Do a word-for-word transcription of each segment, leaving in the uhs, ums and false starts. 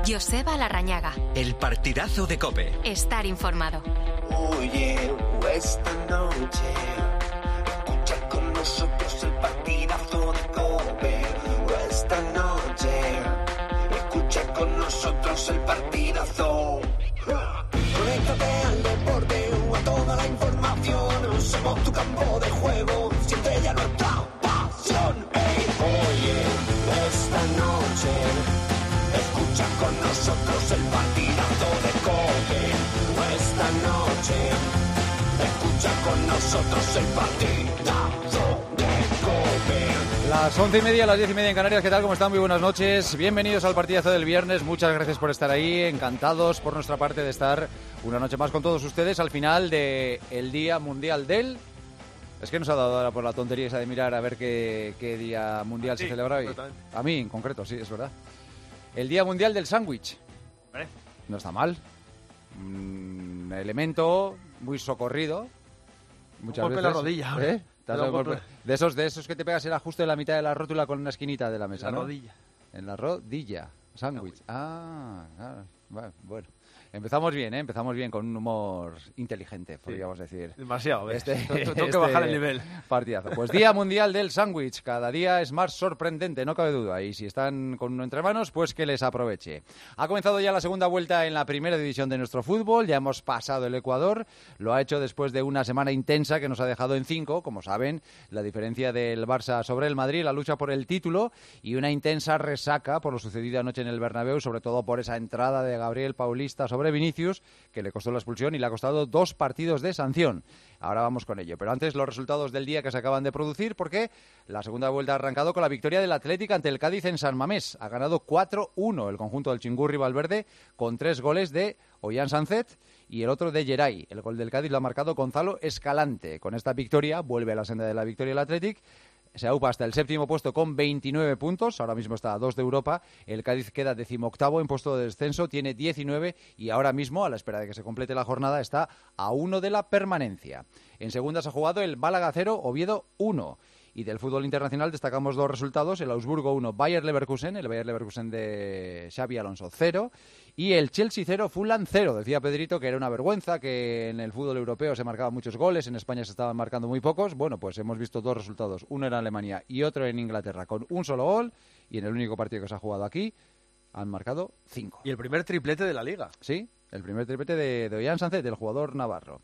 Joseba Larrañaga. El partidazo de COPE. Estar informado. Oye, esta noche escucha con nosotros el partidazo de COPE. Esta noche escucha con nosotros el partidazo. Conéctate al deporte o a toda la información. Somos tu campo de juego, siempre ya nuestra pasión. Hey, oye, esta noche escucha con nosotros el partidazo de COPE. Esta noche escucha con nosotros el partidazo de COPE. Las once y media, las diez y media en Canarias. ¿Qué tal? ¿Cómo están? Muy buenas noches. Bienvenidos al partidazo del viernes. Muchas gracias por estar ahí. Encantados por nuestra parte de estar una noche más con todos ustedes al final del Día Mundial del... Es que nos ha dado ahora por la tontería esa de mirar a ver qué, qué Día Mundial sí, se celebra hoy. A mí, en concreto, sí, es verdad. El Día Mundial del Sándwich. ¿Vale? No está mal. Un elemento muy socorrido. Muchas un golpe veces. en la rodilla. ¿Eh? Un golpe. De esos, de esos que te pegas el ajuste de la mitad de la rótula con una esquinita de la mesa, en la ¿no? rodilla. En la rodilla. Sándwich. Ah, ah, bueno. Empezamos bien, ¿eh? Empezamos bien, con un humor inteligente, podríamos sí, decir. Demasiado, ¿ves? Este, Tengo este que bajar el nivel. Partidazo. Pues Día Mundial del Sándwich. Cada día es más sorprendente, no cabe duda. Y si están con uno entre manos, pues que les aproveche. Ha comenzado ya la segunda vuelta en la primera división de nuestro fútbol. Ya hemos pasado el Ecuador. Lo ha hecho después de una semana intensa que nos ha dejado en cinco. Como saben, la diferencia del Barça sobre el Madrid, la lucha por el título y una intensa resaca por lo sucedido anoche en el Bernabéu, sobre todo por esa entrada de Gabriel Paulista sobre Vinicius, que le costó la expulsión y le ha costado dos partidos de sanción. Ahora vamos con ello. Pero antes los resultados del día que se acaban de producir, porque la segunda vuelta ha arrancado con la victoria del Atlético ante el Cádiz en San Mamés. Ha ganado cuatro uno el conjunto del Chingurri Valverde con tres goles de Ollán Sánchez y el otro de Geray. El gol del Cádiz lo ha marcado Gonzalo Escalante. Con esta victoria vuelve a la senda de la victoria el Atlético. Se aupa hasta el séptimo puesto con veintinueve puntos, ahora mismo está a dos de Europa. El Cádiz queda decimoctavo en puesto de descenso, tiene diecinueve y ahora mismo, a la espera de que se complete la jornada, está a uno de la permanencia. En segunda se ha jugado el Málaga cero, Oviedo uno. Y del fútbol internacional destacamos dos resultados: el Augsburgo uno, Bayer Leverkusen, el Bayer Leverkusen de Xabi Alonso cero, y el Chelsea cero, Fulham cero. Decía Pedrito que era una vergüenza, que en el fútbol europeo se marcaban muchos goles, en España se estaban marcando muy pocos. Bueno, pues hemos visto dos resultados, uno en Alemania y otro en Inglaterra, con un solo gol, y en el único partido que se ha jugado aquí han marcado cinco. Y el primer triplete de la Liga. Sí, el primer triplete de, de Ollán Sánchez, del jugador navarro.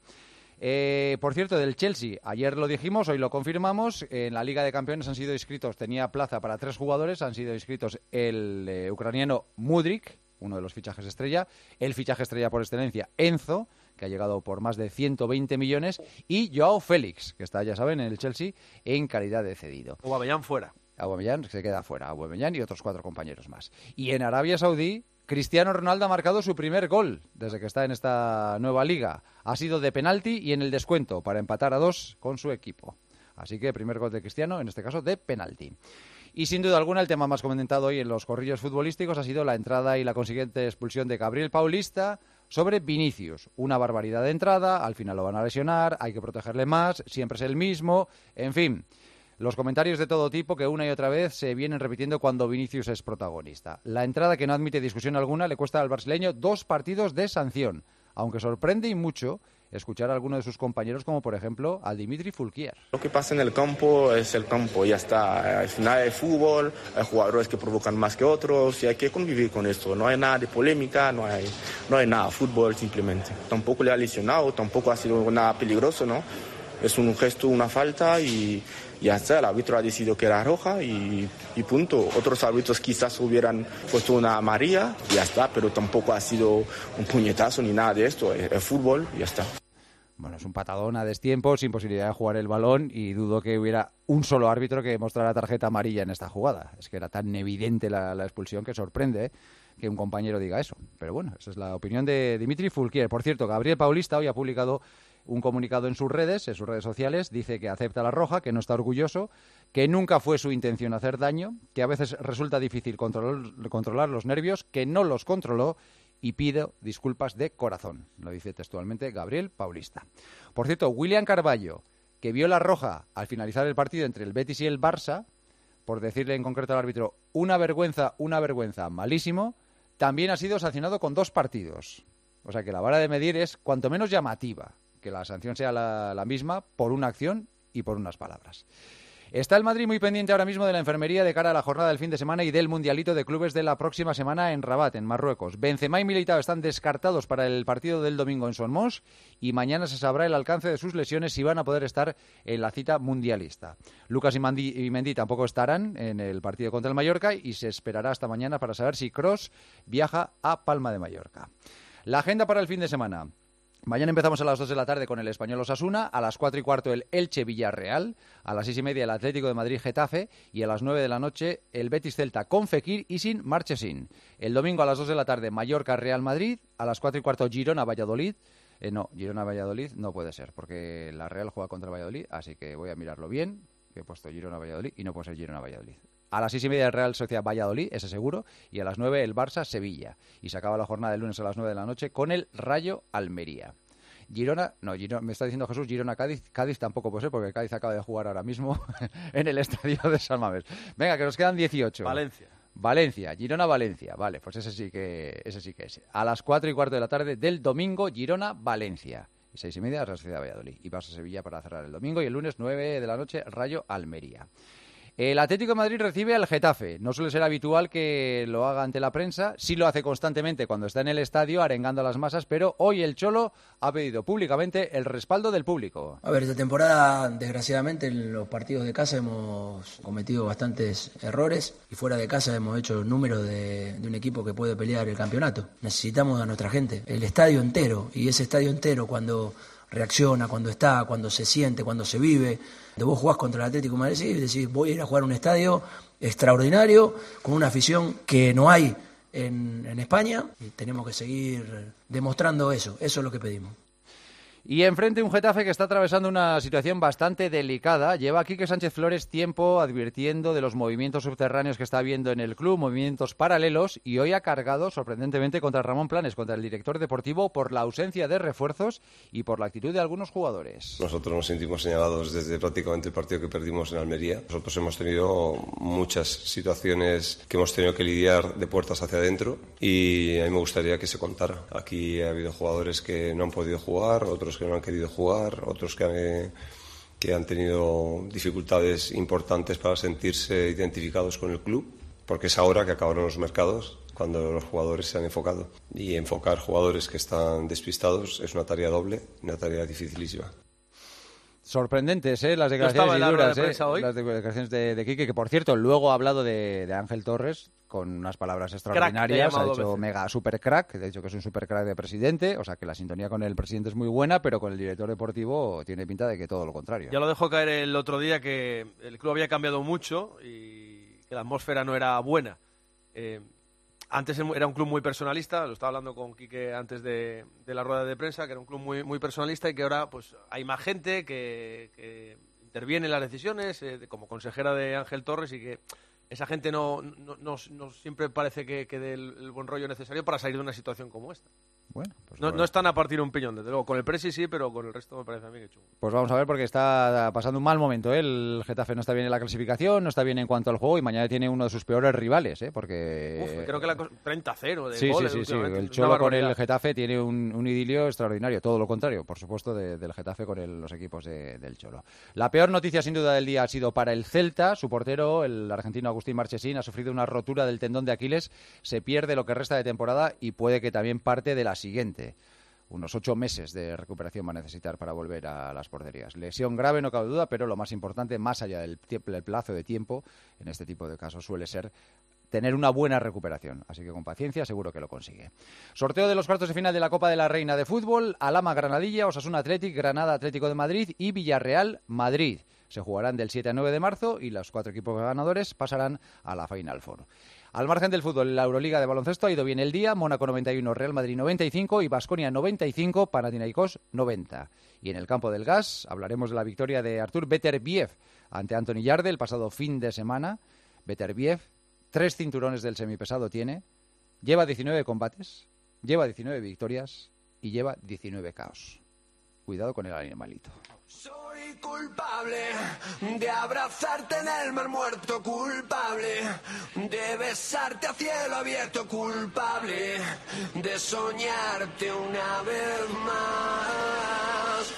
Eh, por cierto, del Chelsea, ayer lo dijimos, hoy lo confirmamos, en la Liga de Campeones han sido inscritos, tenía plaza para tres jugadores, han sido inscritos el eh, ucraniano Mudryk, uno de los fichajes estrella, el fichaje estrella por excelencia, Enzo, que ha llegado por más de ciento veinte millones, y Joao Félix, que está, ya saben, en el Chelsea en calidad de cedido. Aubameyang fuera. Aubameyang se queda fuera, Aubameyang y otros cuatro compañeros más. Y en Arabia Saudí, Cristiano Ronaldo ha marcado su primer gol desde que está en esta nueva liga. Ha sido de penalti y en el descuento para empatar a dos con su equipo. Así que primer gol de Cristiano, en este caso de penalti. Y sin duda alguna el tema más comentado hoy en los corrillos futbolísticos ha sido la entrada y la consiguiente expulsión de Gabriel Paulista sobre Vinicius. Una barbaridad de entrada, al final lo van a lesionar, hay que protegerle más, siempre es el mismo, en fin. Los comentarios de todo tipo que una y otra vez se vienen repitiendo cuando Vinicius es protagonista. La entrada, que no admite discusión alguna, le cuesta al brasileño dos partidos de sanción, aunque sorprende y mucho escuchar a alguno de sus compañeros, como por ejemplo al Dimitri Fulquier. Lo que pasa en el campo es el campo, ya está. Al final hay fútbol, hay jugadores que provocan más que otros y hay que convivir con esto. No hay nada de polémica, no hay, no hay nada, fútbol simplemente. Tampoco le ha lesionado, tampoco ha sido nada peligroso, ¿no? Es un gesto, una falta y ya está, el árbitro ha decidido que era roja y, y punto. Otros árbitros quizás hubieran puesto una amarilla y ya está, pero tampoco ha sido un puñetazo ni nada de esto, es, es fútbol y ya está. Bueno, es un patadón a destiempo, sin posibilidad de jugar el balón, y dudo que hubiera un solo árbitro que mostrara tarjeta amarilla en esta jugada. Es que era tan evidente la, la expulsión que sorprende, ¿eh?, que un compañero diga eso. Pero bueno, esa es la opinión de Dimitri Fulquier. Por cierto, Gabriel Paulista hoy ha publicado un comunicado en sus redes, en sus redes sociales. Dice que acepta la roja, que no está orgulloso, que nunca fue su intención hacer daño, que a veces resulta difícil controlar, controlar los nervios, que no los controló y pido disculpas de corazón. Lo dice textualmente Gabriel Paulista. Por cierto, William Carballo, que vio la roja al finalizar el partido entre el Betis y el Barça, por decirle en concreto al árbitro, una vergüenza, una vergüenza, malísimo, también ha sido sancionado con dos partidos. O sea que la vara de medir es cuanto menos llamativa, que la sanción sea la, la misma por una acción y por unas palabras. Está el Madrid muy pendiente ahora mismo de la enfermería de cara a la jornada del fin de semana y del Mundialito de Clubes de la próxima semana en Rabat, en Marruecos. Benzema y Militao están descartados para el partido del domingo en Somos y mañana se sabrá el alcance de sus lesiones si van a poder estar en la cita mundialista. Lucas y Mendy, y Mendy tampoco estarán en el partido contra el Mallorca y se esperará hasta mañana para saber si Kroos viaja a Palma de Mallorca. La agenda para el fin de semana. Mañana empezamos a las dos de la tarde con el Español Osasuna, a las cuatro y cuarto el Elche Villarreal, a las seis y media el Atlético de Madrid Getafe y a las nueve de la noche el Betis Celta con Fekir y sin Marchesín. El domingo a las dos de la tarde Mallorca Real Madrid, a las cuatro y cuarto Girona Valladolid. Eh, no, Girona Valladolid no puede ser porque la Real juega contra Valladolid, así que voy a mirarlo bien, que he puesto Girona Valladolid y no puede ser Girona Valladolid. A las seis y media el Real Sociedad Valladolid, ese seguro, y a las nueve el Barça Sevilla. Y se acaba la jornada del lunes a las nueve de la noche con el Rayo Almería. Girona, no, Girona, me está diciendo Jesús, Girona Cádiz, Cádiz tampoco puede ser porque Cádiz acaba de jugar ahora mismo en el estadio de San Mamés. Venga, que nos quedan dieciocho. Valencia. Valencia, Girona Valencia, vale, pues ese sí que ese sí que es. A las cuatro y cuarto de la tarde del domingo Girona Valencia. Y seis y media Real Sociedad Valladolid. Y Barça Sevilla para cerrar el domingo y el lunes nueve de la noche Rayo Almería. El Atlético de Madrid recibe al Getafe. No suele ser habitual que lo haga ante la prensa. Sí lo hace constantemente cuando está en el estadio arengando a las masas, pero hoy el Cholo ha pedido públicamente el respaldo del público. A ver, esta temporada, desgraciadamente, en los partidos de casa hemos cometido bastantes errores y fuera de casa hemos hecho números de, de un equipo que puede pelear el campeonato. Necesitamos a nuestra gente, el estadio entero, y ese estadio entero cuando reacciona, cuando está, cuando se siente, cuando se vive. De vos jugás contra el Atlético de Madrid y decís, voy a ir a jugar a un estadio extraordinario, con una afición que no hay en, en España, y tenemos que seguir demostrando eso, eso es lo que pedimos. Y enfrente un Getafe que está atravesando una situación bastante delicada. Lleva Quique Sánchez Flores tiempo advirtiendo de los movimientos subterráneos que está habiendo en el club, movimientos paralelos, y hoy ha cargado sorprendentemente contra Ramón Planes, contra el director deportivo, por la ausencia de refuerzos y por la actitud de algunos jugadores. Nosotros nos sentimos señalados desde prácticamente el partido que perdimos en Almería. Nosotros hemos tenido muchas situaciones que hemos tenido que lidiar de puertas hacia adentro y a mí me gustaría que se contara. Aquí ha habido jugadores que no han podido jugar, otros que no han querido jugar, otros que han, que han tenido dificultades importantes para sentirse identificados con el club, porque es ahora que acabaron los mercados, cuando los jugadores se han enfocado. Y enfocar jugadores que están despistados es una tarea doble, una tarea dificilísima. Sorprendentes, ¿eh? Las declaraciones y duras, de ¿eh? Las declaraciones de, de Quique, que por cierto, luego ha hablado de, de Ángel Torres con unas palabras extraordinarias, ha hecho mega super crack, de hecho que es un super crack de presidente, o sea que la sintonía con el presidente es muy buena, pero con el director deportivo tiene pinta de que todo lo contrario. Ya lo dejó caer el otro día que el club había cambiado mucho y que la atmósfera no era buena. Eh, Antes era un club muy personalista, lo estaba hablando con Quique antes de, de la rueda de prensa, que era un club muy, muy personalista y que ahora pues hay más gente que, que interviene en las decisiones, eh, como consejera de Ángel Torres, y que esa gente no, no, no, no siempre parece que, que dé el, el buen rollo necesario para salir de una situación como esta. Bueno, pues no, bueno. no están a partir un piñón, desde luego. Con el Presi sí, pero con el resto me parece a mí que chungo. Pues vamos a ver, porque está pasando un mal momento, ¿eh? El Getafe no está bien en la clasificación, no está bien en cuanto al juego y mañana tiene uno de sus peores rivales, ¿eh? Porque... Uf, creo que la treinta a cero de sí, goles. Sí, sí, sí. El Cholo con el Getafe tiene un, un idilio extraordinario. Todo lo contrario, por supuesto, de, del Getafe con el, los equipos de, del Cholo. La peor noticia, sin duda, del día ha sido para el Celta. Su portero, el argentino Agustín Marchesín, ha sufrido una rotura del tendón de Aquiles. Se pierde lo que resta de temporada y puede que también parte de la siguiente. Unos ocho meses de recuperación va a necesitar para volver a las porterías. Lesión grave, no cabe duda, pero lo más importante, más allá del, del plazo de tiempo, en este tipo de casos suele ser tener una buena recuperación. Así que con paciencia seguro que lo consigue. Sorteo de los cuartos de final de la Copa de la Reina de Fútbol. Alhama Granadilla, Osasuna Athletic, Granada Atlético de Madrid y Villarreal Madrid. Se jugarán del siete a nueve de marzo y los cuatro equipos ganadores pasarán a la Final Four. Al margen del fútbol, la Euroliga de baloncesto ha ido bien el día. Mónaco noventa y uno, Real Madrid noventa y cinco y Baskonia noventa y cinco, Panathinaikos noventa. Y en el campo del gas hablaremos de la victoria de Artur Beterbiev ante Anthony Yarde el pasado fin de semana. Beterbiev, tres cinturones del semipesado tiene, lleva diecinueve combates, lleva diecinueve victorias y lleva diecinueve caos. Cuidado con el animalito. Soy Soy culpable de abrazarte en el mar muerto, culpable de besarte a cielo abierto, culpable de soñarte una vez más.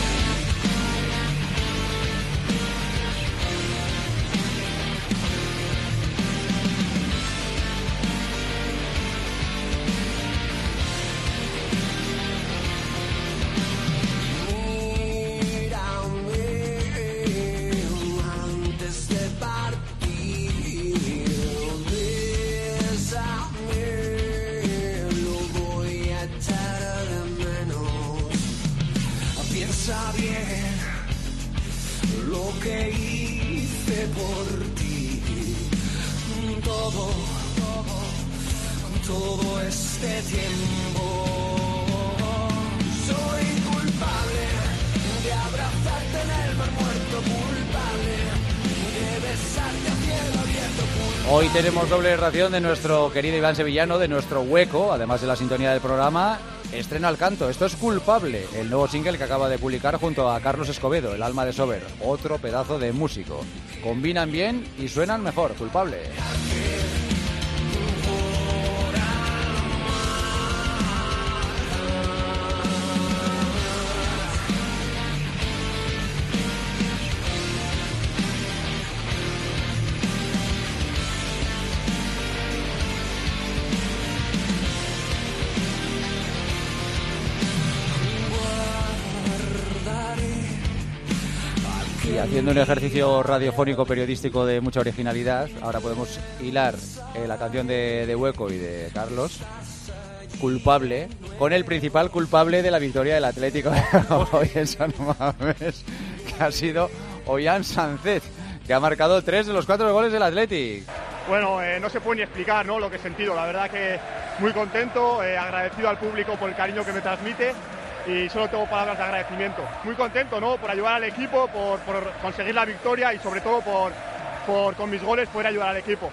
Bien lo que hice por ti, todo, todo, todo este tiempo. Soy culpable de abrazarte en el mar muerto, culpable de besarte a cielo abierto, culpable. Hoy tenemos doble ración de nuestro querido Iván Sevillano, de nuestro Hueco, además de la sintonía del programa. Estrena al canto, esto es Culpable, el nuevo single que acaba de publicar junto a Carlos Escobedo, el alma de Sober, otro pedazo de músico. Combinan bien y suenan mejor, Culpable. Y haciendo un ejercicio radiofónico periodístico de mucha originalidad, ahora podemos hilar eh, la canción de, de Hueco y de Carlos, Culpable, con el principal culpable de la victoria del Atlético hoy en San Mamés, que ha sido Ollán Sánchez, que ha marcado tres de los cuatro goles del Atlético. Bueno, eh, no se puede ni explicar, ¿no?, lo que he sentido. La verdad que muy contento, eh, agradecido al público por el cariño que me transmite. Y solo tengo palabras de agradecimiento. Muy contento, ¿no?, por ayudar al equipo, por, por conseguir la victoria y sobre todo por, por con mis goles poder ayudar al equipo.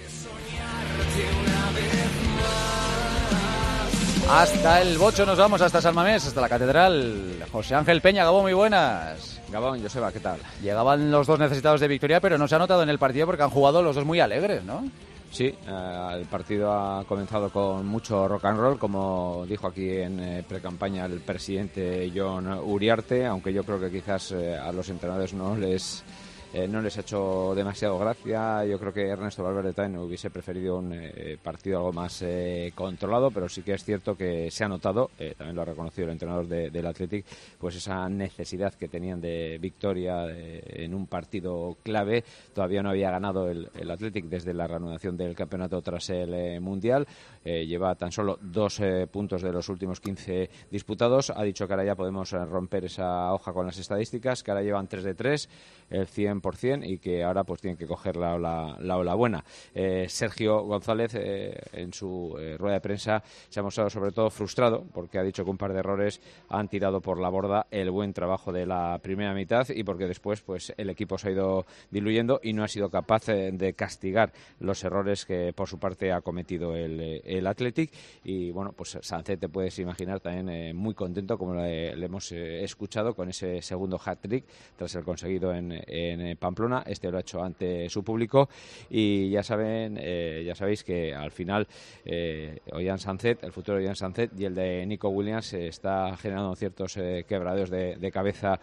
Hasta el Bocho nos vamos, hasta San Mamés, hasta la Catedral. José Ángel Peña, Gabón, muy buenas. Gabón, Joseba, ¿qué tal? Llegaban los dos necesitados de victoria, pero no se ha notado en el partido porque han jugado los dos muy alegres, ¿no? Sí, eh, el partido ha comenzado con mucho rock and roll, como dijo aquí en eh, precampaña el presidente John Uriarte, aunque yo creo que quizás eh, a los entrenadores no les eh, no les ha hecho demasiado gracia. Yo creo que Ernesto Valverde también hubiese preferido un eh, partido algo más eh, controlado, pero sí que es cierto que se ha notado, eh, también lo ha reconocido el entrenador de, del Athletic, pues esa necesidad que tenían de victoria eh, en un partido clave. Todavía no había ganado el, el Athletic desde la reanudación del campeonato tras el eh, Mundial. Eh, lleva tan solo dos eh, puntos de los últimos quince disputados. Ha dicho que ahora ya podemos eh, romper esa hoja con las estadísticas, que ahora llevan tres de tres, el cien por ciento, y que ahora pues tienen que coger la ola, la ola buena. Eh, Sergio González eh, en su eh, rueda de prensa se ha mostrado sobre todo frustrado porque ha dicho que un par de errores han tirado por la borda el buen trabajo de la primera mitad y porque después pues el equipo se ha ido diluyendo y no ha sido capaz eh, de castigar los errores que por su parte ha cometido el, el Athletic. Y bueno, pues Sánchez, te puedes imaginar, también eh, muy contento, como le, le hemos eh, escuchado, con ese segundo hat-trick tras el conseguido en, en Pamplona. Este lo ha hecho ante su público y ya saben, eh, ya sabéis que al final eh, Ollán Sánchez, el futuro de Ollán Sánchez y el de Nico Williams eh, está generando ciertos eh, quebraderos de, de cabeza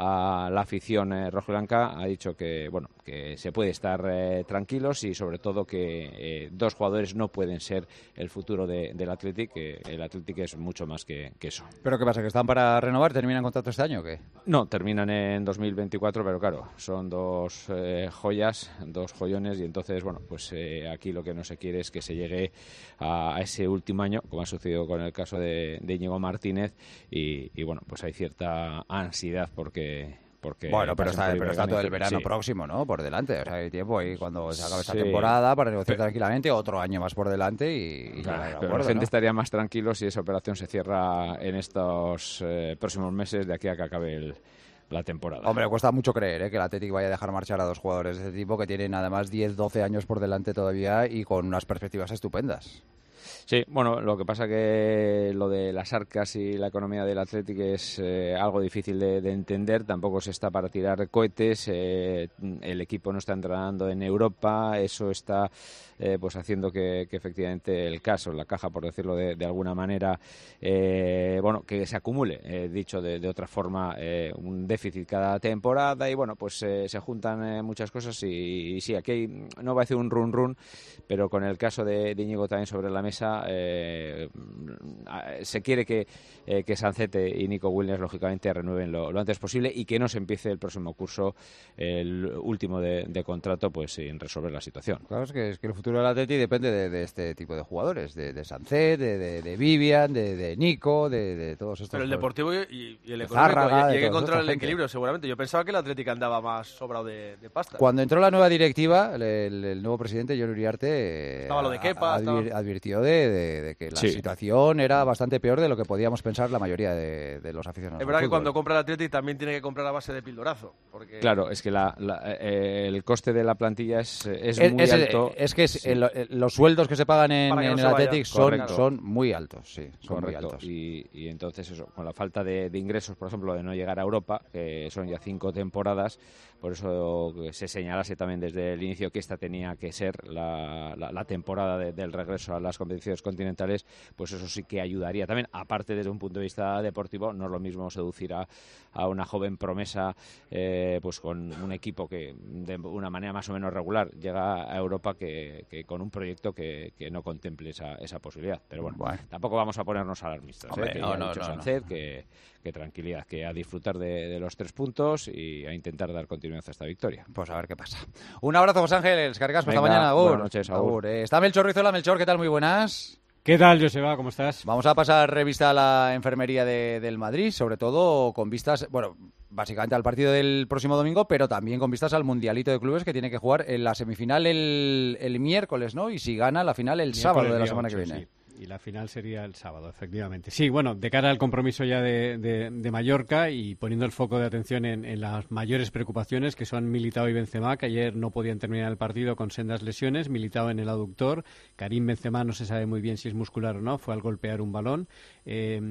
a la afición eh, rojiblanca. Ha dicho que bueno, que se puede estar eh, tranquilos y sobre todo que eh, dos jugadores no pueden ser el futuro de, del Athletic, que el Athletic es mucho más que, que eso. ¿Pero qué pasa, que están para renovar? ¿Terminan contrato este año o qué? No, terminan en dos mil veinticuatro, pero claro, son dos eh, joyas, dos joyones, y entonces, bueno, pues eh, aquí lo que no se quiere es que se llegue a, a ese último año, como ha sucedido con el caso de, de Íñigo Martínez, y, y bueno, pues hay cierta ansiedad porque... Porque bueno, pero está, pero está todo el verano sí. próximo, ¿no? Por delante. O sea, hay tiempo ahí cuando se acabe esta sí. temporada para negociar pero, tranquilamente, otro año más por delante y, y claro, ya, pero acuerdo, la gente ¿no? estaría más tranquilo si esa operación se cierra en estos eh, próximos meses de aquí a que acabe el, la temporada. Hombre, cuesta mucho creer ¿eh? que el Athletic vaya a dejar marchar a dos jugadores de este tipo que tienen además diez, doce años por delante todavía y con unas perspectivas estupendas. Sí, bueno, lo que pasa que lo de las arcas y la economía del Athletic es eh, algo difícil de, de entender. Tampoco se está para tirar cohetes. Eh, el equipo no está entrenando en Europa. Eso está eh, pues haciendo que, que efectivamente el caso, la caja, por decirlo de, de alguna manera, eh, bueno, que se acumule, eh, dicho de, de otra forma, eh, un déficit cada temporada. Y bueno, pues eh, se juntan eh, muchas cosas. Y, y sí, aquí hay, no va a decir un run run, pero con el caso de, de Íñigo también sobre la mesa. Eh, se quiere que, eh, que Sancete y Nico Williams lógicamente renueven lo, lo antes posible y que no se empiece el próximo curso, el último de, de contrato, pues sin resolver la situación. Claro, es que, es que el futuro del Atleti depende de, de este tipo de jugadores, de, de Sancet, de, de, de Vivian, de, de Nico, de, de todos estos. Pero el Deportivo y, y el de económico, Zárraga, y, y hay que de toda encontrar esta el gente. equilibrio seguramente. Yo pensaba que el Atlético andaba más sobrado de, de pasta. Cuando entró la nueva directiva, el, el, el nuevo presidente, John Uriarte, Estaba lo de Kepa, advir, estaba... advirtió de, de, de que la Sí. situación era bastante peor de lo que podíamos pensar la mayoría de, de los aficionados. Es verdad al que fútbol. cuando compra el Atlético también tiene que comprar a base de pildorazo. Porque... Claro, es que la, la, eh, el coste de la plantilla es, es, es muy es, alto. Es que es, Sí. el, el, los sueldos que se pagan en, Para que no en se el vaya. Athletic son, Correcto. son muy altos, sí, son Correcto. muy altos. Y, y entonces eso, con la falta de, de ingresos, por ejemplo, de no llegar a Europa, que son ya cinco temporadas, por eso se señalase también desde el inicio que esta tenía que ser la, la, la temporada de, del regreso a las competiciones continentales, pues eso sí que ayudaría también, aparte desde un punto de vista deportivo. No es lo mismo seducir a, a una joven promesa eh, pues con un equipo que de una manera más o menos regular llega a Europa que, que con un proyecto que, que no contemple esa, esa posibilidad. Pero bueno, Bueno. tampoco vamos a ponernos alarmistas. Hombre, ¿eh? Que no, ya ha no, dicho no, Sánchez que, que tranquilidad, que a disfrutar de, de los tres puntos y a intentar dar continuidad a esta victoria. Pues a ver qué pasa. Un abrazo, José Ángel, cargasco, hasta Venga, mañana, Agur. buenas noches, Agur. Eh, está Melchor Rizola. Melchor, ¿qué tal? Muy buenas. ¿Qué tal, Joseba? ¿Cómo estás? Vamos a pasar revista a la enfermería de, del Madrid, sobre todo con vistas, bueno, básicamente al partido del próximo domingo, pero también con vistas al Mundialito de Clubes que tiene que jugar en la semifinal el, el miércoles, ¿no? Y si gana la final el Miércoles sábado de la día semana ocho, que viene. sí. Y la final sería el sábado, efectivamente. Sí, bueno, de cara al compromiso ya de, de, de Mallorca y poniendo el foco de atención en, en las mayores preocupaciones que son Militao y Benzema, que ayer no podían terminar el partido con sendas lesiones. Militao en el aductor, Karim Benzema no se sabe muy bien si es muscular o no, fue al golpear un balón. Eh,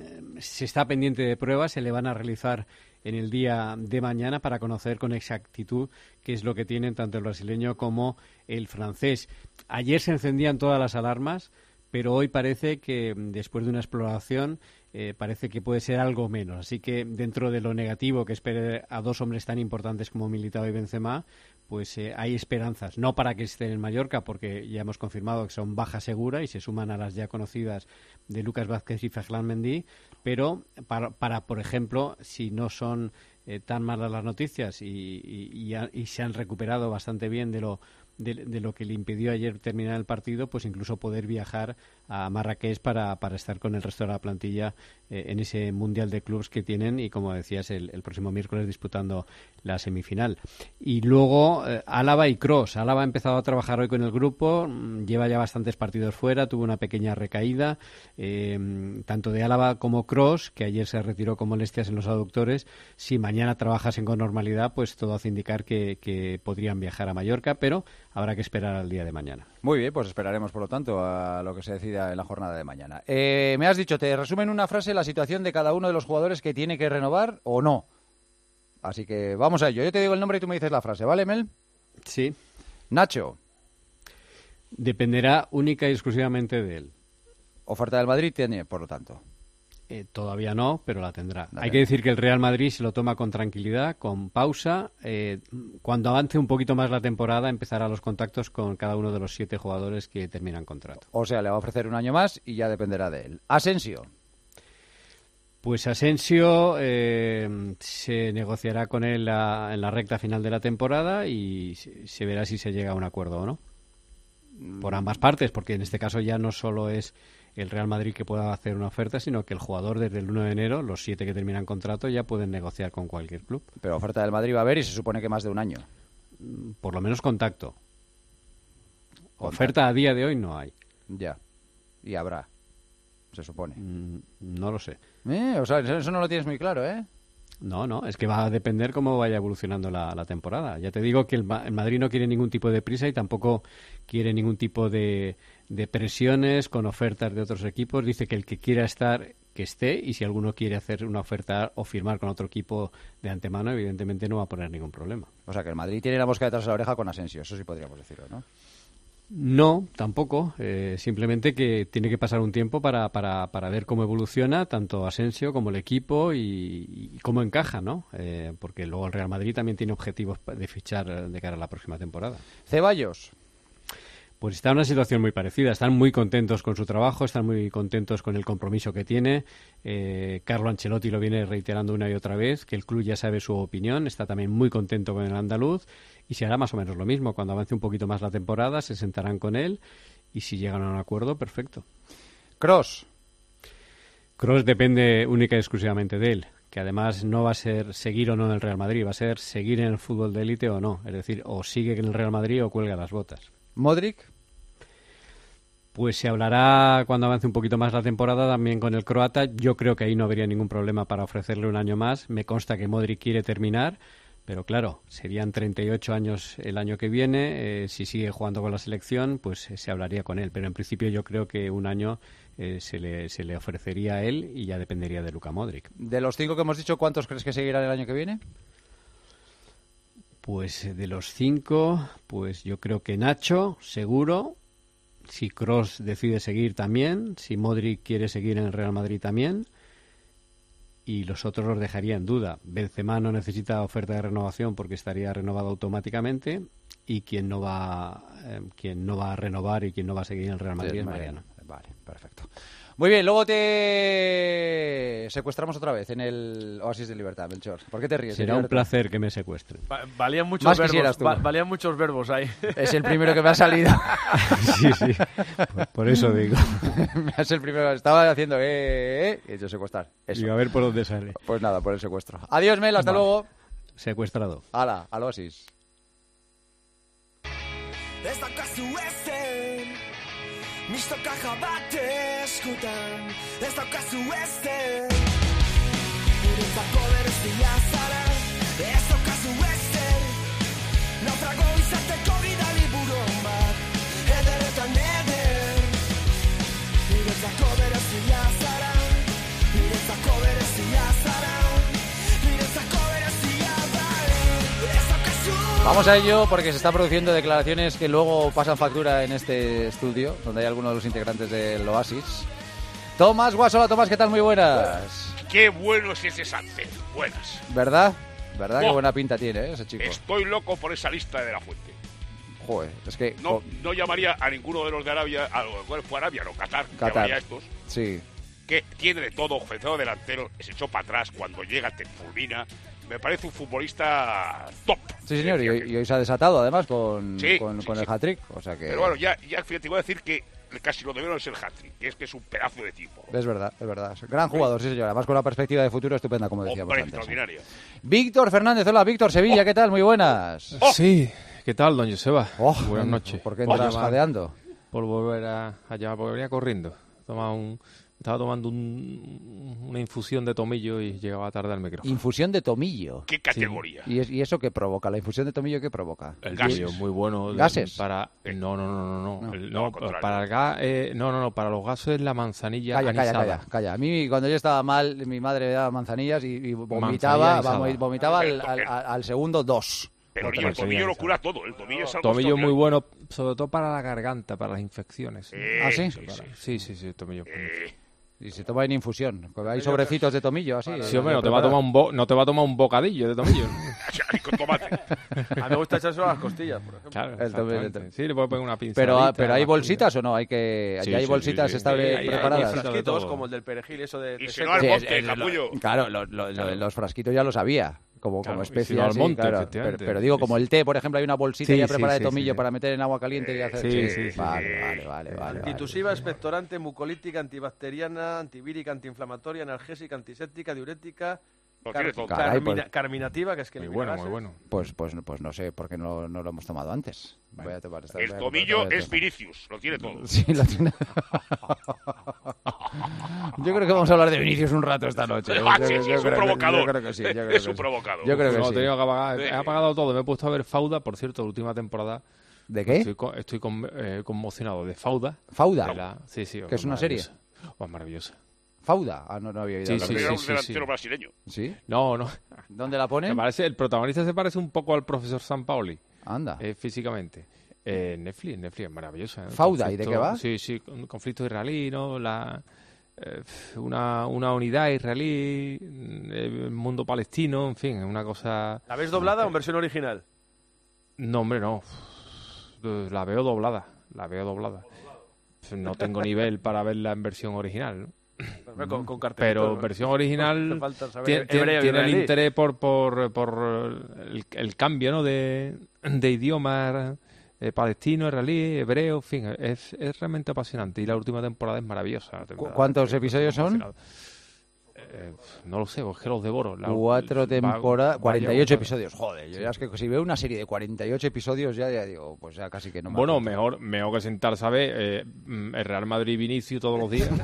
se está pendiente de pruebas, se le van a realizar en el día de mañana para conocer con exactitud qué es lo que tienen tanto el brasileño como el francés. Ayer se encendían todas las alarmas, pero hoy parece que después de una exploración eh, parece que puede ser algo menos. Así que dentro de lo negativo que espere a dos hombres tan importantes como Militao y Benzema, pues eh, hay esperanzas. No para que estén en Mallorca, porque ya hemos confirmado que son baja segura y se suman a las ya conocidas de Lucas Vázquez y Ferland Mendy, pero para, para, por ejemplo, si no son eh, tan malas las noticias y, y, y, ha, y se han recuperado bastante bien de lo De, de lo que le impidió ayer terminar el partido, pues incluso poder viajar a Marrakech para, para estar con el resto de la plantilla eh, en ese Mundial de Clubs que tienen y, como decías, el, el próximo miércoles disputando la semifinal. Y luego eh, Álava y Kroos. Álava ha empezado a trabajar hoy con el grupo, lleva ya bastantes partidos fuera, tuvo una pequeña recaída, eh, tanto de Álava como Kroos, que ayer se retiró con molestias en los aductores. Si mañana trabajasen con normalidad, pues todo hace indicar que, que podrían viajar a Mallorca, pero habrá que esperar al día de mañana. Muy bien, pues esperaremos, por lo tanto, a lo que se decida en la jornada de mañana. Eh, me has dicho, te resume en una frase la situación de cada uno de los jugadores que tiene que renovar o no. Así que vamos a ello. Yo te digo el nombre y tú me dices la frase, ¿vale, Mel? Sí. Nacho. Dependerá única y exclusivamente de él. Oferta del Madrid tiene, por lo tanto. Eh, todavía no, pero la tendrá. Dale. Hay que decir que el Real Madrid se lo toma con tranquilidad, con pausa. Eh, cuando avance un poquito más la temporada, empezará los contactos con cada uno de los siete jugadores que terminan contrato. O sea, le va a ofrecer un año más y ya dependerá de él. Asensio. Pues Asensio eh, se negociará con él la, en la recta final de la temporada y se, se verá si se llega a un acuerdo o no. Por ambas partes, porque en este caso ya no solo es el Real Madrid que pueda hacer una oferta, sino que el jugador desde el uno de enero, los siete que terminan contrato, ya pueden negociar con cualquier club. Pero oferta del Madrid va a haber y se supone que más de un año. Por lo menos contacto. Oferta a día de hoy no hay. Ya. Y habrá, se supone. Mm, no lo sé. Eh, o sea, eso no lo tienes muy claro, ¿eh? No, no, es que va a depender cómo vaya evolucionando la, la temporada. Ya te digo que el, el Madrid no quiere ningún tipo de prisa y tampoco quiere ningún tipo de, de presiones con ofertas de otros equipos. Dice que el que quiera estar, que esté, y si alguno quiere hacer una oferta o firmar con otro equipo de antemano, evidentemente no va a poner ningún problema. O sea que el Madrid tiene la mosca detrás de la oreja con Asensio, eso sí podríamos decirlo, ¿no? No, tampoco. Eh, simplemente que tiene que pasar un tiempo para, para, para ver cómo evoluciona tanto Asensio como el equipo y, y cómo encaja, ¿no? Eh, porque luego el Real Madrid también tiene objetivos de fichar de cara a la próxima temporada. Ceballos. Pues está en una situación muy parecida. Están muy contentos con su trabajo, están muy contentos con el compromiso que tiene. Eh, Carlo Ancelotti lo viene reiterando una y otra vez, que el club ya sabe su opinión, está también muy contento con el andaluz y se hará más o menos lo mismo. Cuando avance un poquito más la temporada, se sentarán con él y si llegan a un acuerdo, perfecto. Kroos. Kroos depende única y exclusivamente de él, que además no va a ser seguir o no en el Real Madrid, va a ser seguir en el fútbol de élite o no. Es decir, o sigue en el Real Madrid o cuelga las botas. Modric. Pues se hablará cuando avance un poquito más la temporada también con el croata. Yo creo que ahí no habría ningún problema para ofrecerle un año más. Me consta que Modric quiere terminar, pero claro, serían treinta y ocho años el año que viene. Eh, si sigue jugando con la selección, pues eh, se hablaría con él. Pero en principio yo creo que un año eh, se, le, se le ofrecería a él y ya dependería de Luka Modric. De los cinco que hemos dicho, ¿cuántos crees que seguirán el año que viene? Pues de los cinco, pues yo creo que Nacho, seguro. Si Kroos decide seguir también, si Modric quiere seguir en el Real Madrid también, y los otros los dejaría en duda. Benzema no necesita oferta de renovación porque estaría renovado automáticamente, y quien no va, eh, quien no va a renovar y quien no va a seguir en el Real Madrid sí, es Mariano. Vale, perfecto. Muy bien, luego te secuestramos otra vez en el Oasis de Libertad, Melchor. ¿Por qué te ríes? Será un placer que me secuestren. Va- valían muchos Más verbos, tú. va- valían muchos verbos ahí. Es el primero que me ha salido. Sí, sí. Por, por eso digo. Es el primero. Estaba haciendo eh, eh, y he hecho secuestrar. Eso. Y a ver por dónde sale. Pues nada, por el secuestro. Adiós, Mel, hasta Vale. luego. Secuestrado. Hala, al Oasis. Ez daukazu ezen, mistoka jabate eskutan. Ez daukazu ezen, guretzako berezia zara. Ez daukazu ezen, naufrago izateko bidali buron bat. Ederetan eder, guretzako berezia zara. Guretzako berezia zara. Guretzako berezia zara. Ez daukazu. Vamos a ello porque se están produciendo declaraciones que luego pasan factura en este estudio, donde hay algunos de los integrantes del Oasis. Tomás Guasola, Tomás, ¿qué tal? Muy buenas. Qué bueno es ese Sánchez. Buenas. ¿Verdad? ¿Verdad? Qué Oh. buena pinta tiene, ¿eh? Ese chico. Estoy loco por esa lista de la Fuente. Joder, es que... No, no llamaría a ninguno de los de Arabia, a lo cual fue Arabia, no Qatar, Qatar. llamaría a estos, Sí. que tiene de todo, ofensivo delantero, se echó para atrás, cuando llega te fulmina. Me parece un futbolista top. Sí, señor, y, hoy- y hoy se ha desatado además con, Sí, con, sí, con sí. el hat-trick, o sea que... Pero bueno, ya, ya fíjate, voy a decir que casi lo de menos es el hat-trick, que es que es un pedazo de tipo. Es verdad, es verdad. Es un gran jugador, sí, señor. Además con una perspectiva de futuro estupenda, como decíamos Hombre, antes. extraordinaria. Víctor Fernández, hola, Víctor, Sevilla, ¿qué tal? Muy buenas. Sí, ¿qué tal, don Joseba? Oh, Buenas noches. ¿Por qué entras Por jadeando? Por volver a, allá, porque venía corriendo. Toma un, estaba tomando un- una infusión de tomillo y llegaba tarde al micrófono. Infusión de tomillo. ¿Qué categoría? ¿Y, es- ¿Y eso qué provoca? ¿La infusión de tomillo qué provoca? El Gases. tomillo, muy bueno. de- ¿Gases? Para, no, no, no, no, no. No. El- No, no, al contrario. para el ga- eh, no, no, no, para los gases la manzanilla Calla, calla, anisada. calla, calla. A mí cuando yo estaba mal, mi madre me daba manzanillas y, y vomitaba, Manzanilla vamos, anisada. vomitaba al, Pero, al- pero- al- al segundo dos. Pero Otra ni el vez, tomillo señor. lo cura todo, el tomillo es algo Tomillo muy extraordinario. bueno, sobre todo para la garganta, para las infecciones. Eh, ¿Ah, sí? sí, sí. Sí, sí, sí, tomillo. Eh, Y se toma en infusión. Hay sobrecitos de tomillo así. Sí, hombre, no te va a tomar un bo- no te va a tomar un bocadillo de tomillo. y con tomate. A mí me gusta echárselo a las costillas, por ejemplo. Claro, El tomillo, el exactamente. Sí, le puedes poner una pincelita. Pero, pero ¿hay más bolsitas o no? Hay que Sí, ¿ya hay sí, bolsitas sí, sí. estable- Sí, hay- hay preparadas? bolsitas. Frasquitos, todo. como el del perejil, eso de, Y de si seco. no al Sí, monte, es- es- capullo. lo- claro, lo- lo- lo- Claro. los frasquitos ya los había. Como, Claro, como y si especias, no al sí, monte, claro. Pero, efectivamente. pero digo, Sí, como sí. el té, por ejemplo, hay una bolsita Sí, ya sí, preparada sí, de tomillo sí. para meter en agua caliente y hacer... Sí, sí, sí. Vale, vale, vale, vale, vale. Antitusiva, expectorante, mucolítica, antibacteriana, antivírica, antiinflamatoria, analgésica, antiséptica, diurética, Lo tiene todo. Caray, carmina- pues- carminativa, que es que Muy elimina bueno, gases. muy bueno. Pues, pues, pues no sé por qué no, no lo hemos tomado antes. Voy a tomar esta- El voy a tomillo tomar es esta. Vinicius, lo tiene todo. Sí, lo tiene. Yo creo que vamos a hablar de Vinicius un rato esta noche. Ah, Yo- sí, yo sí, es un creo que- provocador. Yo creo que sí. Yo creo Es que un sí. provocador. Yo creo que No, sí. he, tenido que apagar- he apagado todo. Me he puesto a ver Fauda, por cierto, la última temporada. ¿De qué? Estoy, co- estoy con- eh, conmocionado. De Fauda. ¿Fauda? De la- sí, sí. ¿Que es una serie? maravillosa. Oh, maravillosa. ¿Fauda? Ah, no, no había oído Sí, hablar sí, de Era eso. un delantero brasileño. ¿Sí? No, no. ¿Dónde la ponen? Me parece, el protagonista se parece un poco al profesor Sampaoli. Anda. Eh, físicamente. Eh, Netflix, Netflix es maravillosa. ¿eh? Fauda, ¿y de qué va? Sí, sí, un conflicto israelí, ¿no? La, eh, una, una unidad israelí, el mundo palestino, en fin, es una cosa... ¿La ves doblada o en versión original? No, hombre, no. La veo doblada, la veo doblada. No tengo nivel para verla en versión original, ¿no? Con, con cartelito, Pero ¿no? versión original Te falta saber tiene, hebreo y tiene el israelí. interés por, por, por el, el cambio, ¿no? de, de idioma eh, palestino, israelí, hebreo, en fin, es, es realmente apasionante y la última temporada es maravillosa. la temporada. ¿Cuántos episodios son? Eh, no lo sé, es que los devoro. La- Cuatro va- temporadas, vaya cuarenta y ocho cosa. episodios. Joder, yo ya es que si veo una serie de cuarenta y ocho episodios ya, ya digo, pues ya casi que no me Bueno, apunto. mejor, mejor que sentar, ¿sabes? Eh, mm, el Real Madrid Vinicius todos los días.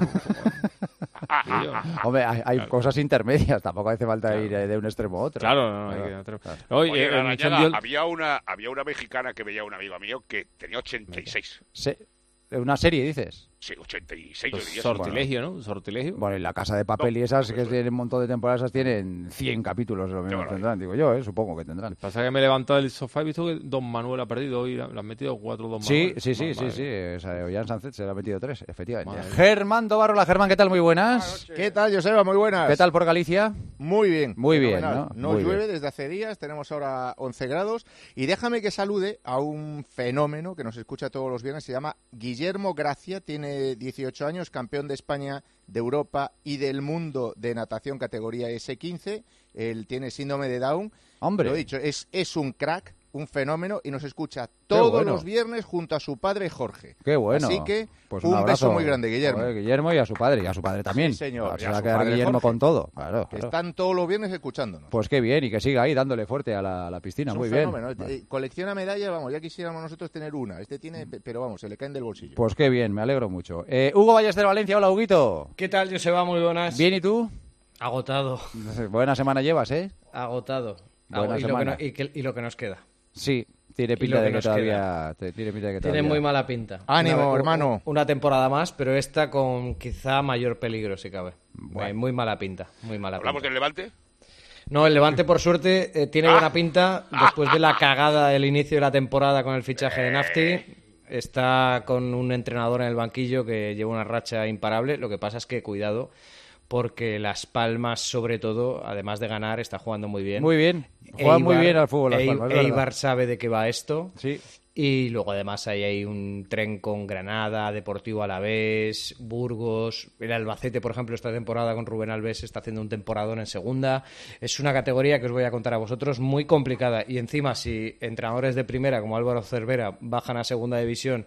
Tío. Hombre, hay, hay Claro. cosas intermedias, tampoco hace falta Claro. ir eh, de un extremo a otro. Claro, no, no, hay Claro, que- claro. Oye, Oye, eh, Larrañaga, Champions- había una había una mexicana que veía un amigo mío que tenía ochenta y seis. Se- ¿Una serie, dices? Sí, ochenta y seis, Pues yo diría. sortilegio, ¿no? Sortilegio. Bueno, y La Casa de Papel y esas que tienen un montón de temporadas, esas tienen cien capítulos, lo mismo tendrán, digo yo, ¿eh? Supongo que tendrán. Pasa que me he levantado del sofá y he visto que Don Manuel ha perdido hoy, le han metido cuatro Don Sí, Manuel. sí, sí, Madre sí, mía. sí. Esa, Ollán Sánchez se le ha metido tres, efectivamente. Madre. Germán Dobarrola, Germán, ¿qué tal? Muy buenas. ¿Qué tal, Joseba? Muy buenas. ¿Qué tal por Galicia? Muy bien. Muy bien, fenomenal. ¿no? No Muy llueve bien. desde hace días, tenemos ahora once grados. Y déjame que salude a un fenómeno que nos escucha todos los viernes, se llama Guillermo Gracia, tiene dieciocho años, campeón de España, de Europa y del mundo de natación categoría ese quince. Él tiene síndrome de Down. Hombre. Lo he dicho, es, es un crack, un fenómeno, y nos escucha todos bueno. los viernes junto a su padre Jorge. Qué bueno. Así que Pues un, abrazo. beso muy grande, Guillermo. Joder, Guillermo y a su padre, y a su padre también. Sí, señor. Se Y a va a su quedar padre Guillermo Jorge. con todo. Claro, Que claro. están todos los viernes escuchándonos. Pues qué bien, y que siga ahí dándole fuerte a la, a la piscina. Es un Muy bien. fenómeno. Eh, Colecciona medallas, vamos, ya quisiéramos nosotros tener una. Este tiene, pe- pero vamos, se le caen del bolsillo. Pues qué bien, me alegro mucho. Eh, Hugo Ballester Valencia, hola Huguito. ¿Qué tal, Joseba? Muy buenas. Bien, ¿y tú? Agotado. Buena semana llevas, ¿eh? Agotado. Buena Ah, y, lo que semana. no- y que- y lo que nos queda. Sí, tiene Y pinta lo de que que nos todavía... te- Tiene pinta de que Tiene todavía... muy mala pinta. Ánimo, Una- hermano. Una temporada más, pero esta con quizá mayor peligro, si cabe. Muy, muy mala pinta. Muy mala ¿Hablamos pinta. del Levante? No, el Levante, por suerte, eh, tiene buena pinta. Después de la cagada del inicio de la temporada con el fichaje de Nafti, está con un entrenador en el banquillo que lleva una racha imparable. Lo que pasa es que, cuidado, porque Las Palmas, sobre todo, además de ganar, está jugando muy bien. Muy bien. Juega muy bien al fútbol Las Ei- Palmas, es verdad. Eibar sabe de qué va esto. Sí. Y luego además ahí hay un tren con Granada, Deportivo Alavés, Burgos, el Albacete, por ejemplo, esta temporada con Rubén Alves está haciendo un temporadón en segunda. Es una categoría que os voy a contar a vosotros muy complicada. Y encima, si entrenadores de primera como Álvaro Cervera bajan a segunda división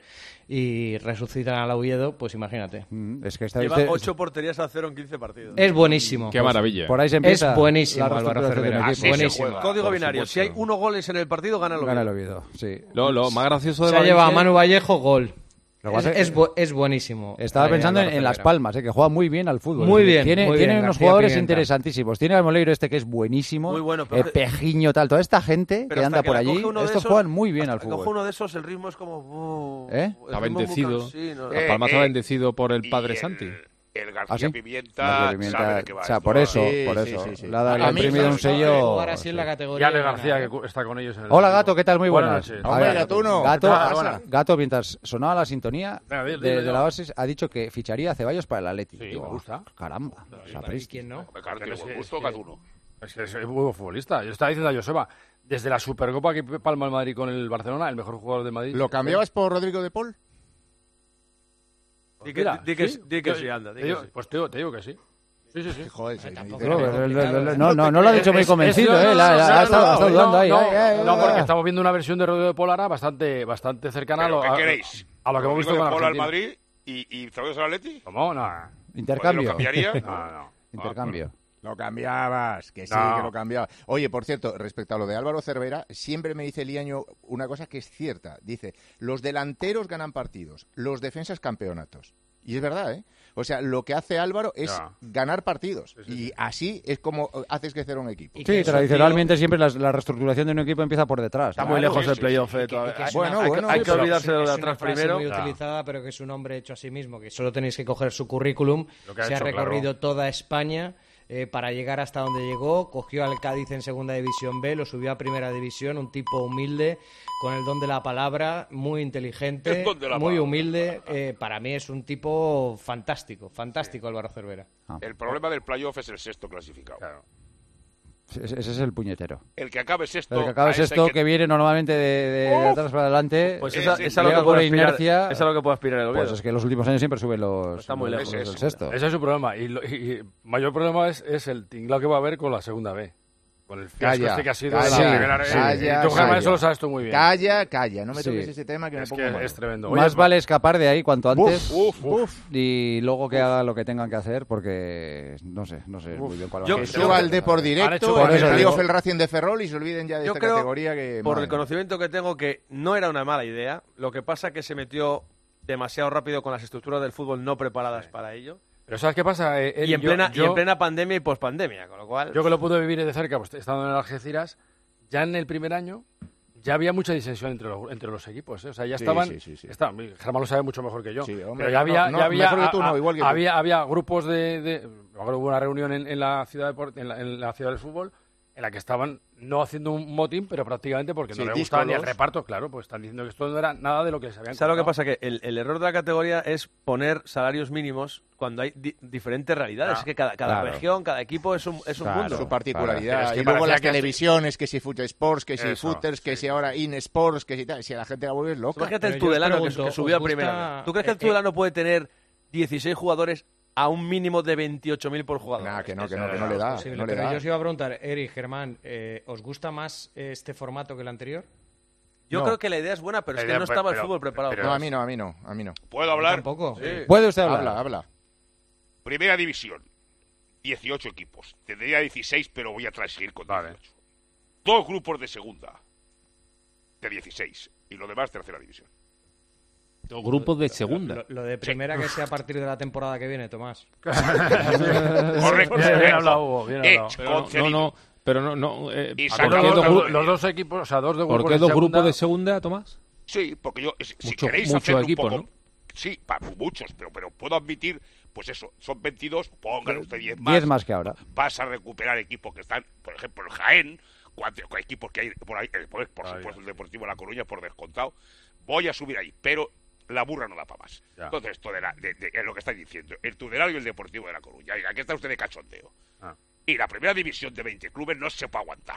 y resucitan al Oviedo, pues imagínate. Es que está Lleva este- ocho porterías a cero en quince partidos. Es buenísimo. Qué maravilla. Por ahí se empieza Es buenísimo, la Álvaro reestructuración Cervera. del Así equipo. se Buenísimo. juega. Código Por binario. Si hay supuesto. uno goles en el partido, gana el Oviedo. Gana el Oviedo, sí. Lo, lo más gracioso de Se ha Valencia... llevado a Manu Vallejo, gol. Lo que Es, pasa es- es bu- es buenísimo. Estaba Eh, pensando en, Álvaro en Las Cervera. Palmas, eh, que juega muy bien al fútbol. Muy bien, Tiene, muy tiene bien, unos García jugadores Pimienta. interesantísimos. Tiene al Moleiro este que es buenísimo. Muy bueno, pero- eh, Pejiño, tal. Toda esta gente Pero que hasta anda que por la allí, coge uno de estos esos- juegan muy bien al hasta que coge fútbol. uno de esos, el ritmo es como... ¿Eh? El Está ritmo muy bendecido. cansino. Las Eh, Palmas eh, está bendecido por el y padre el- Santi. El García ¿Ah, sí? Pimienta, García Pimienta, sabe de qué va o sea, esto. por eso, Sí, por sí, eso. sí, sí. Le ha dado- le ha A mí imprimido me un gusta sello. Jugar así en la sí. categoría. Y Ale de García, ganar. que está con ellos en el Hola equipo. Gato, ¿qué tal? Muy buenas. Buenas noches. A Hombre, ver, Gatuno. Gato, ¿Qué tal? Buenas. Gato, mientras sonaba la sintonía Venga, dile, de, dile, de ya. la Oasis, ha dicho que ficharía a Ceballos para el Atleti. Sí, Digo, me gusta. Caramba. ¿Y sapristi. para quién no? Hombre, claro, tiene Pero buen es gusto, que- Gatuno. Es que es muy buen futbolista. Yo estaba diciendo a Joseba, desde la Supercopa que palma el Madrid con el Barcelona, el mejor jugador del Madrid. ¿Lo cambiabas por Rodrigo de Paul? Di que, Mira, di que, ¿sí? di que Yo- sí, anda. di te que digo- sí. Pues te digo, te digo que sí. Sí, sí, sí. Joder, sí, tampoco dice- No, Pero el- el- el- complicado, el- no, no, no lo ha dicho muy Es- convencido, es- ¿eh? no, La- no, la- no, ha estado no, ha estado no, dudando ahí. no, ay, ay, no, ay, porque ay. estamos viendo una versión de Rodrigo de Polara bastante, bastante cercana a lo, ¿Pero a, qué queréis? a lo que hemos visto ¿Rodrigo con de Paul al Argentina. Madrid y, y Ceballos al Atleti? ¿Cómo? No. Intercambio. ¿Lo cambiaría? No, no. Intercambio. Lo cambiabas, que sí, No. que lo cambiabas. Oye, por cierto, respecto a lo de Álvaro Cervera, siempre me dice Liaño una cosa que es cierta. Dice, los delanteros ganan partidos, los defensas campeonatos. Y es verdad, ¿eh? O sea, lo que hace Álvaro es Ya. ganar partidos. Sí, sí, y sí. así es como haces crecer un equipo. Sí, tradicionalmente siempre la, la reestructuración de un equipo empieza por detrás. Está ¿no? muy lejos sí, el sí, playoff sí, eh, sí, todavía. que es Bueno, hay, bueno, hay que pero olvidarse de lo de es atrás una frase primero. muy Claro. utilizada, pero que es un hombre hecho a sí mismo, que solo tenéis que coger su currículum. Lo que ha Se ha hecho, recorrido claro. toda España eh, para llegar hasta donde llegó, cogió al Cádiz en Segunda División B, lo subió a Primera División, un tipo humilde, con el don de la palabra, muy inteligente, El don de la muy palabra. humilde. Eh, para mí es un tipo fantástico, fantástico Álvaro Cervera. El problema del playoff es el sexto clasificado. Claro. Ese, ese es el puñetero. El que acabe sexto. El que acabe a ese hay esto que- que viene normalmente de, de Uf. atrás para adelante. Pues Eh, esa, sí, esa es lo llega que por puede aspirar, inercia. esa es lo que puede aspirar el Oviedo. Pues es que los últimos años siempre suben los, Está muy los- lejos. los Ese del es- sexto. Ese es su problema. Y, lo- y- y mayor problema es, es el tinglado que va a haber con la segunda B. Con el fiasco Calla, este que ha sido calla, la primera. sí, eh, calla, y tú, Gemma, calla. eso lo sabes tú muy bien. Calla, calla. No me Sí. toques ese tema que me Es pongo que malo. es tremendo. Más Oye, vale escapar de ahí cuanto antes Uf, Uf. y luego que hagan lo que tengan que hacer porque no sé, no sé muy bien cuál va Yo- a Que ser. suba el Depor Han hecho directo, por en eso el digo. playoff el Racing de Ferrol y se olviden ya de Yo esta creo, categoría que... por madre el mía. conocimiento que tengo, que no era una mala idea. Lo que pasa es que se metió demasiado rápido con las estructuras del fútbol no preparadas para ello. Pero ¿sabes qué pasa? Eh, Y en, yo- plena, y yo- en plena pandemia y pospandemia, con lo cual... Yo que lo pude vivir de cerca, pues estando en Algeciras, ya en el primer año ya había mucha disensión entre los, entre los equipos. ¿eh? O sea, ya Sí, estaban... sí, sí, sí. estaban- Germán lo sabe mucho mejor que yo. Sí, hombre, pero ya había... no, no, ya había mejor que tú, a- no, igual que tú. había, había grupos de... de me acuerdo, hubo una reunión en, en la ciudad de, Por- en, la, en la ciudad del fútbol en la que estaban no haciendo un motín, pero prácticamente porque Sí, no les gustaba ni el díscolos. reparto, claro, pues están diciendo que esto no era nada de lo que les habían ¿Sabes lo que contado. pasa? Que el, el error de la categoría es poner salarios mínimos cuando hay di- diferentes realidades. Ah, es que cada, cada claro. región, cada equipo es un, es un Claro. mundo. Su particularidad. Pero es que y luego parecía las que hace- televisiones, que si Foot Sports, que si Eso, Footers, que sí. si ahora In Sports, que si tal. Si a la gente la vuelve loca. Imagínate el Pero yo os Tudelano que, pregunto, que subió a ¿os gusta- primera. ¿Tú crees que el eh, Tudelano puede tener dieciséis jugadores a un mínimo de veintiocho mil por jugador? Nah, que no, que Es no, que no le da. Posible, No le pero da. yo os iba a preguntar, Eric, Germán, eh, ¿os gusta más este formato que el anterior? Yo No. creo que la idea es buena, pero La es que idea, no pero- estaba el pero- fútbol preparado. pero- No, a mí no, a mí no, a mí no. ¿Puedo hablar? Tampoco. Sí. ¿Puede usted hablar? Habla, habla. Primera división. dieciocho equipos. Tendría dieciséis, pero voy a transigir con Vale. dieciocho. Dos grupos de segunda. De dieciséis. Y lo demás, tercera división. Dos grupos de segunda. Lo, lo de primera que sea a partir de la temporada que viene, Tomás. Correcto. Bien, bien correcto. hablado, Hugo, bien Eh, hablado. Pero no, no, concedido. no, pero no, no eh, Y ¿por saca qué los dos, dos- gru- Los dos equipos, o sea, dos de ¿por grupos qué de dos segunda? grupos de segunda, Tomás? Sí, porque yo, si Mucho- queréis muchos hacerlo un equipos, poco- ¿no? Sí, pa- muchos, pero, pero puedo admitir, pues eso, son veintidós, póngale usted diez más. diez más que ahora. Vas a recuperar equipos que están, por ejemplo, el Jaén, cuatro equipos que hay por ahí, eh, por, por Ah, supuesto ya. el Deportivo La Coruña, por descontado. Voy a subir ahí, pero la burra no da para más. Ya. Entonces, esto de, la, de, de- es lo que estáis diciendo, el Tudela y el Deportivo de La Coruña. Oiga, aquí está usted de cachondeo. Ah. Y la primera división de veinte clubes no se puede aguantar.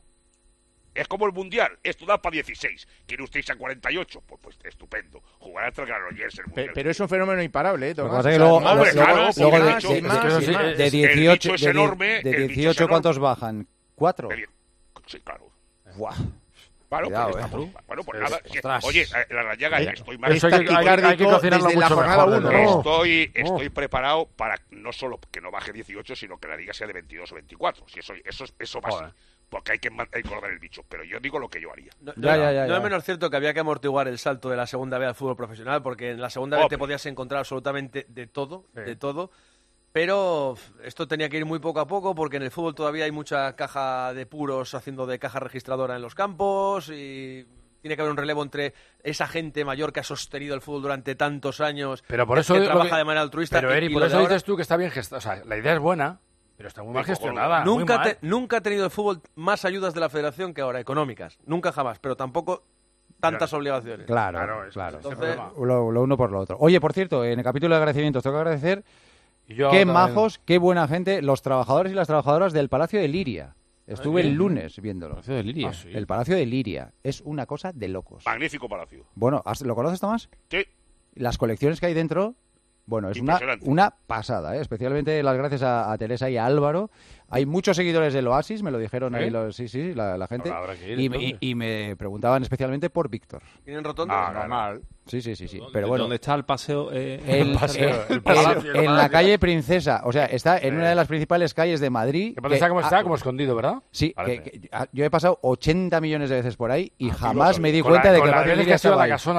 Es como el Mundial, esto da para dieciséis. ¿Quiere usted irse a cuarenta y ocho? Pues, pues estupendo. Jugará contra el Granollers el Pe- Mundial. Pero es un fenómeno imparable, ¿eh, Lo que Tomás? pasa es que O sea, luego, no, hombre, luego- claro, sí, luego el de, bicho- de- es que eso sí, de- es- de el dieciocho, bicho es de die- enorme, de el bicho es dieciocho enorme. ¿cuántos bajan? ¿Cuatro? De die- Sí, claro. Buah. Claro, Cuidado, pues ¿eh? estamos- bueno, pues Sí, nada. que- ostras. oye, eh, la Rayaga, Mira, estoy más. Eso Está hay que- hay que- hay que taquicárdico cocinarlo desde la mucho jornada mejor, uno. desde luego. Estoy, Oh. estoy preparado para no solo que no baje dieciocho, sino que la liga sea de veintidós o veinticuatro. Si eso, eso, eso va Joder. así. Porque hay que man- engordar el bicho. Pero yo digo lo que yo haría. No, Ya, no, ya, ya, no ya. es menos cierto que había que amortiguar el salto de la segunda B al fútbol profesional, porque en la segunda B te Hombre. podías encontrar absolutamente de todo, Sí. de todo. Pero uf, esto tenía que ir muy poco a poco, porque en el fútbol todavía hay mucha caja de puros haciendo de caja registradora en los campos y tiene que haber un relevo entre esa gente mayor que ha sostenido el fútbol durante tantos años, Pero por que- eso que lo trabaja que- de manera altruista. Pero, y- Eri, y por lo eso de ahora- dices tú que está bien gestada. O sea, la idea es buena, pero está muy mal Sí, cojonudo. gestionada. muy Nunca, mal. te- nunca ha tenido el fútbol más ayudas de la federación que ahora, económicas. Nunca jamás, pero tampoco tantas obligaciones. Claro, Claro, es- claro. ese Entonces- problema. Lo, lo uno por lo otro. Oye, por cierto, en el capítulo de agradecimientos tengo que agradecer Y yo qué también- majos, qué buena gente, los trabajadores y las trabajadoras del Palacio de Liria. Estuve el lunes viéndolo. Palacio de Liria. Ah, sí. El Palacio de Liria es una cosa de locos. Magnífico palacio. Bueno, ¿has- ¿lo conoces, Tomás? Sí. Las colecciones que hay dentro, bueno, es una, Impresionante. una pasada, ¿eh? Especialmente las gracias a, a Teresa y a Álvaro. Hay muchos seguidores del Oasis, me lo dijeron ¿Sí? ahí los, sí, sí, la, la gente. Habrá- habrá que ir, y, me- y- entonces. y me preguntaban especialmente por Víctor. ¿Tienen rotondas? No, normal. Sí, sí, sí, sí. ¿Dónde- Pero bueno, ¿Dónde está el paseo? Eh, el- El paseo, eh, el palacio, en- el en la palacio. calle Princesa, o sea, está en Sí. una de las principales calles de Madrid. ¿Qué pasa? Está como ah, está, como escondido, ¿verdad? Sí, Parece. que- que- ah, yo he pasado ochenta millones de veces por ahí y Ah, jamás tú lo me di Con cuenta la- de con que el las Palacio de veces que Liria has ido a estaba la ahí. casona tú.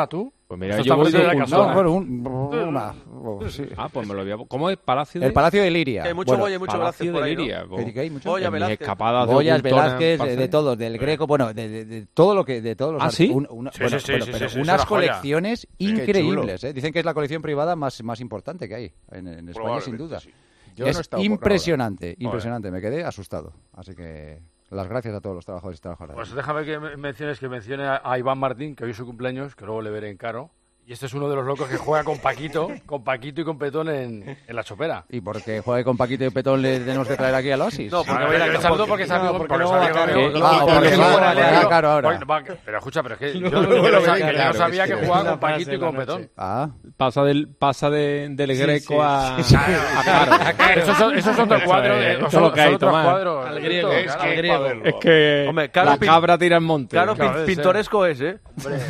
Pues mira, Esto yo está voy por de la un- Casona. No, bueno, un, una, oh, sí. Ah, pues me lo voy a... ¿Cómo es? ¿Palacio de...? El Palacio de Liria. Que hay mucho Bueno, Goya y mucho Palacio Velázquez por de ahí, ¿no? Liria. ¿qué- qué hay mucho? Goya, En mis Velázquez. escapadas de Goyas, Ocultona, Velázquez, Barcelona. de todo, del Greco, bueno, de, de- de todo lo que, de todos los ¿Ah, arte- sí? un- una- Sí, bueno, sí, sí, pero- sí, pero sí, sí, es unas una joya. colecciones Qué increíbles, ¿eh? Dicen que es la colección privada más, más importante que hay en, en España, sin duda. sí. Yo no he Es estado por ahora. impresionante, impresionante. Me quedé asustado. Así que las gracias a todos los trabajadores y trabajadoras. Pues déjame que me- menciones que mencione a, a Iván Martín, que hoy es su cumpleaños, que luego le veré en Caro. Y este es uno de los locos que juega con Paquito, con Paquito y con Petón en, en la chopera. ¿Y porque juegue con Paquito y Petón le tenemos que traer aquí al Oasis? No, porque voy a ir a saludo porque es amigo, porque porque es luego va amigo Caro. mío. Ah, o porque luego va a Caro ahora. Oye, va- Pero escucha, pero es que yo, Luego yo lo no veré, sabía, yo claro, no sabía es que que- jugaba Una con Paquito frase y en la con noche. Petón. Ah, Pasa del, pasa de, del Sí, Greco sí, a, sí. a Caro. Eso son, eso son otros cuadros. Eso eh, es son- lo que son hay, otros Tomás. cuadros. Al griego, Esto, es claro, que griego. Es que Hombre, Caro la pin- cabra tira al monte. Claro, Claro, pin- debe ser. pintoresco es, ¿eh?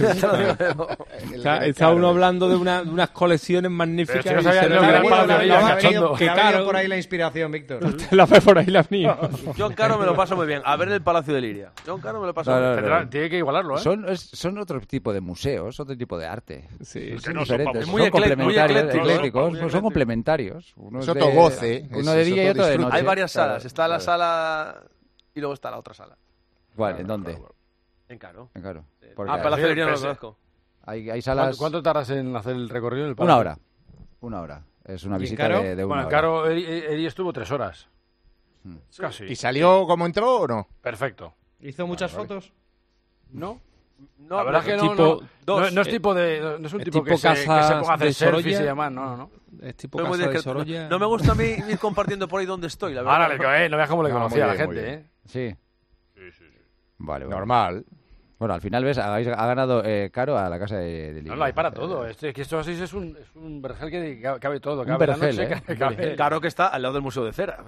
Está, está uno hablando de, una, de unas colecciones magníficas. Pero si no y sabía se lo le que era ve el la Palacio de vida, Liria, cachondo. Que Que ha venido Caro, por ahí la inspiración, Víctor. usted la ve por ahí la mía. Yo en Caro me lo paso muy bien. A ver el Palacio de Liria. Yo en Caro me lo paso No, muy no, bien. no. Tendrá- Tiene que igualarlo, ¿eh? son, es- son otro tipo de museos, otro tipo de arte. Sí, Que Son no son diferentes, pa- muy son eclec- muy complementarios, eclécticos, eclécticos, muy pues eclécticos. son complementarios. Uno Es es otro de- goce, uno es- de es día y otro otro de disfrute. noche. Hay varias Claro, salas. Está la claro. sala y luego está la otra sala. ¿Cuál? ¿En dónde? En Caro. Claro. Ah, Porque Palacio de sí, Liria no lo sí. conozco. hay, hay ¿Cuánto, salas... cuánto tardas en hacer el recorrido en el Una Palacio? hora. Una hora. Es una ¿Y en visita Caro? de, de una Bueno, en hora. Caro, Eri, Eri estuvo tres horas. Hmm. Casi. ¿Y salió como entró o no? Perfecto. ¿Hizo muchas fotos? ¿No? No, La verdad es pero que no, tipo- no, no, dos. no es tipo de, no es un Es tipo, tipo que, se, que se casas ponga a hacer de selfies Sorolla. y demás, no, no, no. Es tipo Soy muy casa de discreto. Sorolla. No me gusta a mí ir compartiendo por ahí donde estoy, la verdad. Ahora, le, co- eh, no veas cómo le No, conocía muy a la bien, muy gente, bien. ¿eh? Sí. Vale, vale. Normal. Bueno, al final, ¿ves? Habéis- Ha ganado eh, Caro a la casa de, de Lidia. No, no, hay para Eh, todo. Este, que esto así es un, es un vergel que cabe, cabe todo. Un Cabe la vergel, noche, ¿eh? cabe- cabe- Caro que está al lado del Museo de Cera.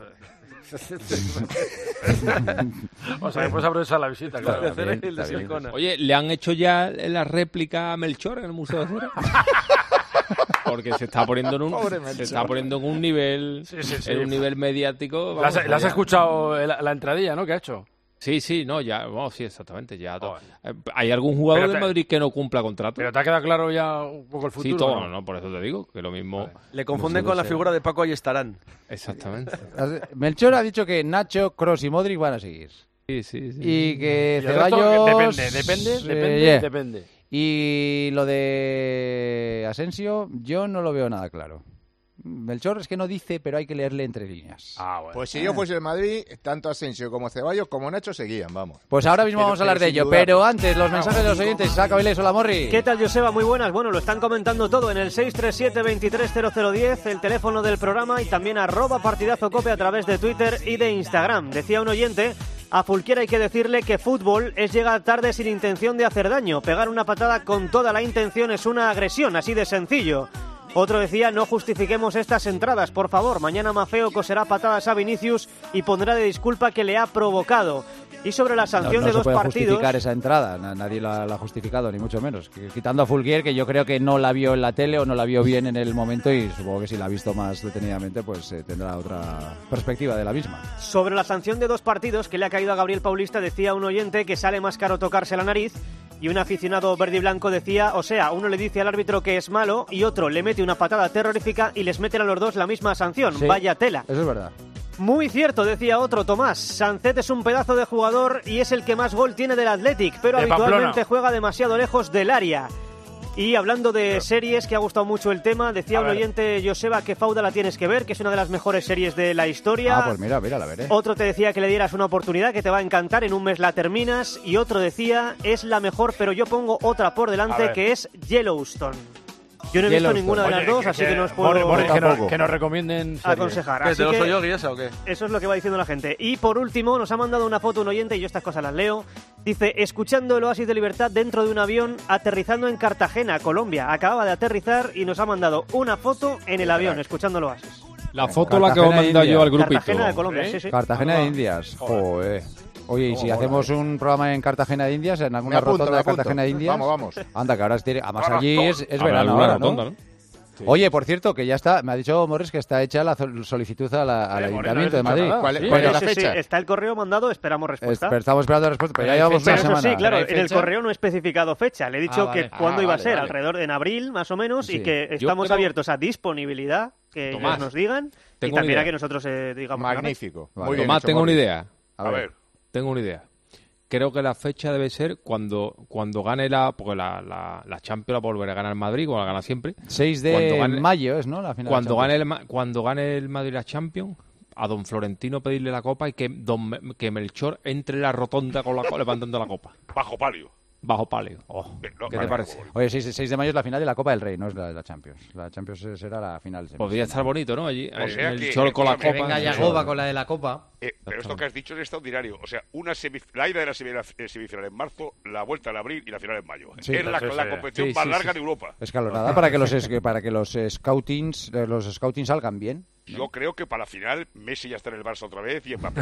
O sea, después aprovechar la visita, claro. de Cera y bien, el de está bien. Silicona. Oye, ¿le han hecho ya la réplica a Melchor en el Museo de Cera? Porque se está poniendo en un, Pobre se está poniendo en un nivel, Sí, sí, sí. en un nivel mediático. ¿La has, vamos, la has ya. escuchado la, la entradilla, no? ¿Qué ha hecho? Sí, sí, no, ya, bueno, sí, exactamente. Ya to- Joder. Eh, ¿Hay algún jugador Pero de te- Madrid que no cumpla contrato? Pero te ha quedado claro ya un poco el futuro. Sí, todo, ¿no? no, por eso te digo, que lo mismo. Le confunden No sé, con no la sé. figura de Paco Ayestarán. Exactamente. Melchor ha dicho que Nacho, Kroos y Modric van a seguir. Sí, sí, sí. Y que Y el resto, Ceballos... depende, depende, eh, depende, yeah. depende. Y lo de Asensio, yo no lo veo nada claro. Melchor es que no dice, pero hay que leerle entre líneas. Ah, bueno. Pues si yo fuese el Madrid, tanto Asensio como Ceballos como Nacho seguían, vamos. Pues ahora mismo Pero- vamos a hablar pero de sin ello, dudarlo. pero antes los mensajes de los oyentes. Saca Vélez, hola Morri. ¿Qué tal, Joseba? Muy buenas. Bueno, lo están comentando todo en el seis tres siete, veintitrés cero cero diez, el teléfono del programa y también arroba partidazo cope a través de Twitter y de Instagram. Decía un oyente, a Fulquier hay que decirle que fútbol es llegar tarde sin intención de hacer daño. Pegar una patada con toda la intención es una agresión, así de sencillo. Otro decía, no justifiquemos estas entradas, por favor. Mañana Mafeo coserá patadas a Vinicius y pondrá de disculpa que le ha provocado. Y sobre la No, sanción no de se dos puede partidos... justificar esa entrada, na- nadie la, la ha justificado, ni mucho menos. Que- Quitando a Fulquier, que yo creo que no la vio en la tele o no la vio bien en el momento y supongo que si la ha visto más detenidamente, pues eh, tendrá otra perspectiva de la misma. Sobre la sanción de dos partidos que le ha caído a Gabriel Paulista, decía un oyente que sale más caro tocarse la nariz, y un aficionado verde y blanco decía, o sea, uno le dice al árbitro que es malo y otro le mete una patada terrorífica y les meten a los dos la misma sanción. Sí, Vaya tela. Eso es verdad. Muy cierto, decía otro Tomás. Sancet es un pedazo de jugador y es el que más gol tiene del Athletic, pero De habitualmente Pamplona. juega demasiado lejos del área. Y hablando de series, que ha gustado mucho el tema, decía A un ver. oyente, Joseba, que Fauda la tienes que ver, que es una de las mejores series de la historia. Ah, pues mira, mira, la veré. Otro te decía que le dieras una oportunidad, que te va a encantar, en un mes la terminas. Y otro decía, es la mejor, pero yo pongo otra por A delante, ver. que es Yellowstone. Yo no he visto Yellowstone. ninguna de las Oye, dos, así que no os puedo Morri, Morri, que, nos, Tampoco. que nos recomienden series. aconsejar. ¿Qué, Así ¿Te lo que soy yo, Guillesa, o qué? eso es lo que va diciendo la gente. Y por último, nos ha mandado una foto un oyente, y yo estas cosas las leo. Dice, escuchando el Oasis de Libertad dentro de un avión aterrizando en Cartagena, Colombia. Acababa de aterrizar y nos ha mandado una foto en el avión, escuchando el Oasis. La foto la que os he Cartagena de mandado yo India. al grupito. Cartagena de Colombia, sí, sí. Cartagena de Indias. Joder. Oye, y si Cómo hacemos un programa en Cartagena de Indias, en Me alguna apunto, rotonda me de apunto. Cartagena de Indias. Vamos, vamos. Anda, que ahora es, tiene- además Ahora allí todo. es, es Habrá verano alguna ahora, ¿no? rotonda, ¿no? Sí. Oye, por cierto, que ya está, me ha dicho Morris que está hecha la solicitud a la, al Ayuntamiento de Madrid. ¿Cuál, sí, ¿cuál es la fecha? Sí, está el correo mandado, esperamos respuesta. Es, estamos esperando respuesta, pero ya llevamos una semana. Eso sí, claro, en el correo no he especificado fecha. Le he dicho ah, vale. que cuándo ah, iba vale, a ser, vale. alrededor de en abril, más o menos, sí. y que estamos creo... abiertos a disponibilidad, que Tomás, ellos nos digan, y también a que nosotros eh, digamos. Magnífico. Vale. Muy bien Tomás, tengo una idea. A ver. Tengo una idea. Creo que la fecha debe ser cuando cuando gane la... Porque la, la, la Champions la volverá a ganar Madrid, como la gana siempre. seis de gane, mayo es, ¿no? La final cuando, gane el, cuando gane el Madrid la Champions, a don Florentino pedirle la copa y que don que Melchor entre en la rotonda con la levantando la copa. Bajo palio. Bajo palio. Oh, ¿Qué vale, te parece? Oye, seis de mayo es la final de la Copa del Rey, no es la de la Champions. La Champions será la final. Podría estar bonito, ¿no? Allí, o sea el que, Chol con la que copa. Venga Yagoba con la de la Copa. Eh, pero esto que has dicho es extraordinario. O sea, una semif la ida de la semifinal en marzo, la vuelta en abril y la final en mayo. Sí, es la, la competición sí, más sí, larga sí. de Europa. Escalonada para que los para que los scoutings los scoutings salgan bien. ¿No? Yo creo que para la final Messi ya está en el Barça otra vez y Mbappé.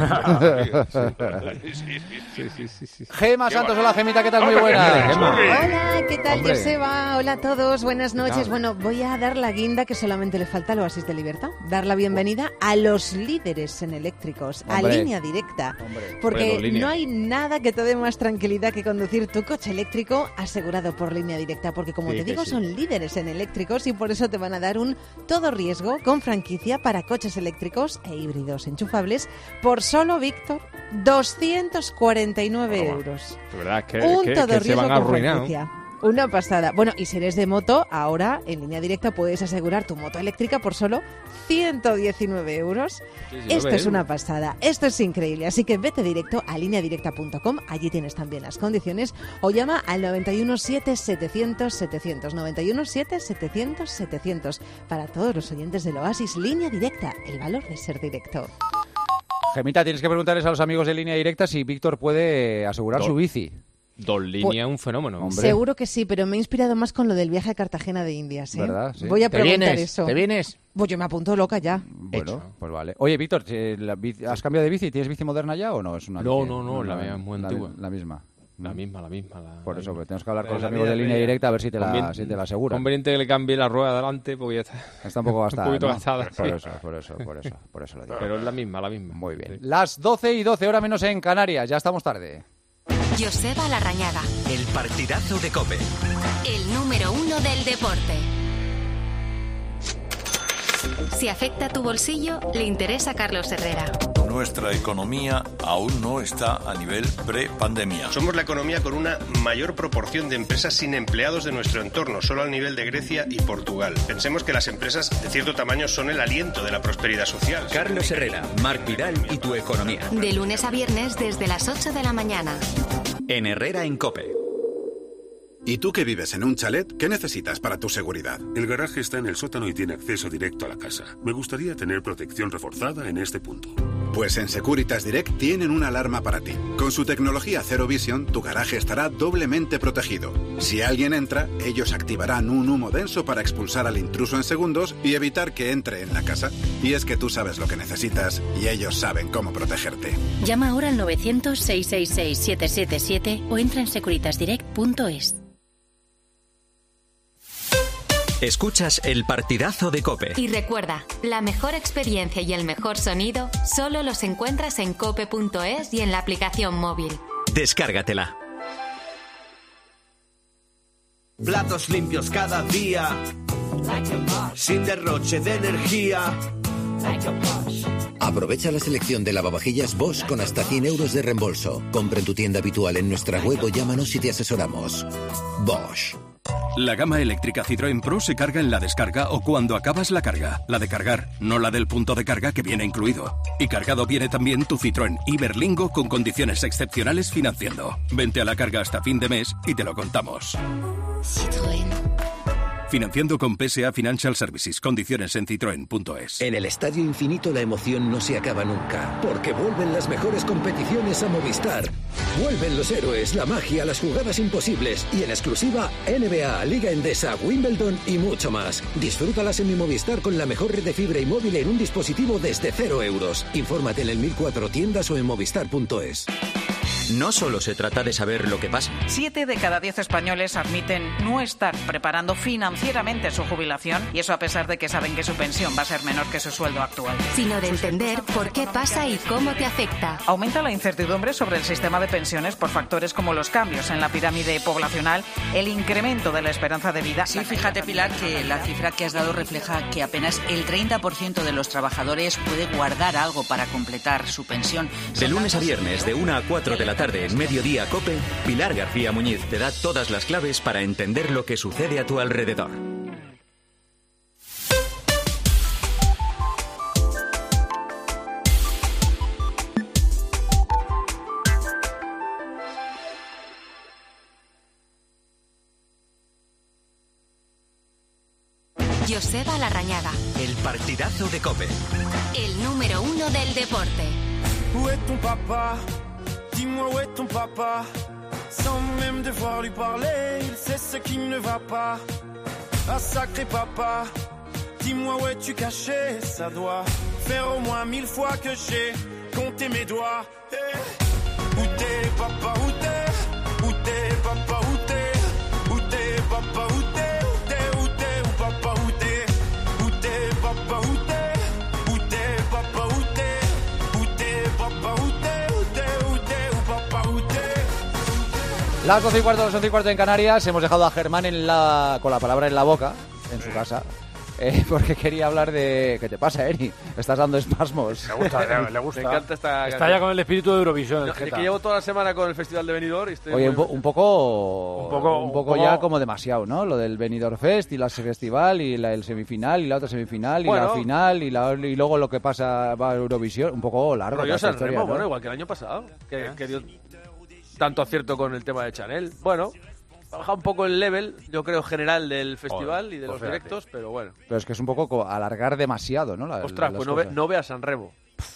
Gema Santos, hola Gemita, ¿qué tal? Muy buena. Hola, ¿qué tal Joseba? Hola a todos, buenas noches. Claro. Bueno, voy a dar la guinda que solamente le falta al Oasis de Libertad. Dar la bienvenida a los líderes en eléctricos, Hombre. a Línea Directa. Hombre. Porque bueno, no hay nada que te dé más tranquilidad que conducir tu coche eléctrico asegurado por Línea Directa. Porque como sí, te digo, sí. son líderes en eléctricos y por eso te van a dar un todo riesgo con franquicia para coches eléctricos e híbridos enchufables por solo, Víctor, doscientos cuarenta y nueve oh, euros. De verdad, que, un que, todo que riesgo se van a arruinar. Una pasada. Bueno, y si eres de moto, ahora en Línea Directa puedes asegurar tu moto eléctrica por solo ciento diecinueve euros. Sí, sí, Esto es una pasada. Esto es increíble. Así que vete directo a línea directa punto com. Allí tienes también las condiciones. O llama al noventa y uno siete setecientos setecientos. noventa y uno siete setecientos setecientos. Para todos los oyentes del Oasis, Línea Directa. El valor de ser directo. Gemita, tienes que preguntarles a los amigos de Línea Directa si Víctor puede asegurar Dos. su bici. Dos líneas, un fenómeno. Hombre. Seguro que sí, pero me he inspirado más con lo del viaje a Cartagena de Indias. ¿eh? ¿Verdad? Sí. Voy a preguntar vienes? eso. ¿Te vienes? Pues yo me apunto loca ya. Bueno, Hecho. pues vale. Oye, Víctor, ¿has cambiado de bici? ¿Tienes bici moderna ya o no? Es una no, bici, no, no, la, la, la, muy antigua. La misma. La misma, la misma. La, por la eso, misma. tenemos que hablar con los amigos de Línea Directa a ver si te la, si te la aseguran. Conveniente que le cambie la rueda adelante porque ya está, está un poco gastada. un poquito ¿no? gastada. Por eso, por eso, por eso, por eso lo digo. Pero es la misma, la misma. Muy bien. Sí. Las doce y doce, hora menos en Canarias. Ya estamos tarde. Joseba Larrañaga. El partidazo de COPE. El número uno del deporte. Si afecta tu bolsillo, le interesa a Carlos Herrera. Nuestra economía aún no está a nivel pre-pandemia. Somos la economía con una mayor proporción de empresas sin empleados de nuestro entorno, solo al nivel de Grecia y Portugal. Pensemos que las empresas de cierto tamaño son el aliento de la prosperidad social. Carlos Herrera, Marc Vidal y tu economía. De lunes a viernes desde las ocho de la mañana. En Herrera en COPE. ¿Y tú que vives en un chalet? ¿Qué necesitas para tu seguridad? El garaje está en el sótano y tiene acceso directo a la casa. Me gustaría tener protección reforzada en este punto. Pues en Securitas Direct tienen una alarma para ti. Con su tecnología Zero Vision, tu garaje estará doblemente protegido. Si alguien entra, ellos activarán un humo denso para expulsar al intruso en segundos y evitar que entre en la casa. Y es que tú sabes lo que necesitas y ellos saben cómo protegerte. Llama ahora al novecientos, seiscientos sesenta y seis, setecientos setenta y siete o entra en securitas direct punto es. Escuchas el partidazo de COPE. Y recuerda, la mejor experiencia y el mejor sonido solo los encuentras en cope punto es y en la aplicación móvil. Descárgatela. Platos limpios cada día, sin derroche de energía. Aprovecha la selección de lavavajillas Bosch con hasta cien euros de reembolso. Compra en tu tienda habitual en nuestra web o llámanos y te asesoramos. Bosch. La gama eléctrica Citroën Pro se carga en la descarga o cuando acabas la carga. La de cargar, no la del punto de carga que viene incluido. Y cargado viene también tu Citroën Iberlingo con condiciones excepcionales financiando. Vente a la carga hasta fin de mes y te lo contamos. Citroën. Financiando con P S A Financial Services. Condiciones en citroen punto es. En el Estadio Infinito la emoción no se acaba nunca, porque vuelven las mejores competiciones a Movistar. Vuelven los héroes, la magia, las jugadas imposibles y en exclusiva N B A, Liga Endesa, Wimbledon y mucho más. Disfrútalas en mi Movistar con la mejor red de fibra y móvil en un dispositivo desde cero euros. Infórmate en el mil cuatro tiendas o en movistar punto es. no solo se trata de saber lo que pasa. Siete de cada diez españoles admiten no estar preparando financieramente su jubilación, y eso a pesar de que saben que su pensión va a ser menor que su sueldo actual. Sino de entender por qué pasa y cómo te afecta. Aumenta la incertidumbre sobre el sistema de pensiones por factores como los cambios en la pirámide poblacional, el incremento de la esperanza de vida. Sí, fíjate, Pilar, que la cifra que has dado refleja que apenas el treinta por ciento de los trabajadores puede guardar algo para completar su pensión. De lunes a viernes, de una a cuatro de la tarde en Mediodía COPE, Pilar García Muñiz te da todas las claves para entender lo que sucede a tu alrededor. Joseba Larrañaga. El partidazo de COPE. El número uno del deporte. Où est ton papa? Dis-moi où est ton papa? Sans même devoir lui parler, il sait ce qui ne va pas. Ah sacré papa, dis-moi où es-tu caché? Ça doit faire au moins mille fois que j'ai compté mes doigts. Hey. Où t'es papa, où t'es? Où t'es papa, où t'es? Où t'es papa, où t'es? Où t'es, où t'es, où papa, où t'es? Où t'es papa, où t'es? Où t'es papa, où t'es? Où t'es papa, où t'es? Où t'es, où t'es, où papa, où t'es? Las doce y cuarto, las once y cuarto en Canarias. Hemos dejado a Germán en la, con la palabra en la boca, en su casa. Eh, porque quería hablar de... ¿Qué te pasa, Eri? Estás dando espasmos. Le gusta, le, le gusta. Me encanta esta Está canción. ya con el espíritu de Eurovisión. No, es que llevo toda la semana con el Festival de Benidorm y estoy Oye, muy... un, po- un poco... Un poco- un poco un ya poco- como demasiado, ¿no? Lo del Benidorm Fest y la festival y la, el semifinal y la otra semifinal y Bueno. la final y, la, y luego lo que pasa va a Eurovisión. Un poco largo. Rollo toda esta San historia, Remo, ¿no? bueno, igual que el año pasado, que, que dio tanto acierto con el tema de Chanel. Bueno, baja un poco el level, yo creo, general del festival Joder, y de pues los fíjate. directos, pero bueno. Pero es que es un poco co- alargar demasiado, ¿no? La- Ostras, las pues no, ve, cosas. no veas San Remo.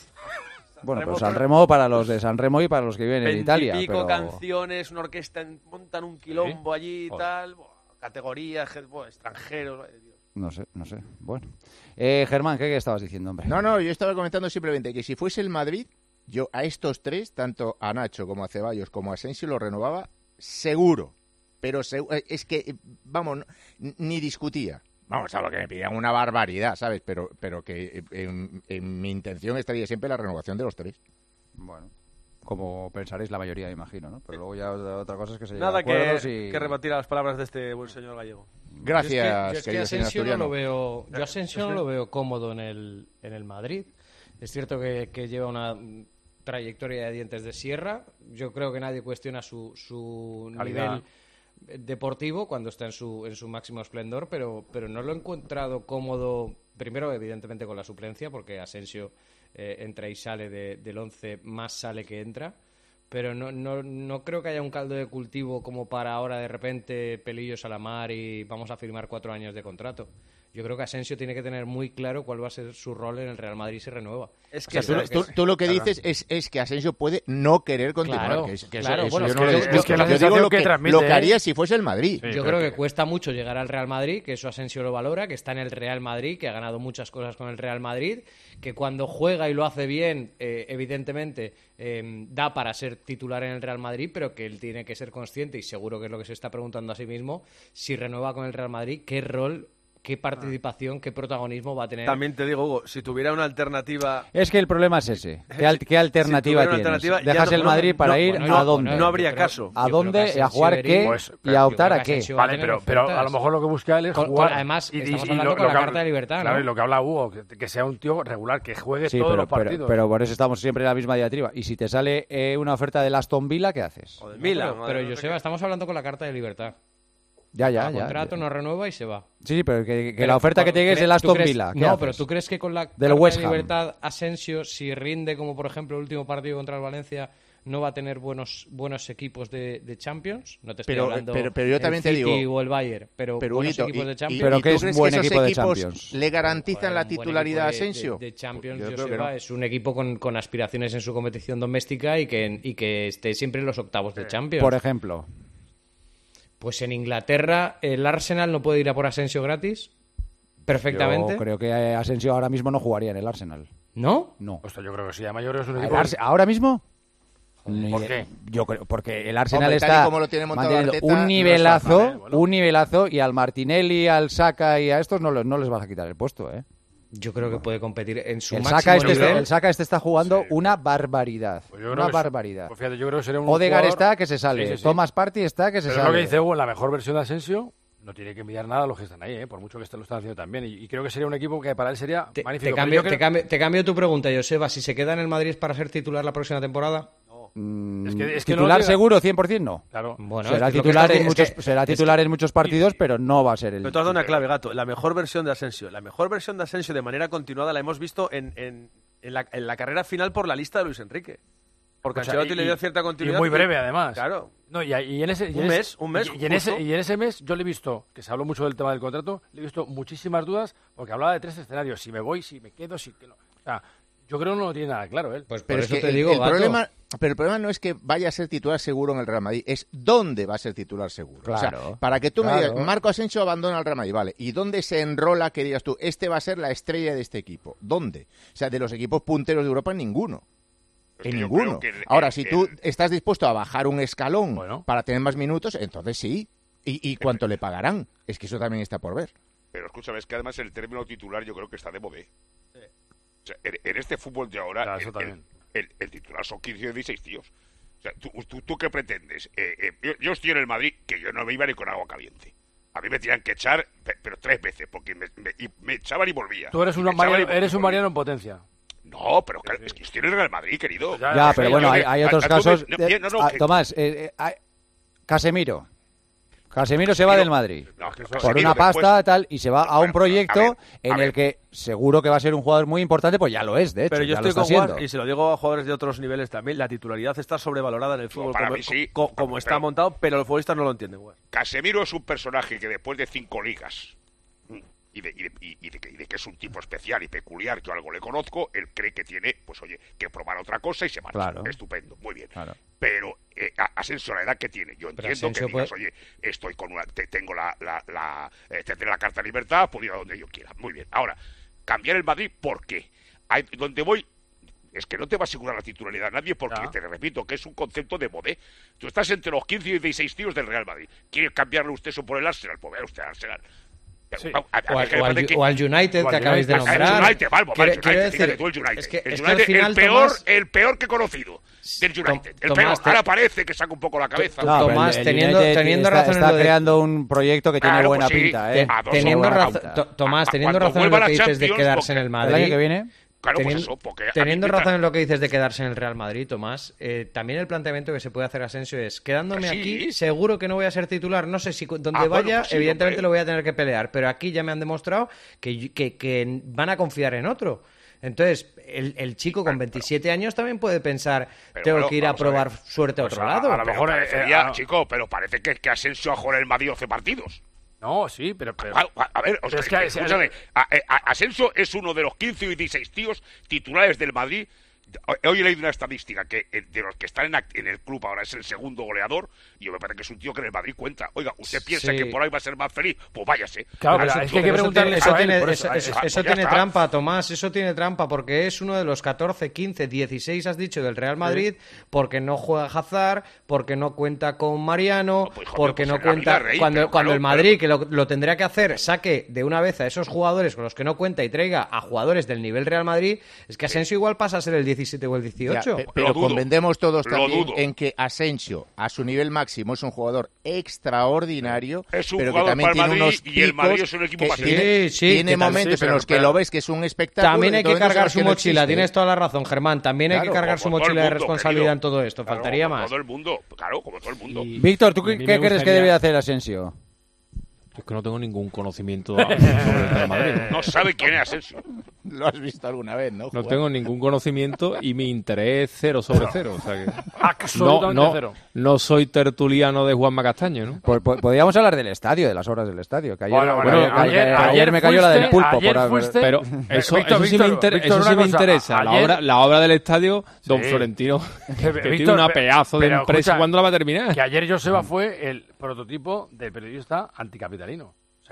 Bueno, Remo, pues San Remo para los de San Remo y para los que viven en Italia. Veintipico Pero... canciones, una orquesta, en- montan un quilombo allí y Joder. tal, buah, categorías, je- buah, extranjeros. ay, Dios. No sé, no sé. Bueno. Eh, Germán, ¿qué, qué estabas diciendo, hombre? No, no, yo estaba comentando simplemente que si fuese el Madrid, yo a estos tres, tanto a Nacho como a Ceballos como a Asensio, lo renovaba seguro. Pero segu- eh, es que, eh, vamos, no- ni discutía. Vamos, a lo que me pidían una barbaridad, ¿sabes? Pero, pero que eh, en, en mi intención estaría siempre la renovación de los tres. Bueno, como pensaréis la mayoría, imagino, ¿no? Pero luego ya otra cosa es que se llega a Nada que, acuerdos y... que rebatir a las palabras de este buen señor gallego. Gracias, Yo es que, yo es que querido señor Asensio no Asturiano. lo veo, yo a Asensio no lo veo cómodo en el, en el Madrid. Es cierto que, que lleva una mm, trayectoria de dientes de sierra. Yo creo que nadie cuestiona su, su Calidad. nivel deportivo cuando está en su, en su máximo esplendor, pero, pero no lo he encontrado cómodo, primero evidentemente con la suplencia, porque Asensio eh, entra y sale de- del once, más sale que entra, pero no, no, no creo que haya un caldo de cultivo como para ahora de repente pelillos a la mar y vamos a firmar cuatro años de contrato. Yo creo que Asensio tiene que tener muy claro cuál va a ser su rol en el Real Madrid si renueva. Es O sea, tú, tú- tú lo que dices es, es que Asensio puede no querer continuar. Claro, que es- que claro, eso bueno, yo es no que lo yo- discuto. es que la Yo digo sensación lo que que, transmite, lo que ¿eh? haría si fuese el Madrid. Yo creo que cuesta mucho llegar al Real Madrid, que eso Asensio lo valora, que está en el Real Madrid, que ha ganado muchas cosas con el Real Madrid, que cuando juega y lo hace bien, eh, evidentemente eh, da para ser titular en el Real Madrid, pero que él tiene que ser consciente, y seguro que es lo que se está preguntando a sí mismo, si renueva con el Real Madrid, qué rol, qué participación, qué protagonismo va a tener. También te digo, Hugo, si tuviera una alternativa... Es que el problema es ese. ¿Qué, al- qué alternativa Si tuviera una tienes? alternativa, ya ¿Dejas no- el Madrid no- para no, ir bueno, a no, dónde? no habría caso. ¿A Yo dónde? creo que ¿A jugar Asensio qué? Pues, ¿Y a optar yo creo a que qué? Asensio va a Vale, tener pero, pero a ofertas. lo mejor lo que busca él es Con- jugar. con- además, Y- y- estamos y hablando lo- con lo la que Carta de Libertad, Claro, ¿no? y lo que habla Hugo, que, que sea un tío regular, que juegue Sí, todos pero, los pero, partidos. pero por eso estamos siempre en la misma diatriba. Y si te sale eh, una oferta del Aston Villa, ¿qué haces? O del No, Milan. pero, o pero de- Joseba, estamos hablando con la Carta de Libertad. Ya, ya, El ya. contrato ya. no renueva y se va. Sí, sí, pero que, que Pero, la oferta que te llegue es ¿tú el crees- Aston tú crees- Villa. ¿qué No, haces? pero ¿tú crees que con la Del Carta West de Ham. Libertad Asensio, si rinde como por ejemplo el último partido contra el Valencia, no va a tener buenos buenos equipos de, de Champions? No te estoy Pero- hablando pero- pero yo el también te City digo- o el Bayern, pero, Pero, buenos Huguito, equipos y- de y- Champions. Pero ¿y ¿qué tú es crees buen que esos equipo de equipos Champions? le garantizan Joder, la un buen titularidad a equipo de- Asensio? De, de Champions, Yo creo que Joseba, no. es un equipo con, con aspiraciones en su competición doméstica y que, y que esté siempre en los octavos de Champions. Por ejemplo. Pues en Inglaterra el Arsenal no puede ir a por Asensio gratis, perfectamente. Yo creo que Asensio ahora mismo no jugaría en el Arsenal. ¿No? No. Hostia, yo creo que sí, a mayores es un ¿El equipo... Arse- ¿Ahora mismo? ¿Por qué? Yo creo, porque el Arsenal Hombre, está como lo tiene manteniendo Arteta, un nivelazo, no mal, ¿eh? Bueno. un nivelazo, y al Martinelli, al Saka y a estos no, no les vas a quitar el puesto, ¿eh? Yo creo que puede competir en su El máximo Saka este, nivel. el Saka este está jugando sí. una barbaridad. Pues yo creo una que barbaridad. Pues fíjate, yo creo que sería un Odegaard jugador... está que se sale. Sí, sí, sí. Thomas Partey está que se Pero sale. Pero lo que dice Hugo, la mejor versión de Asensio no tiene que envidiar nada a los que están ahí, ¿eh? Por mucho que este lo están haciendo también. Y, y creo que sería un equipo que para él sería te, magnífico. Te cambio, creo... te, cambio, te cambio tu pregunta, Joseba. Si se queda en el Madrid es para ser titular la próxima temporada. Mm, es que, es que titular no seguro, cien por ciento no. Claro. Bueno, será es titular, en, muchos, que, será titular en muchos partidos, pero no va a ser el... Pero tú has dado una clave, Gato. La mejor versión de Asensio. La mejor versión de Asensio de manera continuada la hemos visto en, en, en, la, en la carrera final por la lista de Luis Enrique. Porque o sea, Ancelotti le dio cierta continuidad. Y muy breve, además. Claro. No, y, y en ese, y un en mes, ese, un mes. Y, y, en ese, y en ese mes yo le he visto, que se habló mucho del tema del contrato, le he visto muchísimas dudas, porque hablaba de tres escenarios. Si me voy, si me quedo, si... que no. O sea, yo creo que no lo tiene nada claro él. Pues pero por eso te el, digo, el problema, pero el problema no es que vaya a ser titular seguro en el Real Madrid, es dónde va a ser titular seguro. Claro, o sea, para que tú claro. me digas, Marco Asensio abandona el Real Madrid, vale, ¿y dónde se enrola que digas tú, este va a ser la estrella de este equipo? ¿Dónde? O sea, de los equipos punteros de Europa, ninguno. En ninguno. El, Ahora, el, si tú el... estás dispuesto a bajar un escalón bueno. para tener más minutos, entonces sí. ¿Y, y cuánto le pagarán? Es que eso también está por ver. Pero escúchame, es que además el término titular yo creo que está de moda. O sea, en, en este fútbol de ahora, claro, el, el, el, el titular son quince o dieciséis tíos. O sea, ¿tú, tú, tú qué pretendes? Eh, eh, yo, yo estoy en el Madrid, que yo no me iba ni con agua caliente. A mí me tenían que echar, pero tres veces, porque me, me, me echaban y volvía. Tú eres, una Mariano, eres un Mariano en potencia. No, pero sí, sí. es que estoy en el Real Madrid, querido. Ya, ya pero bueno, hay, hay otros casos... No, no, no, ah, que... Tomás, eh, eh, hay... Casemiro... Casemiro se va del Madrid no, por una pasta después, tal y se va a un proyecto a ver, a en ver. el que seguro que va a ser un jugador muy importante, pues ya lo es, de hecho. Pero yo ya estoy lo está con Juan, y se lo digo a jugadores de otros niveles también, la titularidad está sobrevalorada en el fútbol, no, como, mí sí, como, como está montado, pero los futbolistas no lo entienden. Juan. Casemiro es un personaje que después de cinco ligas y de, y, de, y, de, y de que es un tipo especial y peculiar, que algo le conozco, él cree que tiene, pues oye, que probar otra cosa y se marcha. Claro. Estupendo, muy bien. Claro. Pero eh, Asensio, la edad que tiene, yo entiendo Asensio que digas, puede... oye, estoy con una, te, tengo la, la, la eh, tendré la carta de libertad, puedo ir a donde yo quiera. Muy bien. Ahora, cambiar el Madrid, ¿por qué? Hay, donde voy, es que no te va a asegurar la titularidad a nadie, porque, ah. te repito, que es un concepto de modé. Tú estás entre los quince y dieciséis tíos del Real Madrid. ¿Quiere cambiarle usted eso por el Arsenal? Pues vea usted al Arsenal. Sí. A, a, o, al, o, al, que, o al United que acabáis de nombrar. El United, vale, vale, United, decir, tú el United. Es que, el, es United que final, el, peor, Tomás, el peor que he conocido del United. El Tomás, peor. Te... Ahora parece que saca un poco la cabeza. No, Tomás, el, el teniendo, teniendo está, razón está en lo de... creando un proyecto que tiene claro, buena pues sí, pinta. ¿eh? Teniendo razón, Tomás, teniendo razón en lo que dices de quedarse en el Madrid. El año que viene... Claro, teniendo, pues eso, porque teniendo razón en lo que dices de quedarse en el Real Madrid, Tomás, eh, también el planteamiento que se puede hacer a Asensio es, quedándome sí. aquí, seguro que no voy a ser titular, no sé si donde ah, vaya, bueno, pues sí, evidentemente hombre. lo voy a tener que pelear, pero aquí ya me han demostrado que, que, que van a confiar en otro. Entonces, el, el chico con veintisiete años también puede pensar, pero tengo bueno, que ir a probar a suerte a pues otro a, lado. A lo mejor, eh, eh, a... chico, pero parece que, que Asensio ha jugado en el Madrid once partidos. No, sí, pero... pero... A, a, a ver, o sea, es que, escúchame, a, a, Asensio es uno de los quince y dieciséis tíos titulares del Madrid. Hoy he leído una estadística que de los que están en, en el club ahora es el segundo goleador y yo me parece que es un tío que en el Madrid cuenta. Oiga, ¿usted piensa sí. que por ahí va a ser más feliz? Pues váyase. Claro, pero, pero es que hay que preguntarle eso, eso tiene, eso, eso, eso, eso, eso tiene trampa, Tomás, eso tiene trampa porque es uno de los catorce, quince, dieciséis, has dicho, del Real Madrid, sí. porque no juega Hazard, porque no cuenta con Mariano, no, pues, hijo, porque pues, no cuenta... Rey, cuando pero, cuando claro, el Madrid, pero... que lo, lo tendría que hacer, saque de una vez a esos jugadores con los que no cuenta y traiga a jugadores del nivel Real Madrid, es que Asensio igual pasa a ser el diecisiete o el dieciocho. Ya, pero convendemos todos también en que Asensio, a su nivel máximo, es un jugador extraordinario, es un pero jugador que también para tiene Madrid unos picos y el Madrid es un equipo más tiene, sí, sí, tiene momentos sí, en los que pero, lo ves que es un espectáculo. También hay que cargar su mochila, no tienes toda la razón, Germán. También claro, hay que cargar su mochila de responsabilidad querido. en todo esto. Claro, Faltaría como más. Todo el mundo, claro, como todo el mundo. Y... Víctor, ¿tú qué, qué crees gustaría... que debe hacer Asensio? Es que no tengo ningún conocimiento sobre el Real Madrid. No sabe quién es Asensio. Lo has visto alguna vez, ¿no? No tengo ningún conocimiento y mi interés es cero sobre cero. O sea que absolutamente no, no, cero. No soy tertuliano de Juanma Castaño, ¿no? Pues, pues, podríamos hablar del estadio, de las obras del estadio. Que ayer, bueno, bueno, bueno, ayer, ayer, ayer, ayer me cayó fuiste, la del pulpo. Ayer por fuiste, pero eso, Víctor, eso sí me, inter Víctor, eso sí me cosa, interesa. ayer, la, obra, la obra del estadio, don sí. Florentino, que Víctor, tiene una pedazo de pero, empresa. Escucha, ¿Cuándo la va a terminar? Que ayer Joseba fue el prototipo de periodista anticapitalino. O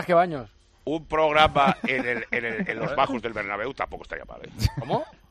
más que Baños. Un programa en, el, en, el, en los bajos del Bernabéu tampoco estaría mal, ¿eh? ¿Cómo?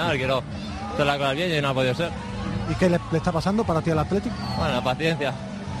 ganar, quiero hacer las cosas bien y no ha podido ser. ¿Y qué le, le está pasando para ti al Atlético? Bueno, paciencia.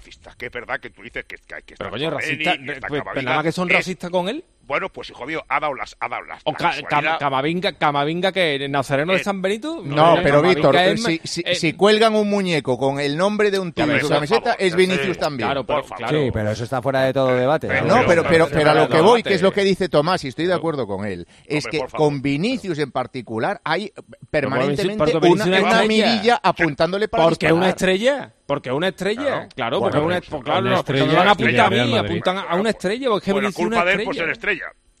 racista. Que es verdad que tú dices que, que hay que estar Pero coño, con Lenny, racista, que está pues, Camavinga. nada más que son Es- racistas con él. Bueno, pues hijo mío, ha dado las, ha dado las. O la Ca- casualidad. Cam- Camavinga, Camavinga, que Nazareno de Eh, San Benito. No, eh, pero Camavinga Víctor, eh, es- si, si, eh, si cuelgan un muñeco con el nombre de un tío Ya en ves, su por camiseta, favor, es ya Vinicius sé. también. Claro, pero, claro. Sí, pero eso está fuera de todo debate. Pero- No, pero, pero, pero a lo que voy, que es lo debate. que dice Tomás, y estoy de acuerdo con él, es Hombre, que por favor. con Vinicius en particular hay porque permanentemente Vinicius una, es una una estrella. mirilla apuntándole para Porque es una disparar. estrella. Porque es una estrella. Claro. Claro, Bueno, porque es una, pues, pues, claro, una no, estrella no me van a y apuntar a mí, Real Madrid. apuntan a una estrella, porque es que Pues la Vinicius es culpa una de él por ser estrella. estrella.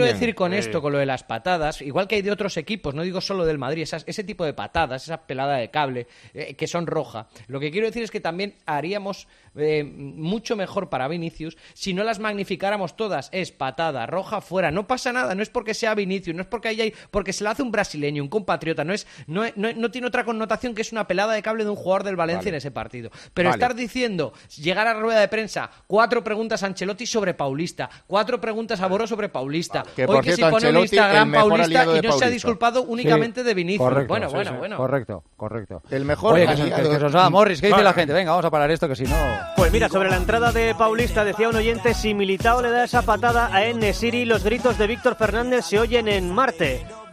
quiero decir con esto, con lo de las patadas, igual que hay de otros equipos, no digo solo del Madrid, esas, ese tipo de patadas, esa pelada de cable, eh, que son roja, lo que quiero decir es que también haríamos eh, mucho mejor para Vinicius si no las magnificáramos todas. Es patada, roja, fuera, no pasa nada, no es porque sea Vinicius, no es porque haya, porque se la hace un brasileño, un compatriota, no es no, no, no tiene otra connotación que es una pelada de cable de un jugador del Valencia vale. en ese partido. Pero vale. estar diciendo, llegar a la rueda de prensa, cuatro preguntas a Ancelotti sobre Paulista, cuatro preguntas a Boró sobre Paulista, que, hoy que cierto, si pone un Instagram Paulista y no Paulista. se ha disculpado únicamente sí, de Vinicius. Correcto, bueno, sí, bueno, sí, bueno. Correcto, correcto. El mejor Oye, que, que, que, que nos va, Morris, ¿qué dice vale. la gente? Venga, vamos a parar esto que si no... Pues mira, sobre la entrada de Paulista decía un oyente, si Militao le da esa patada a En-Nesyri, los gritos de Víctor Fernández se oyen en Marte.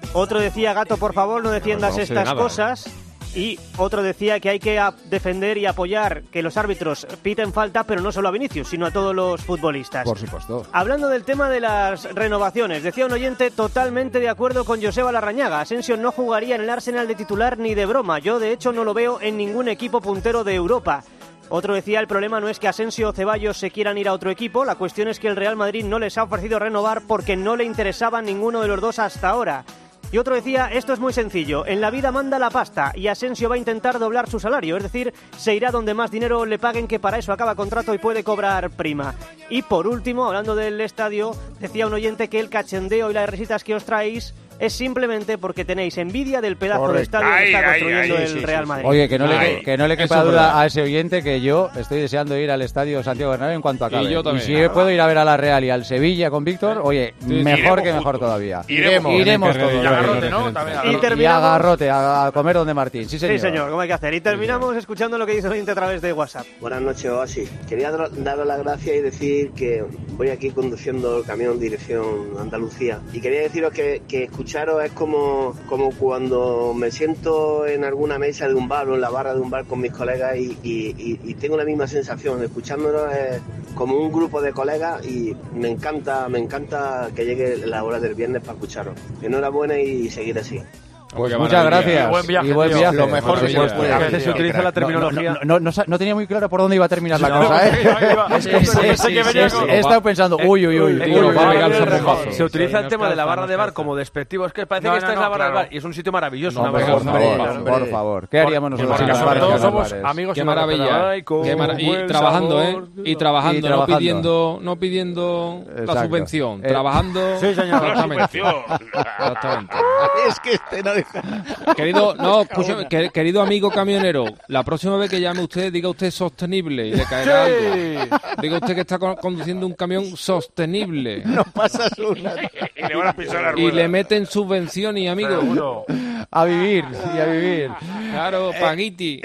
Otro decía, Gato, por favor, no defiendas No, no sé estas nada. cosas. Y otro decía que hay que a- defender y apoyar que los árbitros piten falta, pero no solo a Vinicius, sino a todos los futbolistas. Por supuesto. Hablando del tema de las renovaciones, decía un oyente totalmente de acuerdo con Joseba Larrañaga. Asensio no jugaría en el Arsenal de titular ni de broma. Yo, de hecho, no lo veo en ningún equipo puntero de Europa. Otro decía, el problema no es que Asensio o Ceballos se quieran ir a otro equipo, la cuestión es que el Real Madrid no les ha ofrecido renovar porque no le interesaba ninguno de los dos hasta ahora. Y otro decía, esto es muy sencillo, en la vida manda la pasta y Asensio va a intentar doblar su salario, es decir, se irá donde más dinero le paguen, que para eso acaba contrato y puede cobrar prima. Y por último, hablando del estadio, decía un oyente que el cachondeo y las risitas que os traéis es simplemente porque tenéis envidia del pedazo Correcto. de estadio Ahí, que está ahí, construyendo ahí, el sí, Real sí, Madrid. Oye, que no, le, Ay, que no le eso quepa es duda verdad. a ese oyente que yo estoy deseando ir al estadio Santiago Bernabéu en cuanto acabe. Y yo también. si puedo ir a ver a la Real y al Sevilla con Víctor, oye, Sí, sí. mejor Iremos que mejor juntos. todavía. Iremos. Iremos Tienen que todos. reunir Agarrote, los ¿no? referentes. También, Y Y a terminamos... garrote, a, a comer donde Martín. Sí, señor. Sí, señor, como hay que hacer. Y terminamos escuchando lo que dice el oyente a través de WhatsApp. Buenas noches, Oasis. Quería dar- daros las gracias y decir que voy aquí conduciendo el camión dirección Andalucía. Y quería deciros que, que escucharos es como, como cuando me siento en alguna mesa de un bar o en la barra de un bar con mis colegas y, y- y- y tengo la misma sensación. Escuchándonos es como un grupo de colegas y me encanta, me encanta que llegue la hora del viernes para escucharos. Enhorabuena y seguir así. Pues Qué muchas maravilla. gracias. Y buen viaje, Y buen tío. viaje. Lo mejor que se Maravilla. puede A hacer. veces se utiliza la No, terminología. no, no, no, sa- no tenía muy claro por dónde iba a terminar la No, cosa, ¿eh? iba, iba. Es que Sí, sí, pensé sí, que sí, venía sí. con- He estado pensando, uy, uy, uy. Eh, uy, tío, uy, va a uy, pegar uy, el uy, repaso. uy. Se utiliza Sí, el no tema de la calza, barra no de bar calza. como despectivo. Es que parece No, que esta no, es la no, barra del claro. bar y es un sitio maravilloso. No, una hombre, barra por de bar. favor, hombre. por favor. ¿Qué haríamos Qué nosotros en las maravilla. barras y en Todos los somos bares? amigos Qué y nos maravilla. respetamos. Qué mara- y Buen trabajando, ¿eh? sabor. Y trabajando, Y no trabajando. pidiendo, no pidiendo la Exacto. subvención. Eh, Trabajando. Sí, señor. La Exactamente. subvención. Exactamente. Es que este no deja. Querido, no, escúchame, que- querido amigo camionero, la próxima vez que llame usted, diga usted sostenible y le caerá algo. Diga usted que está con- conduciendo un camión sostenible. No pasas una. Y le van a pisar la Y rueda. le meten subvención y amigo. Seguro. A vivir y a vivir. Claro, paguiti.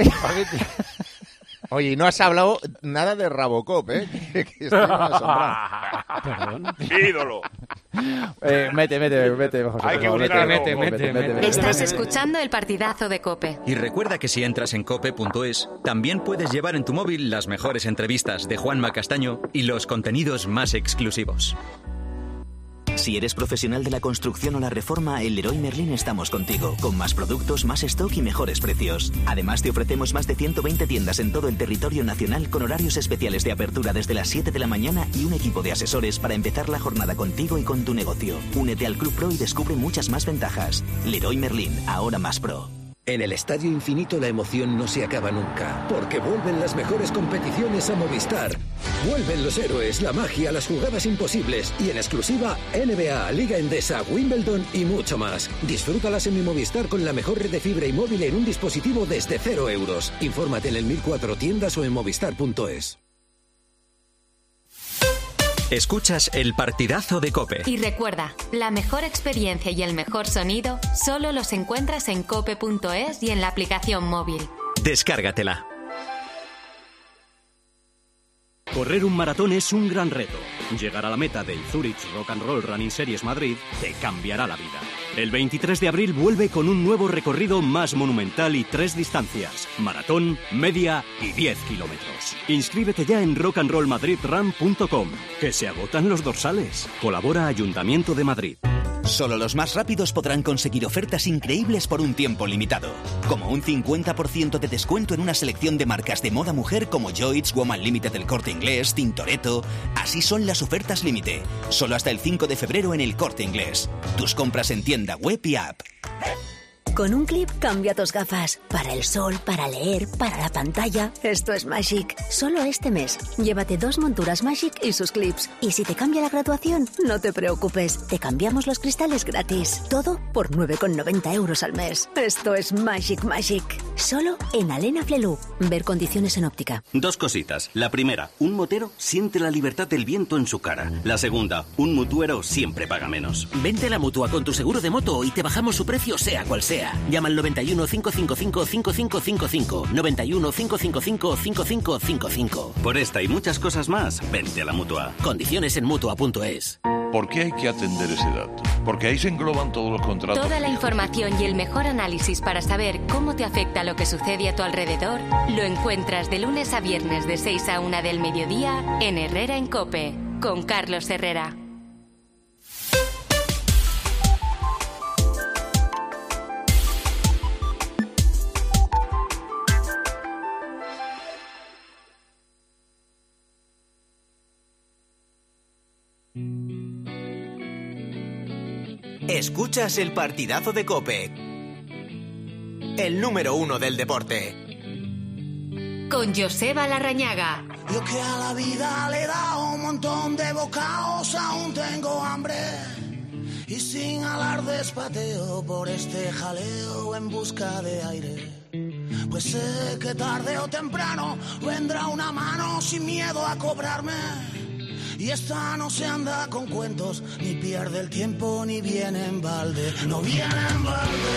Oye, y no has hablado nada de Rabocop, ¿eh? Que, que estoy asombrado. Perdón. Ídolo. Eh, mete, mete, mete, José. Hay por que favor, buscar mete, algo. mete, mete, mete. Estás escuchando el partidazo de COPE. Y recuerda que si entras en cope punto es, también puedes llevar en tu móvil las mejores entrevistas de Juanma Castaño y los contenidos más exclusivos. Si eres profesional de la construcción o la reforma, en Leroy Merlin estamos contigo, con más productos, más stock y mejores precios. Además, te ofrecemos más de ciento veinte tiendas en todo el territorio nacional con horarios especiales de apertura desde las siete de la mañana y un equipo de asesores para empezar la jornada contigo y con tu negocio. Únete al Club Pro y descubre muchas más ventajas. Leroy Merlin, ahora más pro. En el Estadio Infinito la emoción no se acaba nunca, porque vuelven las mejores competiciones a Movistar. Vuelven los héroes, la magia, las jugadas imposibles y en exclusiva N B A, Liga Endesa, Wimbledon y mucho más. Disfrútalas en mi Movistar con la mejor red de fibra y móvil en un dispositivo desde cero euros. Infórmate en el mil cuatro tiendas o en movistar punto es. Escuchas el partidazo de COPE. Y recuerda, la mejor experiencia y el mejor sonido solo los encuentras en cope punto es y en la aplicación móvil. Descárgatela. Correr un maratón es un gran reto. Llegar a la meta del Zurich Rock and Roll Running Series Madrid te cambiará la vida. El veintitrés de abril vuelve con un nuevo recorrido más monumental y tres distancias: maratón, media y diez kilómetros. Inscríbete ya en rock and roll madrid run punto com, que se agotan los dorsales. Colabora Ayuntamiento de Madrid. Solo los más rápidos podrán conseguir ofertas increíbles por un tiempo limitado, como un cincuenta por ciento de descuento en una selección de marcas de moda mujer como Joyce, Woman Limited del Corte Inglés, Tintoretto. Así son las ofertas límite, solo hasta el cinco de febrero en el Corte Inglés. Tus compras en tienda web y app. Con un clip cambia tus gafas. Para el sol, para leer, para la pantalla. Esto es Magic. Solo este mes. Llévate dos monturas Magic y sus clips. Y si te cambia la graduación, no te preocupes. Te cambiamos los cristales gratis. Todo por nueve con noventa euros al mes. Esto es Magic Magic. Solo en Alena Flelu. Ver condiciones en óptica. Dos cositas. La primera, un motero siente la libertad del viento en su cara. La segunda, un mutuero siempre paga menos. Vente a la Mutua con tu seguro de moto y te bajamos su precio sea cual sea. Llama al noventa y uno, cinco cinco cinco, cinco cinco cinco cinco. noventa y uno, cinco cinco cinco, cinco cinco cinco cinco. Por esta y muchas cosas más, vente a la Mutua. Condiciones en Mutua punto es. ¿Por qué hay que atender ese dato? Porque ahí se engloban todos los contratos. Toda la información y el mejor análisis para saber cómo te afecta lo que sucede a tu alrededor lo encuentras de lunes a viernes de seis a una del mediodía en Herrera en COPE, con Carlos Herrera. Escuchas el partidazo de COPE, el número uno del deporte. Con Joseba Larrañaga. Yo que a la vida le he dado un montón de bocados, aún tengo hambre. Y sin alardes pateo por este jaleo en busca de aire. Pues sé que tarde o temprano vendrá una mano sin miedo a cobrarme. Y esta no se anda con cuentos, ni pierde el tiempo, ni viene en balde. No viene en balde.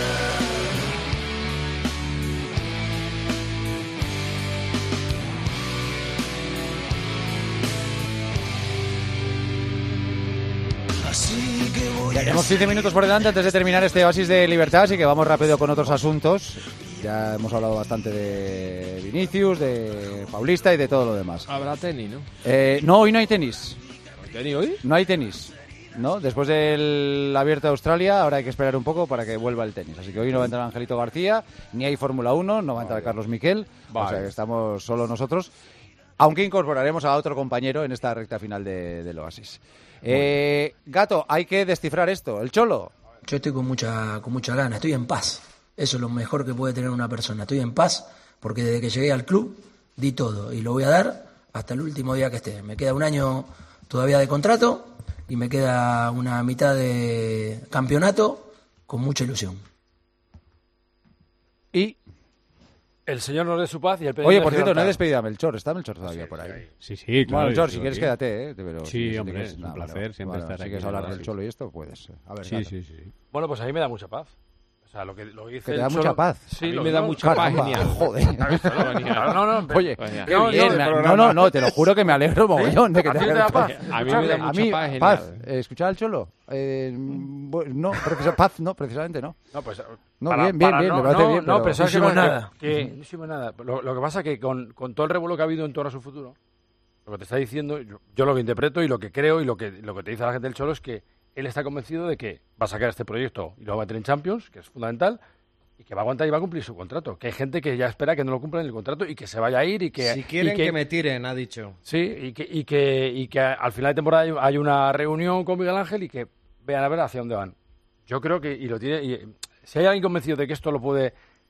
Ya tenemos quince minutos por delante antes de terminar este oasis de libertad, así que vamos rápido con otros asuntos. Ya hemos hablado bastante de Vinicius, de Paulista y de todo lo demás. Habrá tenis, ¿no? Eh, no, hoy no hay tenis. ¿No hay tenis hoy? No hay tenis. ¿No? Después del Abierto de Australia, ahora hay que esperar un poco para que vuelva el tenis. Así que hoy no va a entrar Angelito García, ni hay Fórmula uno, no va a entrar Carlos Miquel. Vale. O sea que estamos solo nosotros. Aunque incorporaremos a otro compañero en esta recta final de, del Oasis. Eh, Gato, hay que descifrar esto. El Cholo. Yo estoy con mucha, con mucha gana, estoy en paz. Eso es lo mejor que puede tener una persona. Estoy en paz porque desde que llegué al club di todo y lo voy a dar hasta el último día que esté. Me queda un año todavía de contrato y me queda una mitad de campeonato con mucha ilusión. Y el señor nos dé su paz y el P D. Oye, por cierto, no he despedido a Melchor. ¿Está Melchor todavía sí, por ahí? Sí, sí, claro. Bueno, Melchor, si quieres aquí. Quédate, ¿eh? Pero sí, si hombre, es un placer vale, siempre vale, estar si aquí. Si quieres hablar del Cholo y esto, puedes. A ver, sí, sí, sí. Bueno, pues a mí me da mucha paz. O sea, lo que, lo que dice que te el da Cholo, mucha paz. Sí, a mí me da mucha paz, genial. Joder. No, no, no. Oye, no, bien, no, no, no, te lo juro que me alegro mogollón de que te da paz. A mí me da mucha mí, paz, genial. Paz. ¿Escuchar al Cholo? Eh, no, paz no, precisamente no. No, pues no, para, bien, bien, para, bien, no, me parece no, bien, no, pero, pero no hicimos nada. Que, que, no hicimos nada. Lo, lo que pasa es que con, con todo el revuelo que ha habido en torno a su futuro, lo que te está diciendo, yo, yo lo que interpreto y lo que creo y lo que, lo que te dice la gente del Cholo es que él está convencido de que va a sacar este proyecto y lo va a meter en Champions, que es fundamental, y que va a aguantar y va a cumplir su contrato. Que hay gente que ya espera que no lo cumpla en el contrato y que se vaya a ir y que... Si quieren y que, que me tiren, ha dicho. Sí, y que, y que, y que al final de temporada hay, hay una reunión con Miguel Ángel y que vean a ver hacia dónde van. Yo creo que, y lo tiene... Y, si hay alguien convencido de que esto lo puede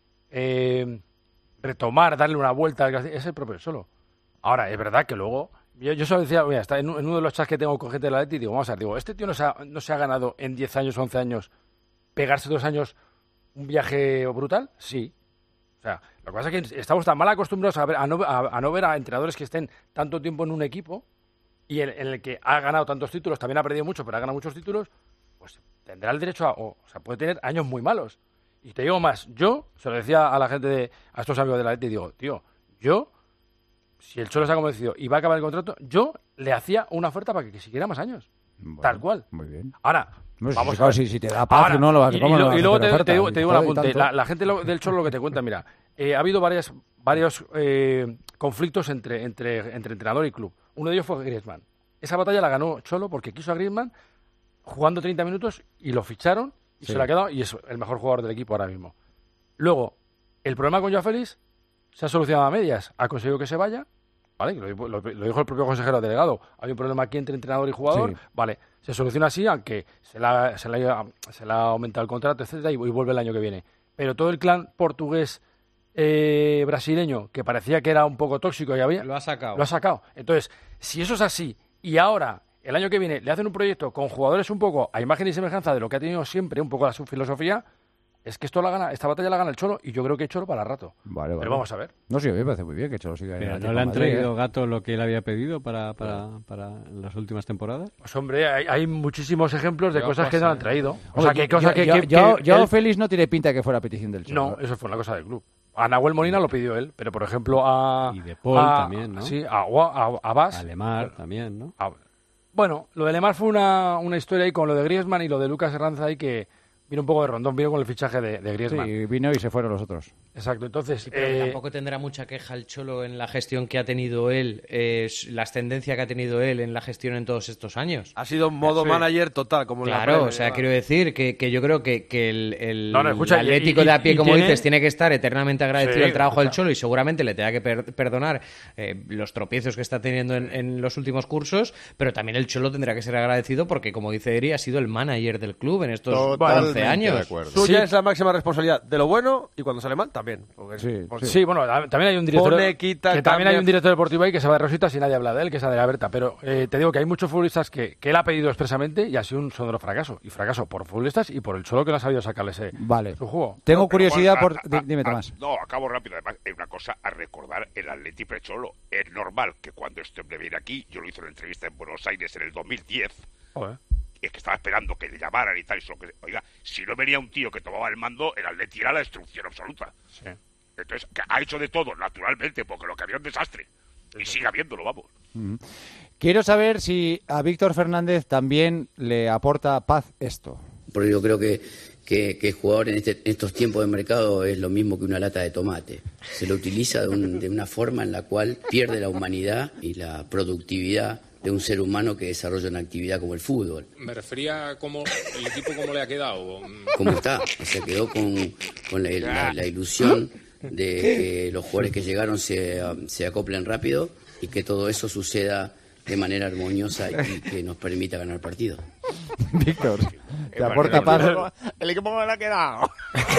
eh, retomar, darle una vuelta, es el propio Cholo. Ahora, es verdad que luego... Yo, yo solo decía, mira, está en, en uno de los chats que tengo con gente de la Leti, digo, vamos a ver, digo, este tío no se ha, no se ha ganado en diez años, once años, pegarse dos años un viaje brutal, sí. O sea, lo que pasa es que estamos tan mal acostumbrados a, ver, a, no, a, a no ver a entrenadores que estén tanto tiempo en un equipo y en, en el que ha ganado tantos títulos, también ha perdido mucho, pero ha ganado muchos títulos, pues tendrá el derecho a... O, o sea, puede tener años muy malos. Y te digo más, yo, se lo decía a la gente, de, a estos amigos de la Leti, digo, tío, yo, si el Cholo se ha convencido y va a acabar el contrato, yo le hacía una oferta para que, que siguiera más años. Bueno, tal cual. Muy bien. Ahora... No, vamos si, claro, si, si te da paz, ahora, no lo vas a y, y, lo, y luego te, oferta, te digo, te digo un apunte. La, la gente lo, tanto. del Cholo lo que te cuenta, mira, eh, ha habido varias, varios eh, conflictos entre, entre, entre entrenador y club. Uno de ellos fue Griezmann. Esa batalla la ganó Cholo porque quiso a Griezmann jugando treinta minutos y lo ficharon y sí. se la ha quedado y es el mejor jugador del equipo ahora mismo. Luego, el problema con Joao Félix se ha solucionado a medias. Ha conseguido que se vaya, ¿vale? Lo, lo, lo dijo el propio consejero delegado. Hay un problema aquí entre entrenador y jugador, sí. Vale. Se soluciona así, aunque se le ha, se le ha, se le ha aumentado el contrato, etcétera, y, y vuelve el año que viene. Pero todo el clan portugués eh, brasileño, que parecía que era un poco tóxico y había... Lo ha sacado. Lo ha sacado. Entonces, si eso es así, y ahora, el año que viene, le hacen un proyecto con jugadores un poco a imagen y semejanza de lo que ha tenido siempre, un poco la su filosofía, es que esto la gana, esta batalla la gana el Cholo, y yo creo que el Cholo para rato. Vale, vale. Pero vamos a ver. No, sí, a mí me parece muy bien que el Cholo siga. Pero ¿no le han traído, ¿eh? Gato, lo que él había pedido para, para, para las últimas temporadas? Pues hombre, hay, hay muchísimos ejemplos de yo cosas que no han traído. O hombre, sea, que hay cosas yo, que... Yo, que, yo, que yo él... Félix no tiene pinta que fuera petición del Cholo. No, eso fue una cosa del club. A Nahuel Molina lo pidió él, pero por ejemplo a... Y de Paul a, también, ¿no? Sí, a, a, a Bas. A Lemar también, ¿no? A, Bueno, lo de Lemar fue una, una historia ahí con lo de Griezmann y lo de Lucas Herranz ahí que vino un poco de rondón, vino con el fichaje de, de Griezmann. Sí, vino y se fueron los otros. Exacto, entonces... Sí, pero eh, tampoco tendrá mucha queja el Cholo en la gestión que ha tenido él, eh, la ascendencia que ha tenido él en la gestión en todos estos años. Ha sido modo Sí. manager total, como en la Claro, Premier, o sea, ¿no? quiero decir que, que yo creo que, que el, el, No, no, escucha, el Atlético y- y- de a pie, y como tiene- dices, tiene que estar eternamente agradecido Sí, al trabajo del escucha. Cholo y seguramente le tenga que per- perdonar eh, los tropiezos que está teniendo en, en los últimos cursos, pero también el Cholo tendrá que ser agradecido porque, como dice Eri, ha sido el manager del club en estos Totalmente once de años. acuerdo. Suya Sí. es la máxima responsabilidad de lo bueno y cuando sale mal también. Porque- Sí, porque- Sí, bueno, a- también hay un director Pone, quita, que también cambia. hay un director deportivo ahí que se va de rositas y nadie habla de él, que es Adrià Berta, pero eh, te digo que hay muchos futbolistas que, que él ha pedido expresamente y ha sido un sonoro fracaso, y fracaso por futbolistas y por el Cholo que no ha sabido sacarle ese Vale. su juego. Tengo No, pero curiosidad Juan, por... a- di- a- Dime, a- Tomás. No, acabo rápido. Además, hay una cosa a recordar: el Atleti Precholo. Es normal que cuando este hombre viene aquí, yo lo hice en una entrevista en Buenos Aires en el dos mil diez, Joder. y es que estaba esperando que le llamaran y tal. Y solo que, oiga, si no venía un tío que tomaba el mando, el Atleti era la destrucción absoluta. Sí. Entonces, que ha hecho de todo, naturalmente, porque lo que había un desastre. Y sigue habiéndolo, vamos. Ujú. Quiero saber si a Víctor Fernández también le aporta paz esto. Porque yo creo que, que, que el jugador en, este, en estos tiempos de mercado es lo mismo que una lata de tomate. Se lo utiliza de, un- de una forma en la cual pierde la humanidad y la productividad de un ser humano que desarrolla una actividad como el fútbol. Me refería a cómo el equipo cómo le ha quedado. ¿Cómo está? O sea, quedó con, con la, la- la ilusión de que los jugadores que llegaron se, um, se acoplen rápido y que todo eso suceda de manera armoniosa y que nos permita ganar partidos. Víctor, ¿te aporta paz? El equipo me lo ha quedado.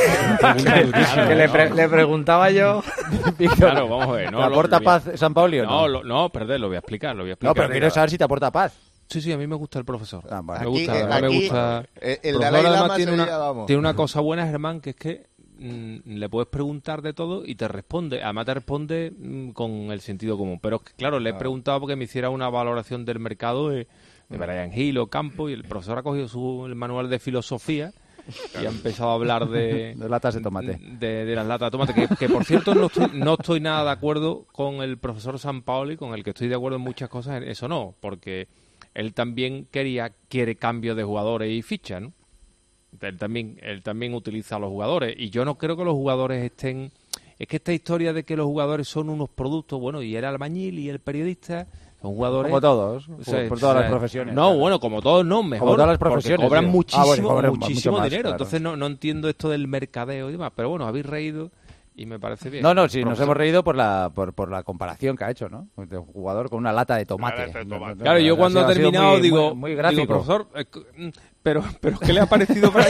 Que le, pre- le preguntaba yo. Víctor, Claro, vamos a ver. No, ¿te lo- aporta lo- paz San Paoli o no? No, lo- no, perdón, lo voy a explicar, lo voy a explicar. No, pero quiero saber si te aporta paz. Sí, sí, a mí me gusta el profesor. Ah, vale. Me Aquí, gusta, eh, además me aquí, gusta. eh, el profesor Dalai además Lama tiene sería, una, vamos. tiene una cosa buena, Germán, que es que mm, le puedes preguntar de todo y te responde. Además te responde mm, con el sentido común. Pero es que, claro, le he preguntado porque me hiciera una valoración del mercado de, de Brian Hill o Campo, y el profesor ha cogido su el manual de filosofía y ha empezado a hablar de... De latas de tomate. De, de las latas de tomate, que, que por cierto no estoy, no estoy nada de acuerdo con el profesor Sampaoli, con el que estoy de acuerdo en muchas cosas, eso no, porque él también quería, quiere cambio de jugadores y fichas, ¿no? Él también, él también utiliza a los jugadores, y yo no creo que los jugadores estén... Es que esta historia de que los jugadores son unos productos, bueno, y el albañil y el periodista son jugadores... Como todos, O sea, por todas o las sea, profesiones. No, bueno, como todos no, mejor. Como todas las porque profesiones, cobran sí. muchísimo, Ah, bueno, cobran muchísimo mucho más, dinero, claro. entonces no, no entiendo esto del mercadeo y demás, pero bueno, habéis reído y me parece bien. No, no, sí, nos Profesor. hemos reído por la por, por la comparación que ha hecho, ¿no? De un jugador con una lata de tomate. lata de tomate. No, no, Claro, no, yo ha cuando sido- he ha sido terminado muy- digo, muy, muy gráfico. digo, profesor, eh, c- pero, pero ¿qué le ha parecido Brian?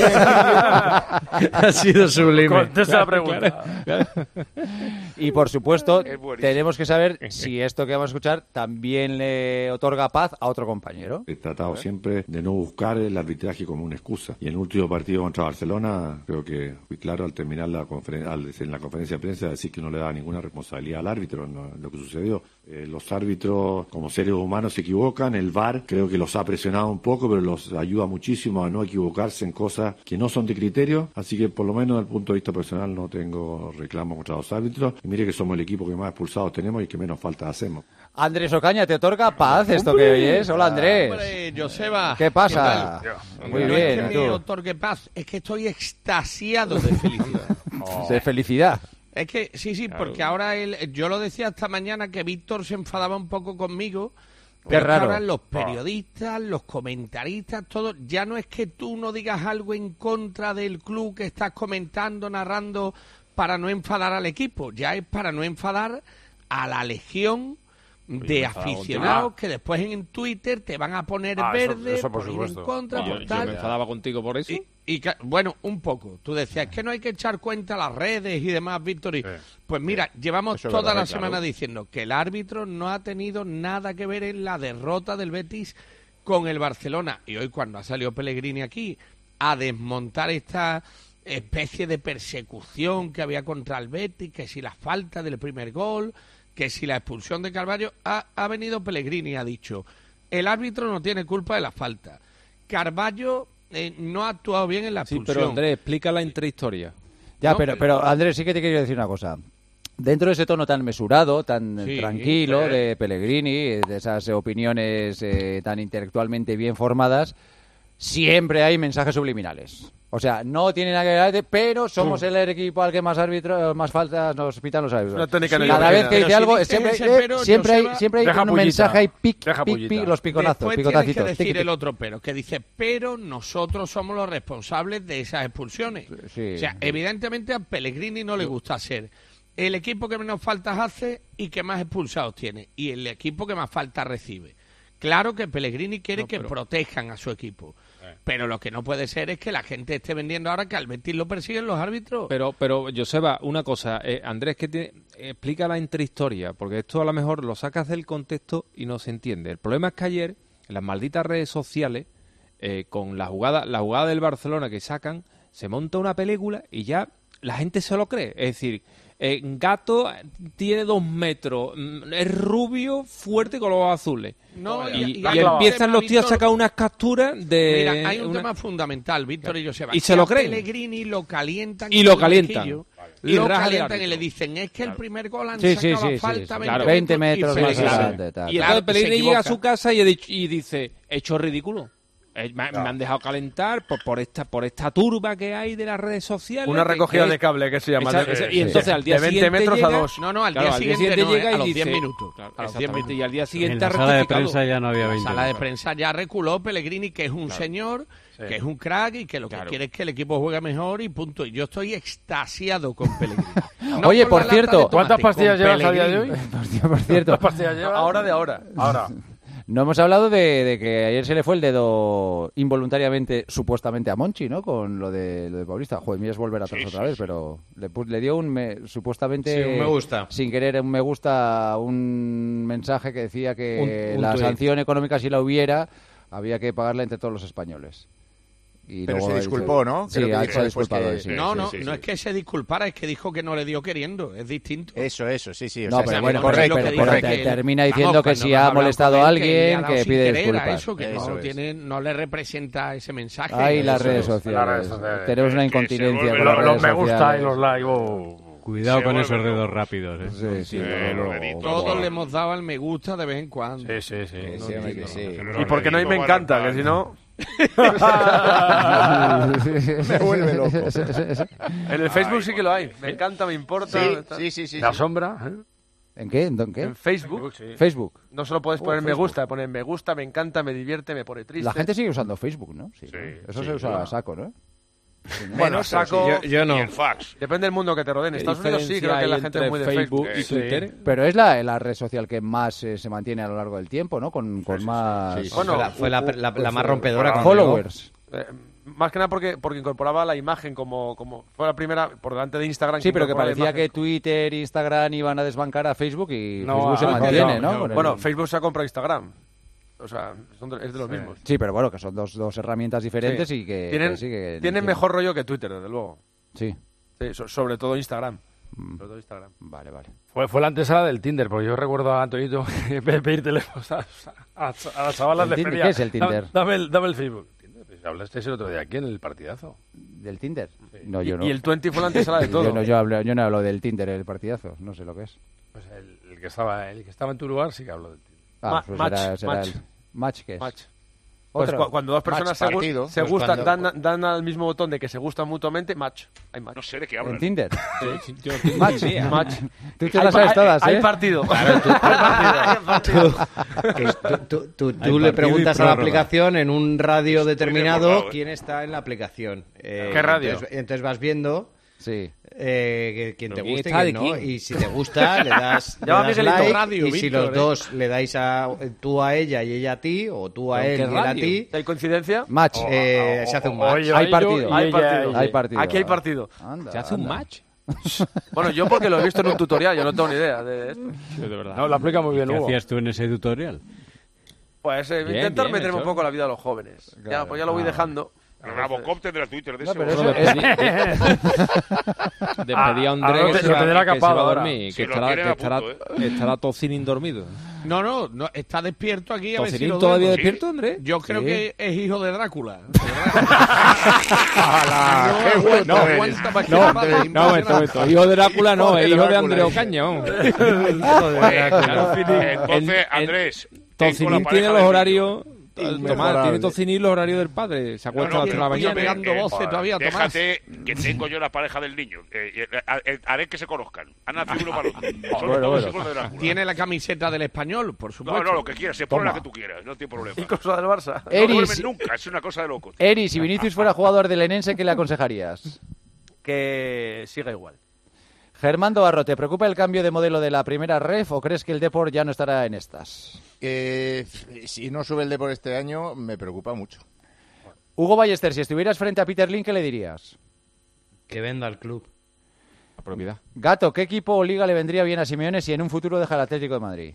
Ha sido sublime. Contesta la pregunta. Claro, claro. Y por supuesto, Es buenísimo. tenemos que saber si esto que vamos a escuchar también le otorga paz a otro compañero. He tratado siempre de no buscar el arbitraje como una excusa. Y en el último partido contra Barcelona, creo que fui claro al terminar la conferen- al- en la conferencia de prensa, decir que no le daba ninguna responsabilidad al árbitro en lo, en lo que sucedió. Eh, los árbitros, como seres humanos, se equivocan. El V A R creo que los ha presionado un poco, pero los ayuda muchísimo a no equivocarse en cosas que no son de criterio. Así que, por lo menos, desde el punto de vista personal, no tengo reclamo contra los árbitros. Y mire que somos el equipo que más expulsados tenemos y que menos falta hacemos. Andrés Ocaña, ¿te otorga paz esto que oyes? Hola, Andrés. Hombre, Joseba. ¿Qué pasa? tal? Muy no bien, es que ¿y me tú? otorgue paz, es que estoy extasiado de felicidad. De felicidad. Es que, sí, sí, Claro. porque ahora él, yo lo decía esta mañana que Víctor se enfadaba un poco conmigo. Qué Pero es que raro. ahora los periodistas, los comentaristas, todo, ya no es que tú no digas algo en contra del club que estás comentando, narrando, para no enfadar al equipo, ya es para no enfadar a la legión Oye, de me enfadaba aficionados contigo. que después en Twitter te van a poner Ah, eso- verde, eso por por ir supuesto. en contra, Yo- por yo tal. me enfadaba contigo por eso. Y, y ca- bueno, un poco. Tú decías, es que no hay que echar cuenta a las redes y demás, Víctor. y- Pues mira, llevamos Eso es toda verdad, la claro. semana diciendo que el árbitro no ha tenido nada que ver en la derrota del Betis con el Barcelona. Y hoy cuando ha salido Pellegrini aquí a desmontar esta especie de persecución que había contra el Betis, que si la falta del primer gol, que si la expulsión de Carvalho, ha, ha venido Pellegrini y ha dicho, el árbitro no tiene culpa de la falta. Carvalho eh, no ha actuado bien en la Sí, expulsión. pero Andrés, explica la intrahistoria. Ya, No, pero, pero Andrés, sí que te quiero decir una cosa. dentro de ese tono tan mesurado, tan Sí, tranquilo sí. de Pellegrini, de esas opiniones eh, tan intelectualmente bien formadas, siempre hay mensajes subliminales. O sea, no tiene nada que ver, pero somos el equipo al que más árbitros, más faltas nos pitan los árbitros. Una técnica Cada neoyorquina. vez que dice Pero si algo, dice siempre, ese eh, pero, siempre hay, Joseba, siempre hay deja un pullita. mensaje, hay pic, Deja pic, pullita. pic, los piconazos, Después picotacitos. tienes que decir tic, tic. el otro pero, que dice, pero nosotros somos los responsables de esas expulsiones. Sí. O sea, evidentemente a Pellegrini no le gusta ser el equipo que menos faltas hace y que más expulsados tiene, y el equipo que más faltas recibe. Claro que Pellegrini quiere No, que pero- protejan a su equipo. Pero lo que no puede ser es que la gente esté vendiendo ahora que al Betis lo persiguen los árbitros. Pero, pero Joseba, una cosa, eh, Andrés, que tiene, explica la intrahistoria, porque esto a lo mejor lo sacas del contexto y no se entiende. El problema es que ayer, en las malditas redes sociales, eh, con la jugada, la jugada del Barcelona que sacan, se monta una película y ya la gente se lo cree. Es decir, eh, Gato tiene dos metros, mm, es rubio, fuerte con los ojos azules. No, y, y- y y hay un empiezan tema, los tíos a Víctor. sacar unas capturas de... Mira, hay un una- tema fundamental, Víctor y Joseba. Y se que lo a creen. Pellegrini lo calientan. Y en lo el calientan. banquillo, Vale. Y Lo raja al calientan y árbitro. le dicen, es que el primer gol han Sí, sí, sacado sí, a falta sí, veinte, claro. veinte metros y más Pellegrini- adelante, tal. Y Claro, entonces Pellegrini se llega a equivoca. su casa y, he dicho- y dice, he hecho ridículo. Eh, Me, me han dejado calentar por, por esta por esta turba que hay de las redes sociales. Una que- recogida que de es- cable, que se llama. Esa- de- esa- sí, y entonces sí. al día de veinte siguiente metros llega, a dos. No, no, al Claro, día siguiente, no, llega eh, y a los dice, diez minutos. Claro, A los diez exactamente, y al día En siguiente la ha sala de rectificado. prensa ya no había La veinte. sala de prensa ya reculó Pellegrini, que es un señor, que es un crack y que lo que quiere es que el equipo juegue mejor y punto. Y yo estoy extasiado con Pellegrini. No Oye, con por la lata cierto, de tomate, ¿cuántas con pastillas llevas a día de hoy? Pellegrini. Por cierto, ¿Cuántas pastillas llevas? Ahora de ahora. Ahora. no hemos hablado de, de que ayer se le fue el dedo involuntariamente, supuestamente a Monchi, ¿no? Con lo de, lo de Paulista. Joder, mío es volver atrás Sí, otra sí, vez, sí. pero le, pu- le dio un, me- supuestamente, Sí, un me gusta. sin querer, un me gusta, un mensaje que decía que Un- un la tuit. sanción económica, si la hubiera, había que pagarla entre todos los españoles. Y Pero luego se ha disculpó, dicho- ¿no? Sí, Creo que ha- dijo se ha después disculpado. que- sí. No, sí, no, sí, no sí. es que se disculpara, es que dijo que no le dio queriendo. Es distinto. Eso, eso, sí, sí. O No, sea, pero sí, bueno, correcto, pero- pero correcto. te- termina diciendo Vamos, que cuando si has ha hablado molestado con a él, que le alguien, ha dado que sin pide querer a disculpas. Eso, que Eso no, es. tiene, no le representa ese mensaje. Ay, las Eso redes es. sociales. Las redes sociales. Tenemos una Que se incontinencia vuelve con lo- las Los redes me gusta y sociales. los like. oh. Cuidado Se con vuelve esos dedos loco. rápidos, ¿eh? Sí, sí, Eh, desde los luego. deditos. Todos le hemos dado al me gusta de vez en cuando. Sí, sí, sí. Sí, sí, hombre, que sí. Y porque no hay me encanta, que si no. Me vuelve loco. En el Facebook sí que lo hay. Me encanta, me importa. Sí, tal. sí, sí, sí. La sí. sombra. ¿eh? ¿En qué? ¿En qué? En Facebook Facebook. no solo puedes Oh, poner me Facebook. gusta, poner me gusta, me encanta, me divierte, me pone triste. La gente sigue usando Facebook, ¿no? Sí. Sí, ¿no? Eso sí, se usa claro. a saco, ¿no? Bueno, saco. Yo, yo no. Y el fax. Depende del mundo que te rodee. En ¿Qué Estados Unidos sí, diferencia creo que hay la gente entre es muy de Facebook Facebook. y Sí. Twitter? Pero es la, la red social que más eh, se mantiene a lo largo del tiempo, ¿no? Con, con más sí, sí. Bueno, fue la, fue la, la- la más uh, rompedora. uh, como digo. followers. Eh, más que nada porque, porque incorporaba la imagen como, como fue la primera por delante de Instagram. Sí, pero que incorpora la parecía que imagen. Twitter e Instagram iban a desbancar a Facebook y No, Facebook se ha mantiene, cambiado, ¿no? no, Con el- Bueno, Facebook se ha comprado Instagram. O sea, son de- es de los mismos. Sí, pero bueno, que son dos, dos herramientas diferentes Sí. y que... Tienen, que sí, que- tienen que- mejor rollo que Twitter, desde luego. Sí, Sí, so- sobre todo Instagram. Mm. Sobre todo Instagram. vale, vale. Fue, fue la antesala del Tinder, porque yo recuerdo a Antonito pedir teléfonos a, a, a las chavalas ¿El de Tinder? feria. ¿Qué es el Tinder? Dame, dame el, dame el Facebook. Tinder, pues, hablasteis el otro día aquí en el partidazo. ¿Del Tinder? No, Y, yo no. y el veinte fue la antesala de todo. Yo no, yo, hablo, yo no hablo del Tinder, el partidazo. No sé lo que es. Pues el, el que estaba, el que estaba en tu lugar sí que habló del Tinder. Ah, Ma- pues match, será, será match. el... ¿Match qué es? Match. Pues ¿Otro? cu- cuando dos personas Match, se, gu- partido. se Pues gustan, cuando- dan, dan al mismo botón de que se gustan mutuamente, match. Hay match. No sé de qué ¿En hablan. Tinder? Sí, yo no tengo Match. ni idea. Match. Tú te Hay las pa- sabes hay- todas, hay ¿eh? partido. Claro, tú, Hay partido. que tú, tú- tú- tú Hay le partido preguntas y a la prórroga. aplicación en un radio Estoy determinado desbordado, ¿eh? quién está en la aplicación. Eh, ¿Qué radio? Entonces, entonces vas viendo Sí. eh, que- quién te ¿Pero quién gusta y está quién de no. quién? Y si te gusta, le das, le Llama a das Miguelito. like. Radio, y si Víctor, los ¿eh? dos le dais a tú a ella y ella a ti, o tú a ¿Pero él qué y él a radio? ti, ¿Hay coincidencia? Match. eh, se hace un match. Oye, Hay yo- partido. y Hay ella- partido. ella- Hay partido. Aquí hay partido. Anda, ¿Se hace un anda. match? Bueno, yo porque lo he visto en un tutorial, yo no tengo ni idea de esto. De verdad. No, lo aplica muy bien, ¿Qué Hugo. hacías tú en ese tutorial? Pues eh, Bien, intentar bien, meterme un hecho. poco la vida a los jóvenes. Ya, Claro. pues ya lo voy Ah, dejando. El Rabocop tendrá Twitter de No, ese. pero ¿no? eso es- Despedí a André Ah, que, lo se va, tendrá que se capado va a ahora. dormir, Si que lo estará, tienen que a estará, punto, estará Tocinín dormido. No, no, no, está despierto aquí. A ver si ¿Tocinín lo todavía duermo. despierto, André? Yo creo Sí. que es hijo de Drácula. ¡Hala! ¡Qué bueno no, eres! aguanta más que No, la madre, no, impresionante. esto, esto. Hijo de Drácula no, Hijo de es hijo de Drácula. André Ocaña. ¿no? Entonces, Andrés, tengo la Tocinín pareja tiene los del horarios... Tomás, Inmejorable. tiene Tocinín los horarios del padre. Se acuesta No, no, hasta pero la mañana. pegando voces todavía, Tomás. Déjate que tengo yo la pareja del niño. Eh, eh, eh, haré que se conozcan. Han nacido uno para otro. Son Bueno, todos bueno. hijos de Drácula. Tiene la camiseta del Español, por supuesto. No, no, lo que quieras. Se pone Toma. la que tú quieras. No tiene problema. Incluso del Barça. No Eris, duermen nunca. Es una cosa de locos. Eri, si Vinicius fuera jugador del Enense, ¿qué le aconsejarías? Que siga igual. Germán Barro, ¿te preocupa el cambio de modelo de la primera ref o crees que el Depor ya no estará en estas? Eh, si no sube el Depor este año, me preocupa mucho. Hugo Ballester, si estuvieras frente a Peter Lim, ¿qué le dirías? Que venda el club. La propiedad. Gato, ¿qué equipo o liga le vendría bien a Simeone si en un futuro deja el Atlético de Madrid?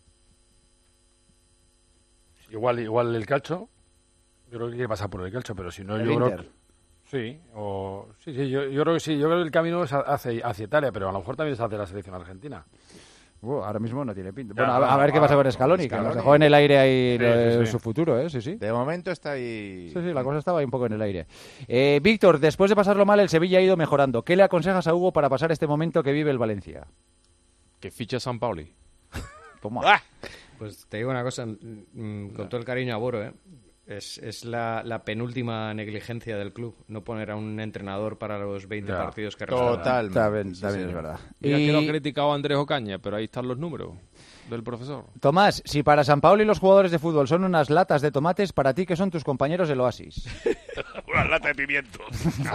Igual, igual el calcho. Yo creo que quiere pasar por el calcho, pero si no, ¿El yo creo Inter? que... Sí, o... sí, sí yo, yo creo que sí. Yo creo que el camino es hacia, hacia Italia, pero a lo mejor también es hacia la selección argentina. Uh, ahora mismo no tiene pinta. Ya, Bueno, a, claro, a ver qué pasa ahora, con Scaloni, que Scaloni. nos dejó en el aire ahí Sí, lo de sí, sí. su futuro, ¿eh? Sí, sí. De momento está ahí. Sí, sí, la cosa estaba ahí un poco en el aire. Eh, Víctor, después de pasarlo mal, el Sevilla ha ido mejorando. ¿Qué le aconsejas a Hugo para pasar este momento que vive el Valencia? Que ficha San Pauli. Toma. ¡Ah! Pues te digo una cosa, mm, con todo el cariño a Boro, ¿eh? Es, es la, la penúltima negligencia del club, no poner a un entrenador para los veinte Ya. partidos que restan. Totalmente. También, Sí, también sí. es verdad. Mira Y- que lo ha criticado Andrés Ocaña, pero ahí están los números del profesor. Tomás, si para San Paolo y los jugadores de fútbol son unas latas de tomates, ¿para ti qué son tus compañeros del Oasis? Una lata de pimientos.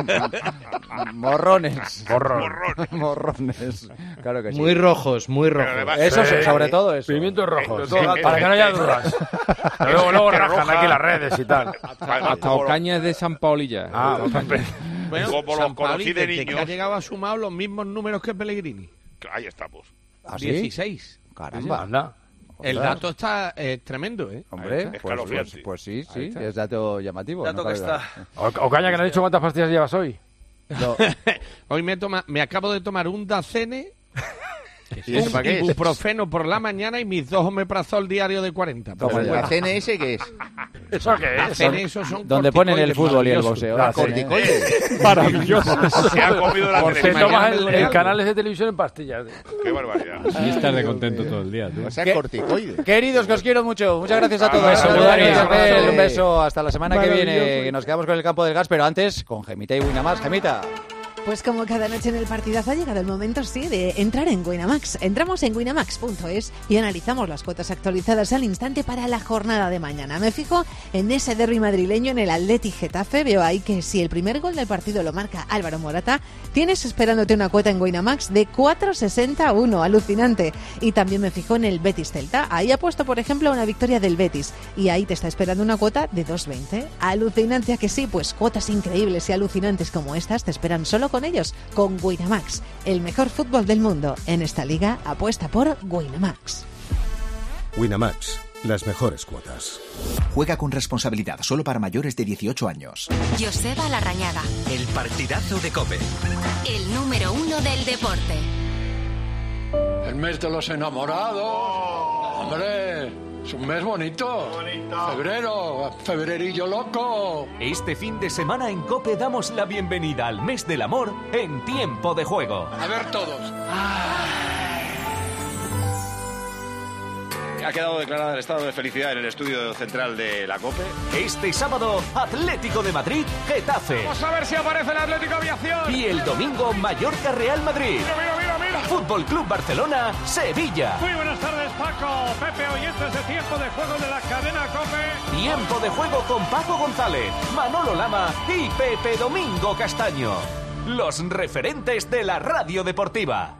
Morrones. Morrón. Morrón. Morrones. Claro que sí. Muy rojos, muy Pero rojos. además- Eso, Sí. sobre todo eso. Pimientos rojos. Sí, sí, para sí. que no haya dudas. Pero luego, luego Gente rajan roja. aquí las redes y tal. Además, Hasta como- Ocaña es de San Paoli ya. Ah, pues, Bueno, Como San los conocí Paoli, de desde que niños. ha llegado a sumar los mismos números que Pellegrini. Ahí estamos. ¿Ah, sí? dieciséis. Caramba. anda. El Ostras. dato está eh, tremendo, ¿eh? Hombre, Ahí está. pues, Escalofriante. pues, pues sí, sí, está. es dato llamativo. Dato no que cabe duda. O, o caña que no ha dicho cuántas pastillas llevas hoy. No, Hoy me, toma, me acabo de tomar un Dacene, ¿Y eso para un qué es? ibuprofeno por la mañana y mis dos omeprazol diario de cuarenta. Pero Toma ya. ¿La C N S qué es? ¿Eso qué es? Dacene, esos son donde ponen el corticoides fútbol y el maravillosos. boxeo. La la cena, ¿eh? Corticoides. Maravilloso. Se ha comido la Por te televisión. tomas el, Real. el canales de televisión en pastillas. Qué barbaridad. Y estar de contento todo el día, tú. O sea, ¿Qué? corticoides. Queridos, que os quiero mucho. Muchas gracias a todos. Un beso, Gracias, Dani. Rafael. Abrazo. Un beso. Hasta la semana que viene. Maravilloso. Que nos quedamos con el campo del gas, pero antes con Gemita y Winamás. Gemita. Pues como cada noche en el partidazo ha llegado el momento, sí, de entrar en Winamax. Entramos en winamax punto es y analizamos las cuotas actualizadas al instante para la jornada de mañana. Me fijo en ese derbi madrileño en el Atleti Getafe. Veo ahí que si el primer gol del partido lo marca Álvaro Morata, tienes esperándote una cuota en Winamax de cuatro sesenta y uno. Alucinante. Y también me fijo en el Betis Celta. Ahí ha puesto, por ejemplo, una victoria del Betis. Y ahí te está esperando una cuota de dos veinte. Alucinante, ¿a que sí? Pues cuotas increíbles y alucinantes como estas te esperan solo con ellos, con Winamax, el mejor fútbol del mundo. En esta liga apuesta por Winamax. Winamax, las mejores cuotas. Juega con responsabilidad solo para mayores de dieciocho años. Joseba Larrañaga, El partidazo de COPE. el número uno del deporte. El mes de los enamorados. Hombre, es un mes bonito. Febrero, febrerillo loco. Este fin de semana en COPE damos la bienvenida al mes del amor en Tiempo de Juego. A ver todos. Ha quedado declarado el estado de felicidad en el estudio central de la COPE. Este sábado, Atlético de Madrid, Getafe. Vamos a ver si aparece el Atlético Aviación. Y el domingo, Mallorca, Real Madrid. Mira, mira, mira, mira. Fútbol Club Barcelona, Sevilla. Muy buenas tardes, Paco. Pepe, oyentes de Tiempo de Juego de la cadena COPE. Tiempo de Juego con Paco González, Manolo Lama y Pepe Domingo Castaño. Los referentes de la radio deportiva.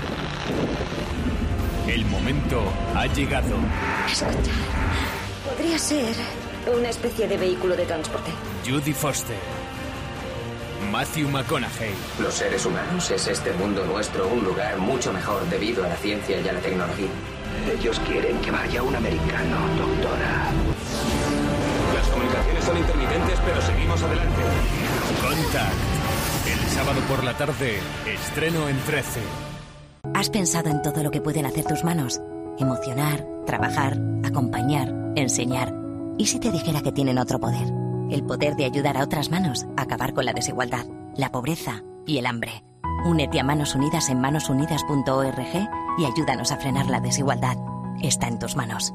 El momento ha llegado. Escucha, podría ser una especie de vehículo de transporte. Judy Foster. Matthew McConaughey. Los seres humanos, ¿es este mundo nuestro un lugar mucho mejor debido a la ciencia y a la tecnología? Ellos quieren que vaya un americano, doctora. Las comunicaciones son intermitentes, pero seguimos adelante. Contact. El sábado por la tarde, estreno en trece. ¿Has pensado en todo lo que pueden hacer tus manos? Emocionar, trabajar, acompañar, enseñar. ¿Y si te dijera que tienen otro poder? El poder de ayudar a otras manos a acabar con la desigualdad, la pobreza y el hambre. Únete a Manos Unidas en manos unidas punto org y ayúdanos a frenar la desigualdad. Está en tus manos.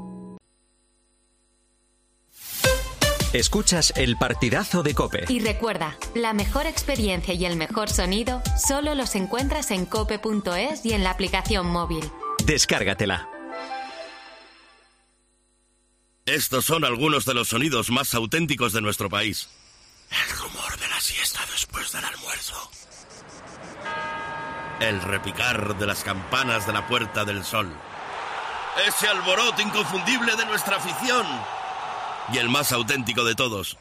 Escuchas el partidazo de COPE. Y recuerda, la mejor experiencia y el mejor sonido solo los encuentras en cope punto es y en la aplicación móvil. Descárgatela. Estos son algunos de los sonidos más auténticos de nuestro país. El rumor de la siesta después del almuerzo. El repicar de las campanas de la Puerta del Sol. Ese alboroto inconfundible de nuestra afición. Y el más auténtico de todos.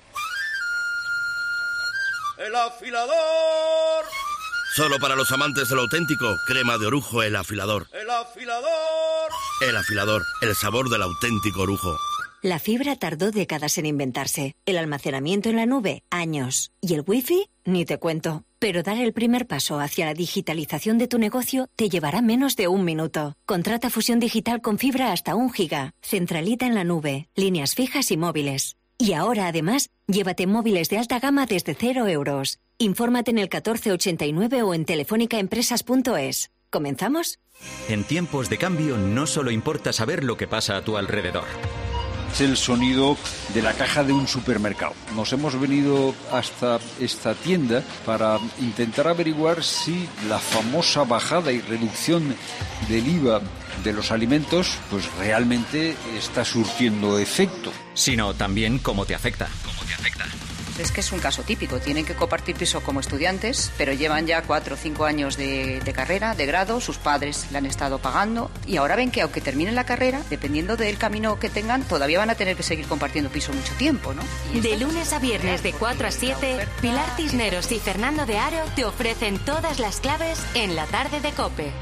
¡El afilador! Solo para los amantes de lo auténtico, crema de orujo El Afilador. ¡El afilador! El Afilador, el sabor del auténtico orujo. La fibra tardó décadas en inventarse. El almacenamiento en la nube, años. Y el wifi, ni te cuento. Pero dar el primer paso hacia la digitalización de tu negocio te llevará menos de un minuto. Contrata fusión digital con fibra hasta un giga. Centralita en la nube, líneas fijas y móviles. Y ahora, además, llévate móviles de alta gama desde cero euros. Infórmate en el catorce ochenta y nueve o en telefónica empresas punto es. ¿Comenzamos? En tiempos de cambio no solo importa saber lo que pasa a tu alrededor. Es el sonido de la caja de un supermercado. Nos hemos venido hasta esta tienda para intentar averiguar si la famosa bajada y reducción del I V A de los alimentos pues realmente está surtiendo efecto. Sino también cómo te afecta. ¿Cómo te afecta? Es que es un caso típico. Tienen que compartir piso como estudiantes, pero llevan ya cuatro o cinco años de, de carrera, de grado, sus padres la han estado pagando y ahora ven que aunque terminen la carrera, dependiendo del camino que tengan, todavía van a tener que seguir compartiendo piso mucho tiempo, ¿no? De lunes a viernes de cuatro a siete, Pilar Cisneros y Fernando de Aro te ofrecen todas las claves en la tarde de COPE.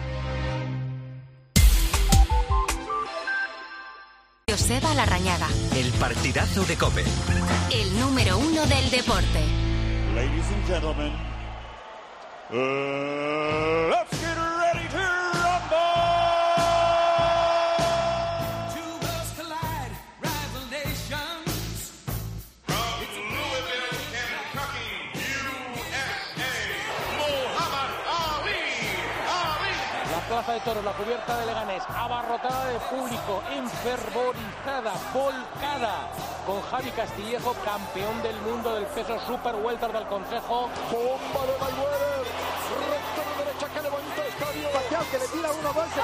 Joseba Larrañaga. El partidazo de COPE. El número uno del deporte. Ladies and gentlemen, uh, let's get ready to rumble. Two worlds collide, rival nations. From Louisville, Kentucky, U S A, Muhammad Ali. Ali. La plaza de toros, la cubierta de Leganés, abarrotada de público, enfervorizada, volcada, con Javi Castillejo, campeón del mundo del peso super welter del Consejo. Bomba de Mayweather, recta de derecha que levanta el estadio, Pacquiao que le tira una base.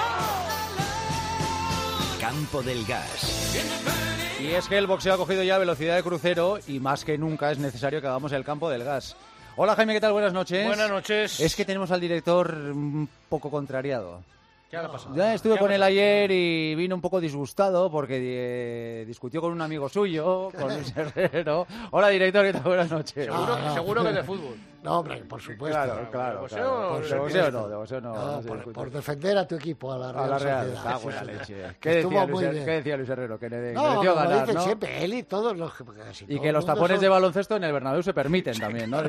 Campo del Gas. Y es que el boxeo ha cogido ya velocidad de crucero y más que nunca es necesario que hagamos el Campo del Gas. Hola Jaime, ¿qué tal? Buenas noches. Buenas noches. Es que tenemos al director un poco contrariado. ¿Qué le ha pasado? Ya estuve ¿Qué con ha él pasado? ayer y vino un poco disgustado porque eh, discutió con un amigo suyo, con Luis Herrero. Hola director, ¿qué tal? Buenas noches. Seguro, no, seguro no. que es de fútbol. No, hombre, por supuesto. Claro, claro. Por claro. por De boxeo supuesto. no, de boxeo no. No, no se por, discute. por defender a tu equipo, a la Real, A la Real, Sociedad. está buena Sí, sí. leche. Que ¿Qué estuvo decía, Luis, muy Her- bien. ¿Qué decía Luis Herrero? Que le No, mereció como ganar, dicen ¿no? siempre, él y todos los... casi Y todo que el los mundo tapones son- de baloncesto en el Bernabéu se permiten también, ¿no?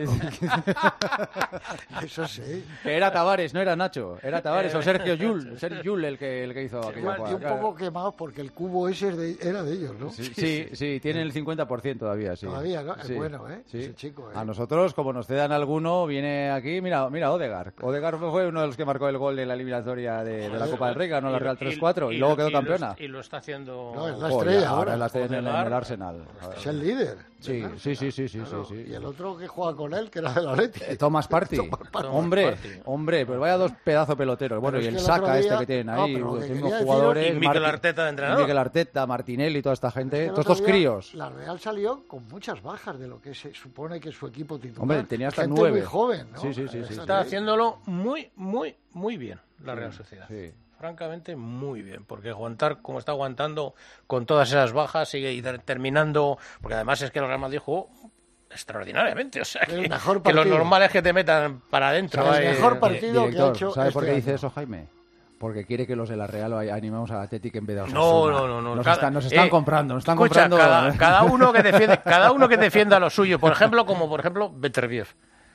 Eso sí. Que era Tavares, no era Nacho, era Tavares o Sergio Yul, Sergio Yul el que, el que hizo aquella Igual, y jugada. un Claro. poco quemados porque el cubo ese es de- era de ellos, ¿no? Sí, sí, sí, tiene el cincuenta por ciento todavía, sí. Todavía, ¿no? Es Sí, bueno, ¿eh? sí. Ese chico, ¿eh? A nosotros, como nos cedan alguno, viene aquí, mira, mira Odegaard. Odegaard fue uno de los que marcó el gol en la eliminatoria de, de la Copa del Rey, ganó la Real tres cuatro y, luego quedó y lo- campeona. Y lo está haciendo... No, es la Joder, estrella ahora ahora. es la estrella en, el- en el Odegaard. Arsenal. Es el líder. Sí, sí, sí, sí, sí, Claro. sí, sí. Y el otro que juega con él, que era del Atleti. Eh, Thomas Partey. Hombre, hombre, pues vaya dos pedazos peloteros. Bueno, Pero y es el que el otro Saka este día- que tienen no, ahí, pero lo que tienen quería unos deciros- jugadores. Y Mikel Marti- Arteta de entrenador. Mikel Arteta, Martinelli y toda esta gente, El todos otro estos día, críos. La Real salió con muchas bajas de lo que se supone que es su equipo titular. Hombre, tenía hasta Gente nueve. muy joven, ¿no? Sí, sí, sí, sí, Está sí. haciéndolo muy, muy, muy bien la Real Sí, Sociedad. sí. Francamente, muy bien, porque aguantar como está aguantando con todas esas bajas, sigue y ter- terminando, porque además es que el Real Madrid jugó extraordinariamente, o sea, El que, mejor que lo partido. normal es que te metan para adentro. El ahí. mejor partido que ha Director, hecho ¿sabe este por qué dice año. eso, Jaime? porque quiere que los de la Real lo animemos al Atlético en vez de a Osasuna. No, no, no, no. Nos, cada, está, nos están eh, comprando, nos están escucha, comprando. Cada, cada uno que defiende, cada uno que defienda lo suyo. Por ejemplo, como por ejemplo Beterbiev.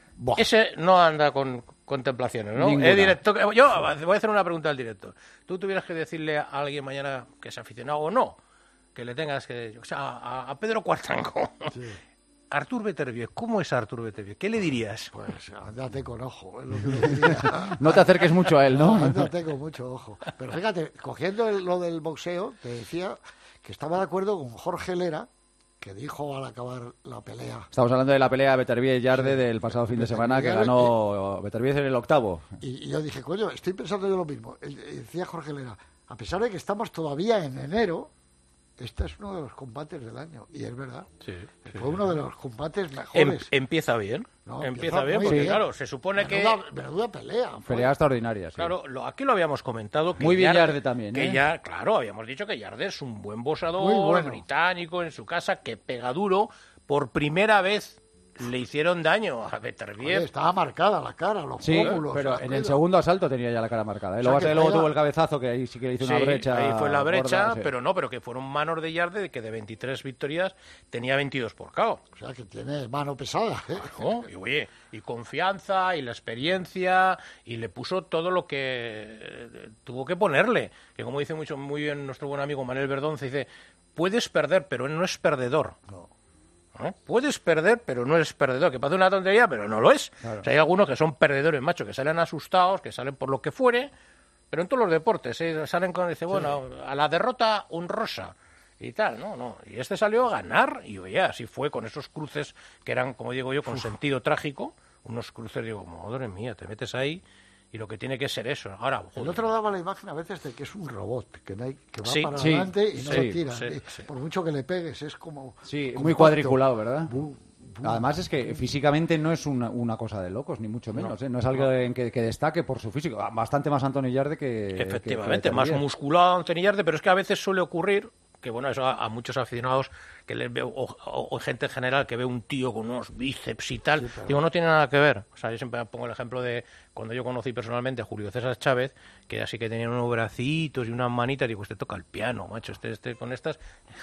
Ese no anda con contemplaciones, ¿no? Ninguna. Es directo. Yo voy a hacer una pregunta al director. Tú tuvieras que decirle a alguien mañana que es aficionado o no, que le tengas que, o sea, a, a Pedro Cuartango. Sí. Artur Beterbiev, ¿cómo es Artur Beterbiev? ¿Qué le dirías? Pues andate con ojo, es lo que le diría. No te acerques mucho a él, ¿no? No, andate con mucho ojo. Pero fíjate, cogiendo el, lo del boxeo, te decía que estaba de acuerdo con Jorge Lera, que dijo al acabar la pelea. Estamos hablando de la pelea Beterbiev-Yarde sí, del pasado fin de semana, que ganó Beterbiev en el octavo. Y, y yo dije, coño, estoy pensando yo lo mismo. Y decía Jorge Lera, a pesar de que estamos todavía en enero, este es uno de los combates del año, y es verdad. Sí, sí, Fue uno de los combates mejores. Em, empieza bien. No, empieza bien, porque bien. claro, se supone menuda, que... Menuda pelea. Fue. Pelea extraordinaria, sí. Claro, lo, aquí lo habíamos comentado. Que Muy bien Yarde, Yarde también, que ¿eh? ya, claro, habíamos dicho que Yarde es un buen boxeador bueno. británico en su casa, que pega duro. Por primera vez le hicieron daño a Beterbiev. Oye, estaba marcada la cara, los sí, pómulos. pero en el segundo asalto tenía ya la cara marcada. ¿eh? O sea, Lo que luego pega... tuvo el cabezazo, que ahí sí que le hizo sí, una brecha. Ahí fue la brecha, gorda, sí. pero no, pero que fueron manos de Yarde, que de veintitrés victorias tenía veintidós por K O. O sea, que tiene mano pesada. ¿eh? Claro, y oye, y confianza, y la experiencia, y le puso todo lo que eh, tuvo que ponerle. Que como dice mucho muy bien nuestro buen amigo Manuel Verdonce, dice, puedes perder, pero él no es perdedor. No. ¿No? Puedes perder, pero no eres perdedor, que parece una tontería, pero no lo es. Claro. O sea, hay algunos que son perdedores, macho, que salen asustados, que salen por lo que fuere, pero en todos los deportes, ¿eh? Salen con, dice, bueno, sí. a la derrota honrosa y tal, no, no. Y este salió a ganar, y oye, así fue, con esos cruces que eran, como digo yo, con Uf. sentido trágico, unos cruces, digo, madre mía, te metes ahí... Y lo que tiene que ser eso. Ahora, joder. El otro daba la imagen a veces de que es un robot, que, no hay, que va sí, para sí, adelante y no sí, lo tira. Sí, y sí. Por mucho que le pegues, es como... Sí, como muy cuadriculado, ¿verdad? Bu, bu, Además es que físicamente no es una, una cosa de locos, ni mucho menos. No, ¿eh? no es algo no. en que, que destaque por su físico. Bastante más Anthony Yarde que... Efectivamente, que, que más musculado Anthony Yarde, pero es que a veces suele ocurrir... que bueno, eso a, a muchos aficionados que les veo, o, o, o gente en general que ve un tío con unos bíceps y tal, sí, pero... digo, no tiene nada que ver. O sea, yo siempre pongo el ejemplo de cuando yo conocí personalmente a Julio César Chávez, que así que tenía unos bracitos y unas manitas, digo, este toca el piano, macho, este, este con estas...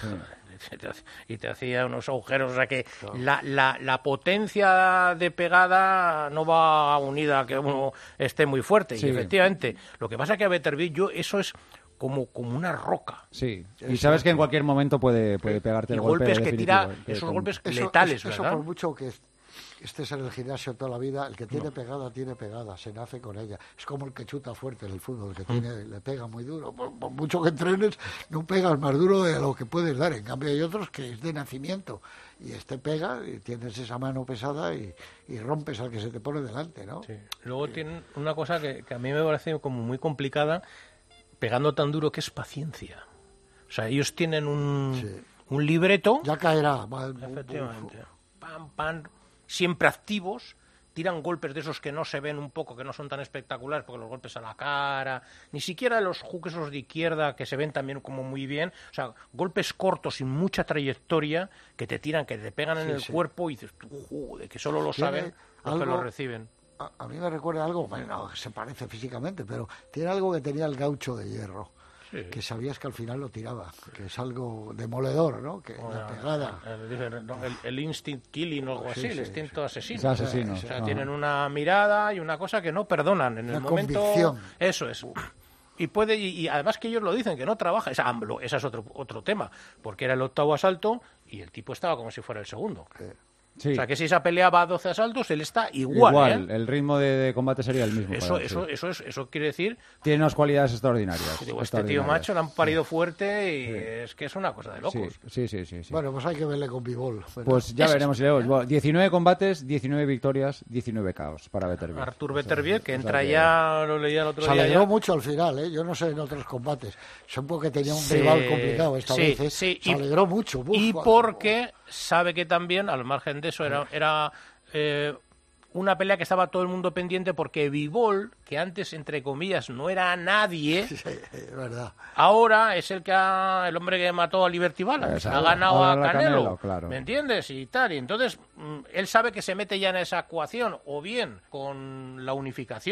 Sí. Y te hacía unos agujeros, o sea que claro. la, la, la potencia de pegada no va unida a que uno esté muy fuerte. Sí. Y efectivamente, lo que pasa es que a Beterbiev yo eso es... Como, como una roca. Sí, y sabes que en cualquier momento puede, puede pegarte y el golpe golpes que tira, que esos como... golpes eso, letales, eso, ¿verdad? Eso por mucho que estés en el gimnasio toda la vida, el que tiene no. pegada, tiene pegada, se nace con ella. Es como el que chuta fuerte en el fútbol, el que tiene, mm. le pega muy duro. Por, por mucho que entrenes, no pegas más duro de lo que puedes dar. En cambio hay otros que es de nacimiento. Y este pega, y tienes esa mano pesada y, y rompes al que se te pone delante, ¿no? Sí. Luego sí. tienen una cosa que, que a mí me parece como muy complicada, pegando tan duro, que es paciencia. O sea, ellos tienen un, sí. un libreto. Ya caerá. Efectivamente. Pam, pam, siempre activos. Tiran golpes de esos que no se ven un poco, que no son tan espectaculares, porque los golpes a la cara, ni siquiera los hooks esos de izquierda, que se ven también como muy bien. O sea, golpes cortos, sin mucha trayectoria, que te tiran, que te pegan sí, en el sí. cuerpo y dices, joder, que solo lo saben los que lo reciben. A, a mí me recuerda algo, bueno, se parece físicamente, pero tiene algo que tenía el Gaucho de Hierro, sí. que sabías que al final lo tiraba, que es algo demoledor, ¿no? Que oh, la pegada... El, el, el, el instinct killing o algo sí, así, sí, el instinto sí. asesino. Es asesino. O sea, o sea tienen una mirada y una cosa que no perdonan en una el momento... Convicción. Eso es. Y puede y, y además que ellos lo dicen, que no trabaja. Esa, ese es otro, otro tema, porque era el octavo asalto y el tipo estaba como si fuera el segundo. Sí. Sí. O sea, que si esa pelea va a doce asaltos, él está igual. Igual, ¿eh? El ritmo de, de combate sería el mismo. Eso, para, eso, sí. eso, es, eso quiere decir... Tiene unas cualidades extraordinarias. Digo, este tío macho le han parido fuerte y sí. es que es una cosa de locos. Sí, sí, sí. sí. Bueno, pues hay que verle con Bivol. Pues ya veremos si le vemos. Bueno, diecinueve combates, diecinueve victorias, diecinueve caos para Beterbiev. Artur Beterbiev, que entra ya, lo leía el otro día. Se alegró ya. mucho al final, ¿eh? Yo no sé en otros combates. Supongo que tenía un sí, rival complicado esta sí, vez. ¿eh? Sí, se alegró mucho. Uf, y porque sabe que también, al margen de eso, era... era Eh, una pelea que estaba todo el mundo pendiente, porque Bivol, que antes entre comillas no era nadie, sí, es verdad. Ahora es el que ha, el hombre que mató a Liberty Balance, ha ganado a Canelo, Canelo claro. ¿Me entiendes? Y tal, y entonces él sabe que se mete ya en esa ecuación, o bien con la unificación,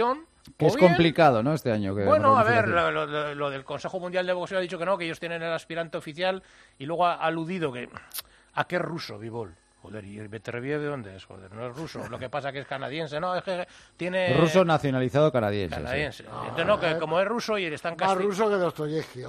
Que O es bien, complicado, ¿no? Este año. Que bueno, a ver, lo, lo, lo del Consejo Mundial de Boxeo ha dicho que no, que ellos tienen el aspirante oficial y luego ha aludido que... ¿A qué ruso, Bivol? Joder, ¿y el Beterbiev de dónde es? Joder, no es ruso. Lo que pasa que es canadiense, ¿no? Es que tiene... Ruso nacionalizado canadiense. Canadiense. Sí. Entonces, no, que como es ruso y están Más castigando... ruso que Dostoyevsky.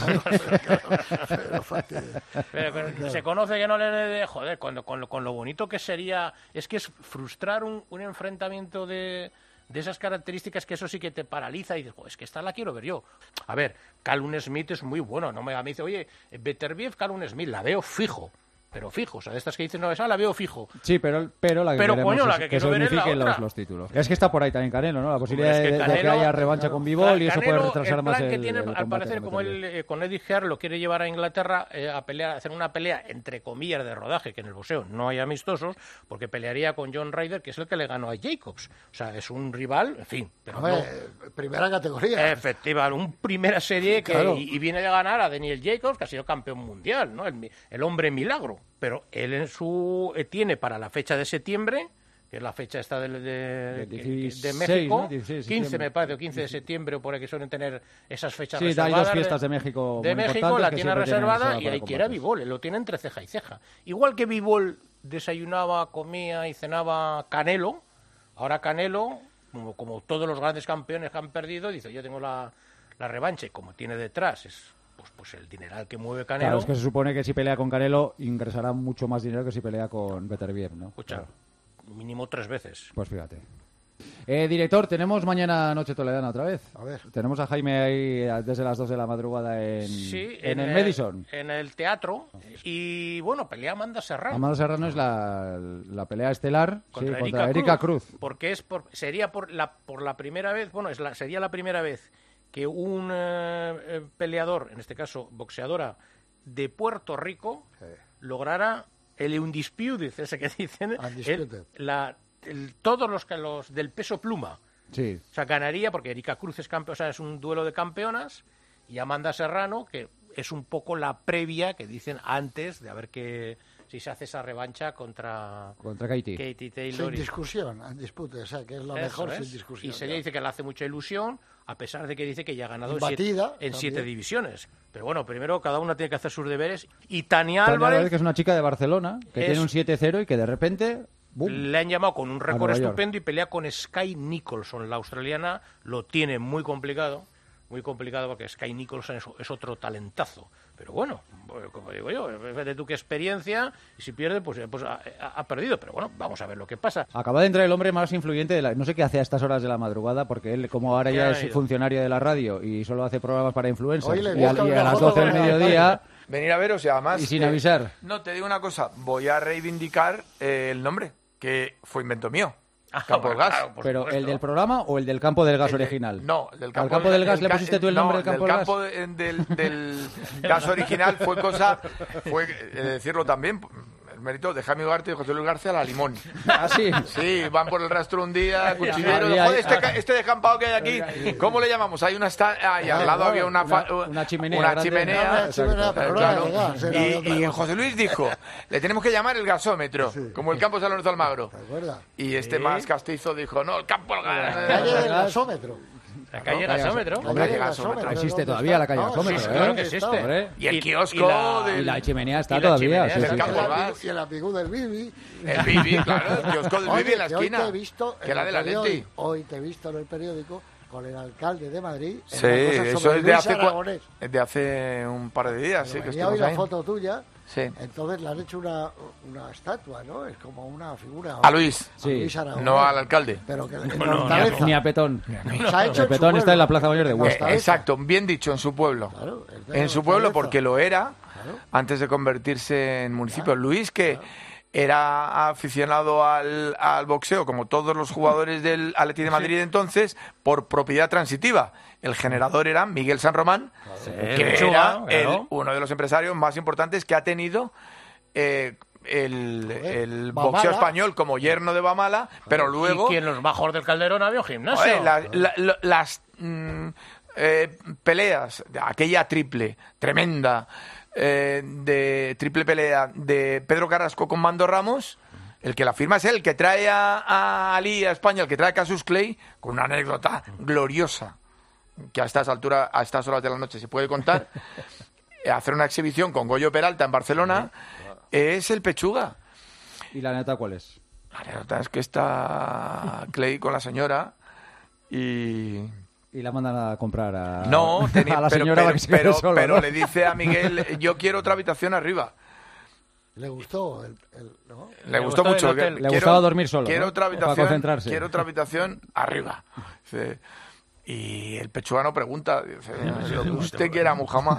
Pero, pero se conoce que no le... Joder, cuando, con, lo, con lo bonito que sería... Es que es frustrar un, un enfrentamiento de... de esas características que eso sí que te paraliza y dices, es que esta la quiero ver yo. A ver, Callum Smith es muy bueno, no me, me dice, oye, Beterbiev, Callum Smith, la veo fijo, pero fijo, o sea, de estas que dicen, no, esa la veo fijo. Sí, pero, pero la que pero, queremos coño, la es que que se quiero ver es la unifiquen otra. los, los títulos. Es que está por ahí también Canelo, ¿no? La posibilidad Hombre, es que de, Canelo, de que haya revancha claro, con Bivol y eso Canelo, puede retrasar el más plan el, que tiene, el al combate parecer, con como Beterbiev. él eh, con Eddie Hearn lo quiere llevar a Inglaterra eh, a pelear, a hacer una pelea entre comillas de rodaje, que en el boxeo no hay amistosos, porque pelearía con John Ryder, que es el que le ganó a Jacobs. O sea, es un rival, en fin, pero Hombre, no. primera categoría. Efectivamente, un primera serie que Claro. y, y viene de ganar a Daniel Jacobs, que ha sido campeón mundial, ¿no? El, el hombre milagro. Pero él en su eh, tiene para la fecha de septiembre, que es la fecha esta de, de, dieciséis, de México, ¿no? dieciséis de quince septiembre. me parece, o quince de septiembre, o por ahí que suelen tener esas fechas Sí, hay reservadas. dos fiestas de México De muy México importantes la que tiene siempre tienen reservada reserva y para ahí quiere a combates. Bivol, él lo tiene entre ceja y ceja. Igual que Bivol desayunaba, comía y cenaba Canelo, ahora Canelo, como, como todos los grandes campeones que han perdido, dice, yo tengo la, la revancha, y como tiene detrás es pues, pues el dineral que mueve Canelo. Claro, es que se supone que si pelea con Canelo ingresará mucho más dinero que si pelea con Beterbiev, ¿no? Escucha, Claro. mínimo tres veces. Pues fíjate. Eh, director, tenemos mañana Noche Toledana otra vez. A ver. Tenemos a Jaime ahí eh, desde las dos de la madrugada en, Sí, en, el Madison. En el teatro. Y bueno, pelea Amanda Serrano. Amanda Serrano es la, la pelea estelar Contra, sí, Erika, contra Erika Cruz, Cruz. Porque es por, sería por la, por la primera vez, bueno, es la, sería la primera vez que un eh, eh, peleador, en este caso boxeadora, de Puerto Rico, Sí. lograra el undisputed, ese que dicen, el, Undisputed. la, el- todos los, que- los del peso pluma. Sí. O sea, ganaría porque Erika Cruz es campeona, o sea, es un duelo de campeonas, y Amanda Serrano, que es un poco la previa que dicen antes de a ver que si se hace esa revancha contra Contra Katie. Katie Taylor. Sin y- discusión, en disputa, o sea, que es la Eso mejor es. sin discusión. Y se le dice que le hace mucha ilusión, a pesar de que dice que ya ha ganado en Imbatida, siete, en también. siete divisiones. Pero bueno, primero cada una tiene que hacer sus deberes. Y Tania, Tania Álvarez, Álvarez, que es una chica de Barcelona, que es- tiene un siete cero y que de repente... ¡bum! le han llamado con un récord Nueva York. estupendo y pelea con Sky Nicholson. La australiana lo tiene muy complicado, muy complicado porque Sky Nicholson es, es otro talentazo. Pero bueno, pues, como digo yo, fíjate tú qué experiencia, y si pierde, pues, pues ha, ha perdido. Pero bueno, vamos a ver lo que pasa. Acaba de entrar el hombre más influyente de la... No sé qué hace a estas horas de la madrugada, porque él, como ahora ya Ya ha es ido. funcionario de la radio y solo hace programas para influencers, Hoy le y a, busca y a una las foto doce del de la mediodía... Venir a veros y además... Y sin eh, avisar. No, te digo una cosa, voy a reivindicar eh, el nombre, que fue invento mío. Campo del Gas. Claro, por ¿Pero supuesto. el del programa o el del campo del gas El de- original? No, el del ¿Al campo, campo del gas el le ca- pusiste tú el no, nombre del campo del del gas? campo de- del, del gas original fue cosa, fue eh, decirlo también, el mérito de Jaime Ugarte y José Luis García a la Limón. ¿Ah, sí? Sí, van por el rastro un día, cuchillero, Había- joder, este, ca- este descampado que hay aquí, ¿cómo le llamamos? Hay una esta, ah, y al lado había una, fa- Una- una chimenea una grande. chimenea, Una chimenea, pero no era claro. de gas, era de otra y, y cosa. José Luis dijo, le tenemos que llamar el gasómetro, como el campo de San Lorenzo Almagro. ¿Te acuerdas? Y este más castizo dijo, no, el campo del gas. Calle del gasómetro. La calle Gasómetro. Hombre, Calle que del gasómetro. Existe ¿dónde todavía está? la calle No, gasómetro, sí, ¿eh? claro que existe. está. Hombre. Y el Y- kiosco y la- del... Y la chimenea está Y la todavía. chimenea sí, del sí. El campo del gas. Y el amigo del Bibi. El Bibi, claro, el kiosco del Oye, Bibi en la que hoy esquina. te he visto Que en era el de la periódico- Leti. Hoy te he visto en el periódico con el alcalde de Madrid. en Sí, una cosa eso sobre es de Luis hace, cua- Aragonés. es de hace un par de días, sí, Pero que venía hoy estuvimos la ahí. foto tuya. Sí. Entonces le han hecho una, una estatua, ¿no? Es como una figura. A Luis. A Luis Aragonés. No al alcalde. Pero que en No, no, Hortaleza. Ni a Petón. Se ha hecho en su Petón está pueblo. en la Plaza Mayor de Eh, Huesca. exacto, bien dicho, en su pueblo. Claro, es de En su pueblo, Hortaleza. porque lo era Claro. antes de convertirse en municipio. Luis, que era aficionado al, al boxeo, como todos los jugadores del Atleti de Madrid entonces, por propiedad transitiva. El generador era Miguel San Román, que Lechuga, era el- claro. uno de los empresarios más importantes que ha tenido eh, el, el Bamala. boxeo español como yerno de Bamala, pero luego... Y que en los bajos del Calderón había un gimnasio. Joder, la- la- la- las mm, eh, peleas, de aquella triple, tremenda, eh, de triple pelea de Pedro Carrasco con Mando Ramos, El que la firma es él, el que trae a, a Ali a España, el que trae a Cassius Clay, con una anécdota gloriosa, que a estas alturas, a estas horas de la noche se puede contar. Hacer una exhibición con Goyo Peralta en Barcelona es el Pechuga. ¿Y la neta cuál es? La anécdota es que está Clay con la señora y... Y la mandan a comprar a, no, tenía, a la pero, señora pero, para que se quede pero, sola, pero ¿no? le dice a Miguel, yo quiero otra habitación arriba. Le gustó el, el, ¿no? Le, le gustó, gustó mucho. el Le quiero, gustaba dormir solo. Quiero ¿no? otra habitación. Para concentrarse. Quiero otra habitación arriba. Dice, y el pechuano pregunta, dice, lo que usted quiera, Muhammad.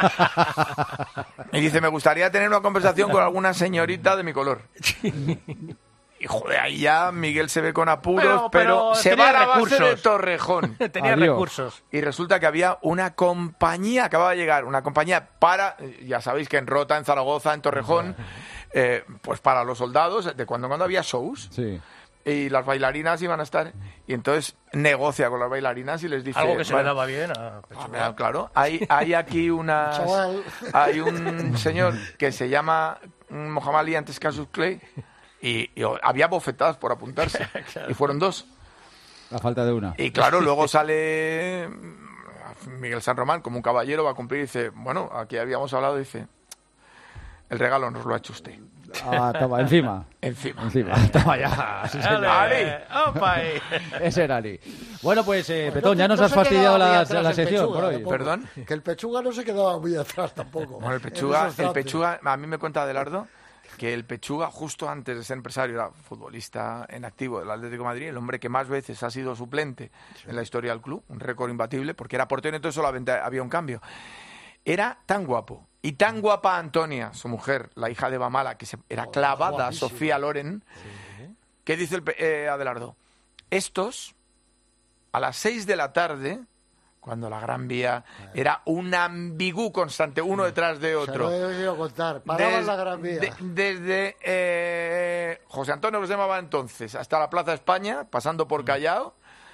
Y dice, me gustaría tener una conversación con alguna señorita de mi color. Y joder, ahí ya Miguel se ve con apuros, pero, pero, pero se va a la base de Torrejón. Tenía Adiós. recursos. Y resulta que había una compañía, acababa de llegar, una compañía para, ya sabéis que en Rota, en Zaragoza, en Torrejón, eh, pues para los soldados, de cuando en cuando había shows. Sí. Y las bailarinas iban a estar. Y entonces negocia con las bailarinas y les dice... Algo que se bueno, le daba bien a ah, claro, hay, hay aquí unas... Hay un señor que se llama Muhammad Ali antes Cassius Clay... Y, y había bofetadas por apuntarse. Claro. Y fueron dos. A falta de una. Y claro, luego sale Miguel San Román como un caballero, va a cumplir y dice, bueno, aquí habíamos hablado, dice, el regalo nos lo ha hecho usted. Ah, toma, encima. Encima. Encima. Toma ya. Sí, Ali. Ese era Ali. Bueno, pues, eh, Petón, ya nos no has fastidiado la, la sección Pechuga, por hoy. Tampoco. ¿Perdón? Que el Pechuga no se quedaba muy atrás tampoco. Bueno, el Pechuga, el Pechuga, a mí me cuenta Adelardo que el Pechuga, justo antes de ser empresario, era futbolista en activo del Atlético de Madrid, el hombre que más veces ha sido suplente sí. en la historia del club, un récord imbatible, porque era portero, entonces solamente había un cambio. Era tan guapo, y tan guapa Antonia, su mujer, la hija de Bamala, que se, era oh, clavada, guapísimo. Sofía Loren, sí. ¿Qué dice el eh, Adelardo? Estos, a las seis de la tarde... Cuando la Gran Vía era un ambigú constante, uno detrás de otro. Se lo he oído contar. Paraban la Gran Vía. De, desde eh, José Antonio, que se llamaba entonces, hasta la Plaza España, pasando por Callao,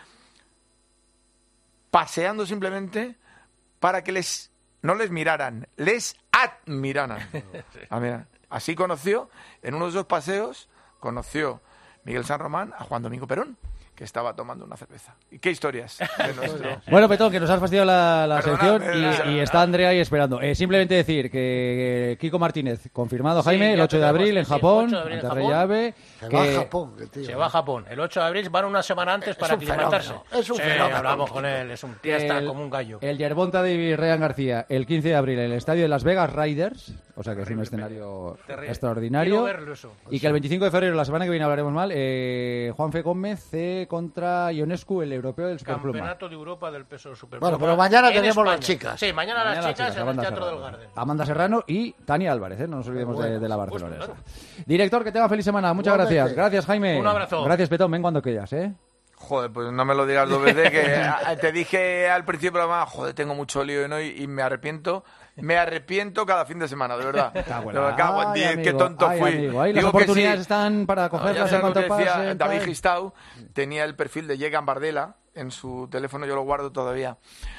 paseando simplemente para que les no les miraran, les admiraran. Ah, mira, así conoció, en uno de esos paseos, conoció Miguel San Román a Juan Domingo Perón, que estaba tomando una cerveza. ¿Y qué historias de nuestro... Bueno, Petón, que nos has fastidiado la, la sección perdona, y, y está Andrea ahí esperando. Eh, simplemente decir que eh, Kiko Martínez, confirmado, sí, Jaime, el ocho de abril en sí, Japón, en ante Reyave. Se que... va a Japón, que tío. Se va a Japón. El ocho de abril van una semana antes es para aclimatarse. Es un sí, fenómeno. Hablamos con él, es un tío, está como un gallo. El Yerbonta de Rean García, el quince de abril en el estadio de Las Vegas Raiders, o sea que es un escenario Terrible. extraordinario. Verlo, eso. Y que el veinticinco de febrero, la semana que viene hablaremos mal, eh, Juanfe Gómez eh, contra Ionescu, el europeo del Superpluma. Campeonato de Europa del peso superpluma. Bueno, pero mañana en tenemos España. las chicas. Sí, mañana, mañana las chicas, chicas en el Teatro Serrano. del Garden. Amanda Serrano y Tania Álvarez, ¿eh? No nos olvidemos bueno, de, de la por supuesto, barcelonesa. claro. Director, que tenga feliz semana. Muchas Igualmente. gracias. Gracias, Jaime. Un abrazo. Gracias, Petón. Ven cuando quieras, ¿eh? Joder, pues no me lo digas dos veces, que te dije al principio del programa, joder, tengo mucho lío hoy y me arrepiento, me arrepiento cada fin de semana, de verdad. Cago en Me la- cago en Ay, diez, amigo, qué tonto ay, fui. amigo. Ahí las Digo que oportunidades sí. están para Ya cogerlas en sabes lo cuanto que decía pasen. David tal. Gistau, tenía el perfil de Yegan Bardella en su teléfono, yo lo guardo todavía.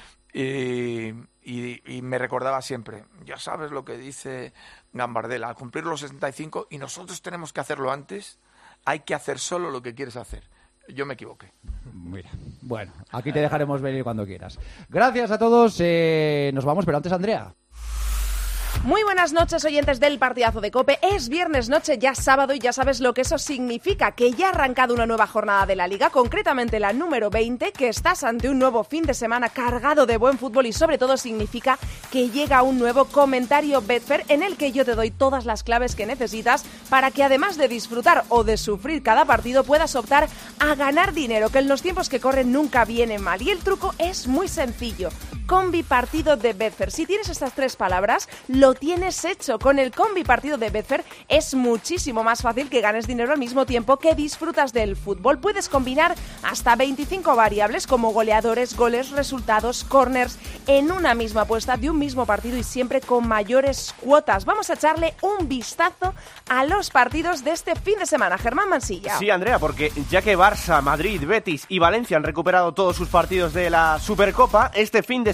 Y, y, y me recordaba siempre, ya sabes lo que dice Gambardella, al cumplir los sesenta y cinco, y nosotros tenemos que hacerlo antes, hay que hacer solo lo que quieres hacer. Yo me equivoqué. Mira, bueno, aquí te dejaremos venir cuando quieras. Gracias a todos. Eh, nos vamos, pero antes, Andrea. Muy buenas noches, oyentes del Partidazo de COPE. Es viernes noche, ya sábado, y ya sabes lo que eso significa, que ya ha arrancado una nueva jornada de la Liga, concretamente la número veinte, que estás ante un nuevo fin de semana cargado de buen fútbol y sobre todo significa que llega un nuevo comentario Betfair en el que yo te doy todas las claves que necesitas para que además de disfrutar o de sufrir cada partido puedas optar a ganar dinero, que en los tiempos que corren nunca viene mal. Y el truco es muy sencillo. Combi partido de Betfair. Si tienes estas tres palabras, lo tienes hecho. Con el combi partido de Betfair es muchísimo más fácil que ganes dinero al mismo tiempo que disfrutas del fútbol. Puedes combinar hasta veinticinco variables como goleadores, goles, resultados, corners en una misma apuesta de un mismo partido y siempre con mayores cuotas. Vamos a echarle un vistazo a los partidos de este fin de semana. Germán Mansilla. Sí, Andrea, porque ya que Barça, Madrid, Betis y Valencia han recuperado todos sus partidos de la Supercopa, este fin de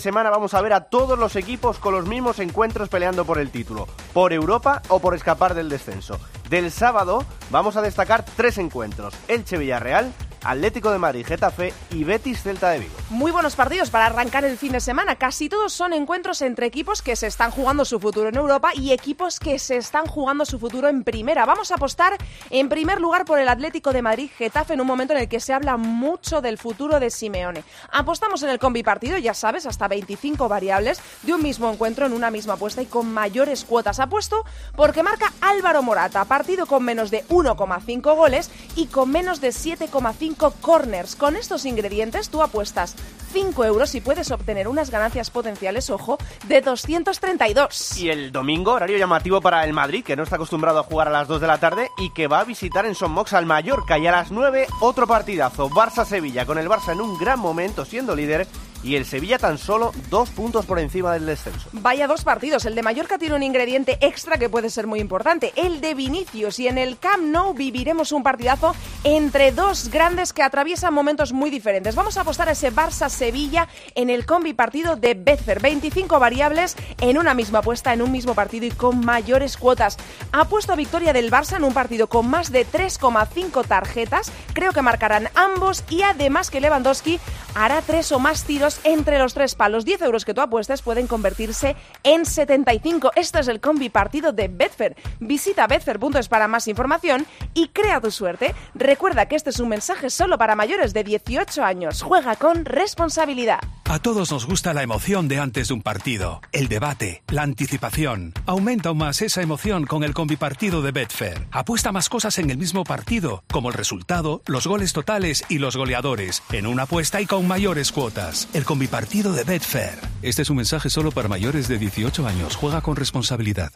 semana vamos a ver a todos los equipos con los mismos encuentros peleando por el título, por Europa o por escapar del descenso. Del sábado vamos a destacar tres encuentros: Elche-Villarreal, Atlético de Madrid, Getafe y Betis-Celta de Vigo. Muy buenos partidos para arrancar el fin de semana. Casi todos son encuentros entre equipos que se están jugando su futuro en Europa y equipos que se están jugando su futuro en Primera. Vamos a apostar en primer lugar por el Atlético de Madrid-Getafe en un momento en el que se habla mucho del futuro de Simeone. Apostamos en el combi partido, ya sabes, hasta veinticinco variables de un mismo encuentro en una misma apuesta y con mayores cuotas. Apuesto porque marca Álvaro Morata, partido con menos de uno coma cinco goles y con menos de siete coma cinco corners. Con estos ingredientes tú apuestas cinco euros y puedes obtener unas ganancias potenciales, ojo, de doscientos treinta y dos. Y el domingo, horario llamativo para el Madrid, que no está acostumbrado a jugar a las dos de la tarde y que va a visitar en Son Mox al Mallorca. Y a las nueve, otro partidazo, Barça-Sevilla, con el Barça en un gran momento siendo líder y el Sevilla tan solo dos puntos por encima del descenso. Vaya dos partidos. El de Mallorca tiene un ingrediente extra que puede ser muy importante, el de Vinicius, y en el Camp Nou viviremos un partidazo entre dos grandes que atraviesan momentos muy diferentes. Vamos a apostar a ese Barça-Sevilla en el combi partido de Betfair. veinticinco variables en una misma apuesta, en un mismo partido y con mayores cuotas. Apuesto a victoria del Barça en un partido con más de tres coma cinco tarjetas. Creo que marcarán ambos y además que Lewandowski hará tres o más tiros entre los tres palos. diez euros que tú apuestes pueden convertirse en setenta y cinco. Esto es el combi partido de Betfair. Visita betfair punto es para más información y crea tu suerte. Recuerda que este es un mensaje solo para mayores de dieciocho años. Juega con responsabilidad. A todos nos gusta la emoción de antes de un partido, el debate, la anticipación. Aumenta aún más esa emoción con el combi partido de Betfair. Apuesta más cosas en el mismo partido, como el resultado, los goles totales y los goleadores, en una apuesta y con mayores cuotas. El combi partido de Betfair. Este es un mensaje solo para mayores de dieciocho años. Juega con responsabilidad.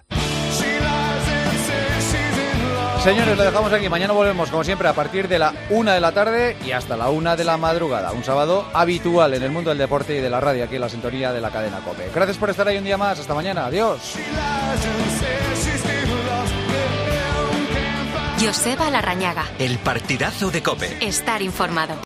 Señores, lo dejamos aquí. Mañana volvemos, como siempre, a partir de la una de la tarde y hasta la una de la madrugada. Un sábado habitual en el mundo del deporte y de la radio, aquí en la sintonía de la cadena COPE. Gracias por estar ahí un día más. Hasta mañana. Adiós. Joseba Larrañaga. El partidazo de COPE. Estar informado.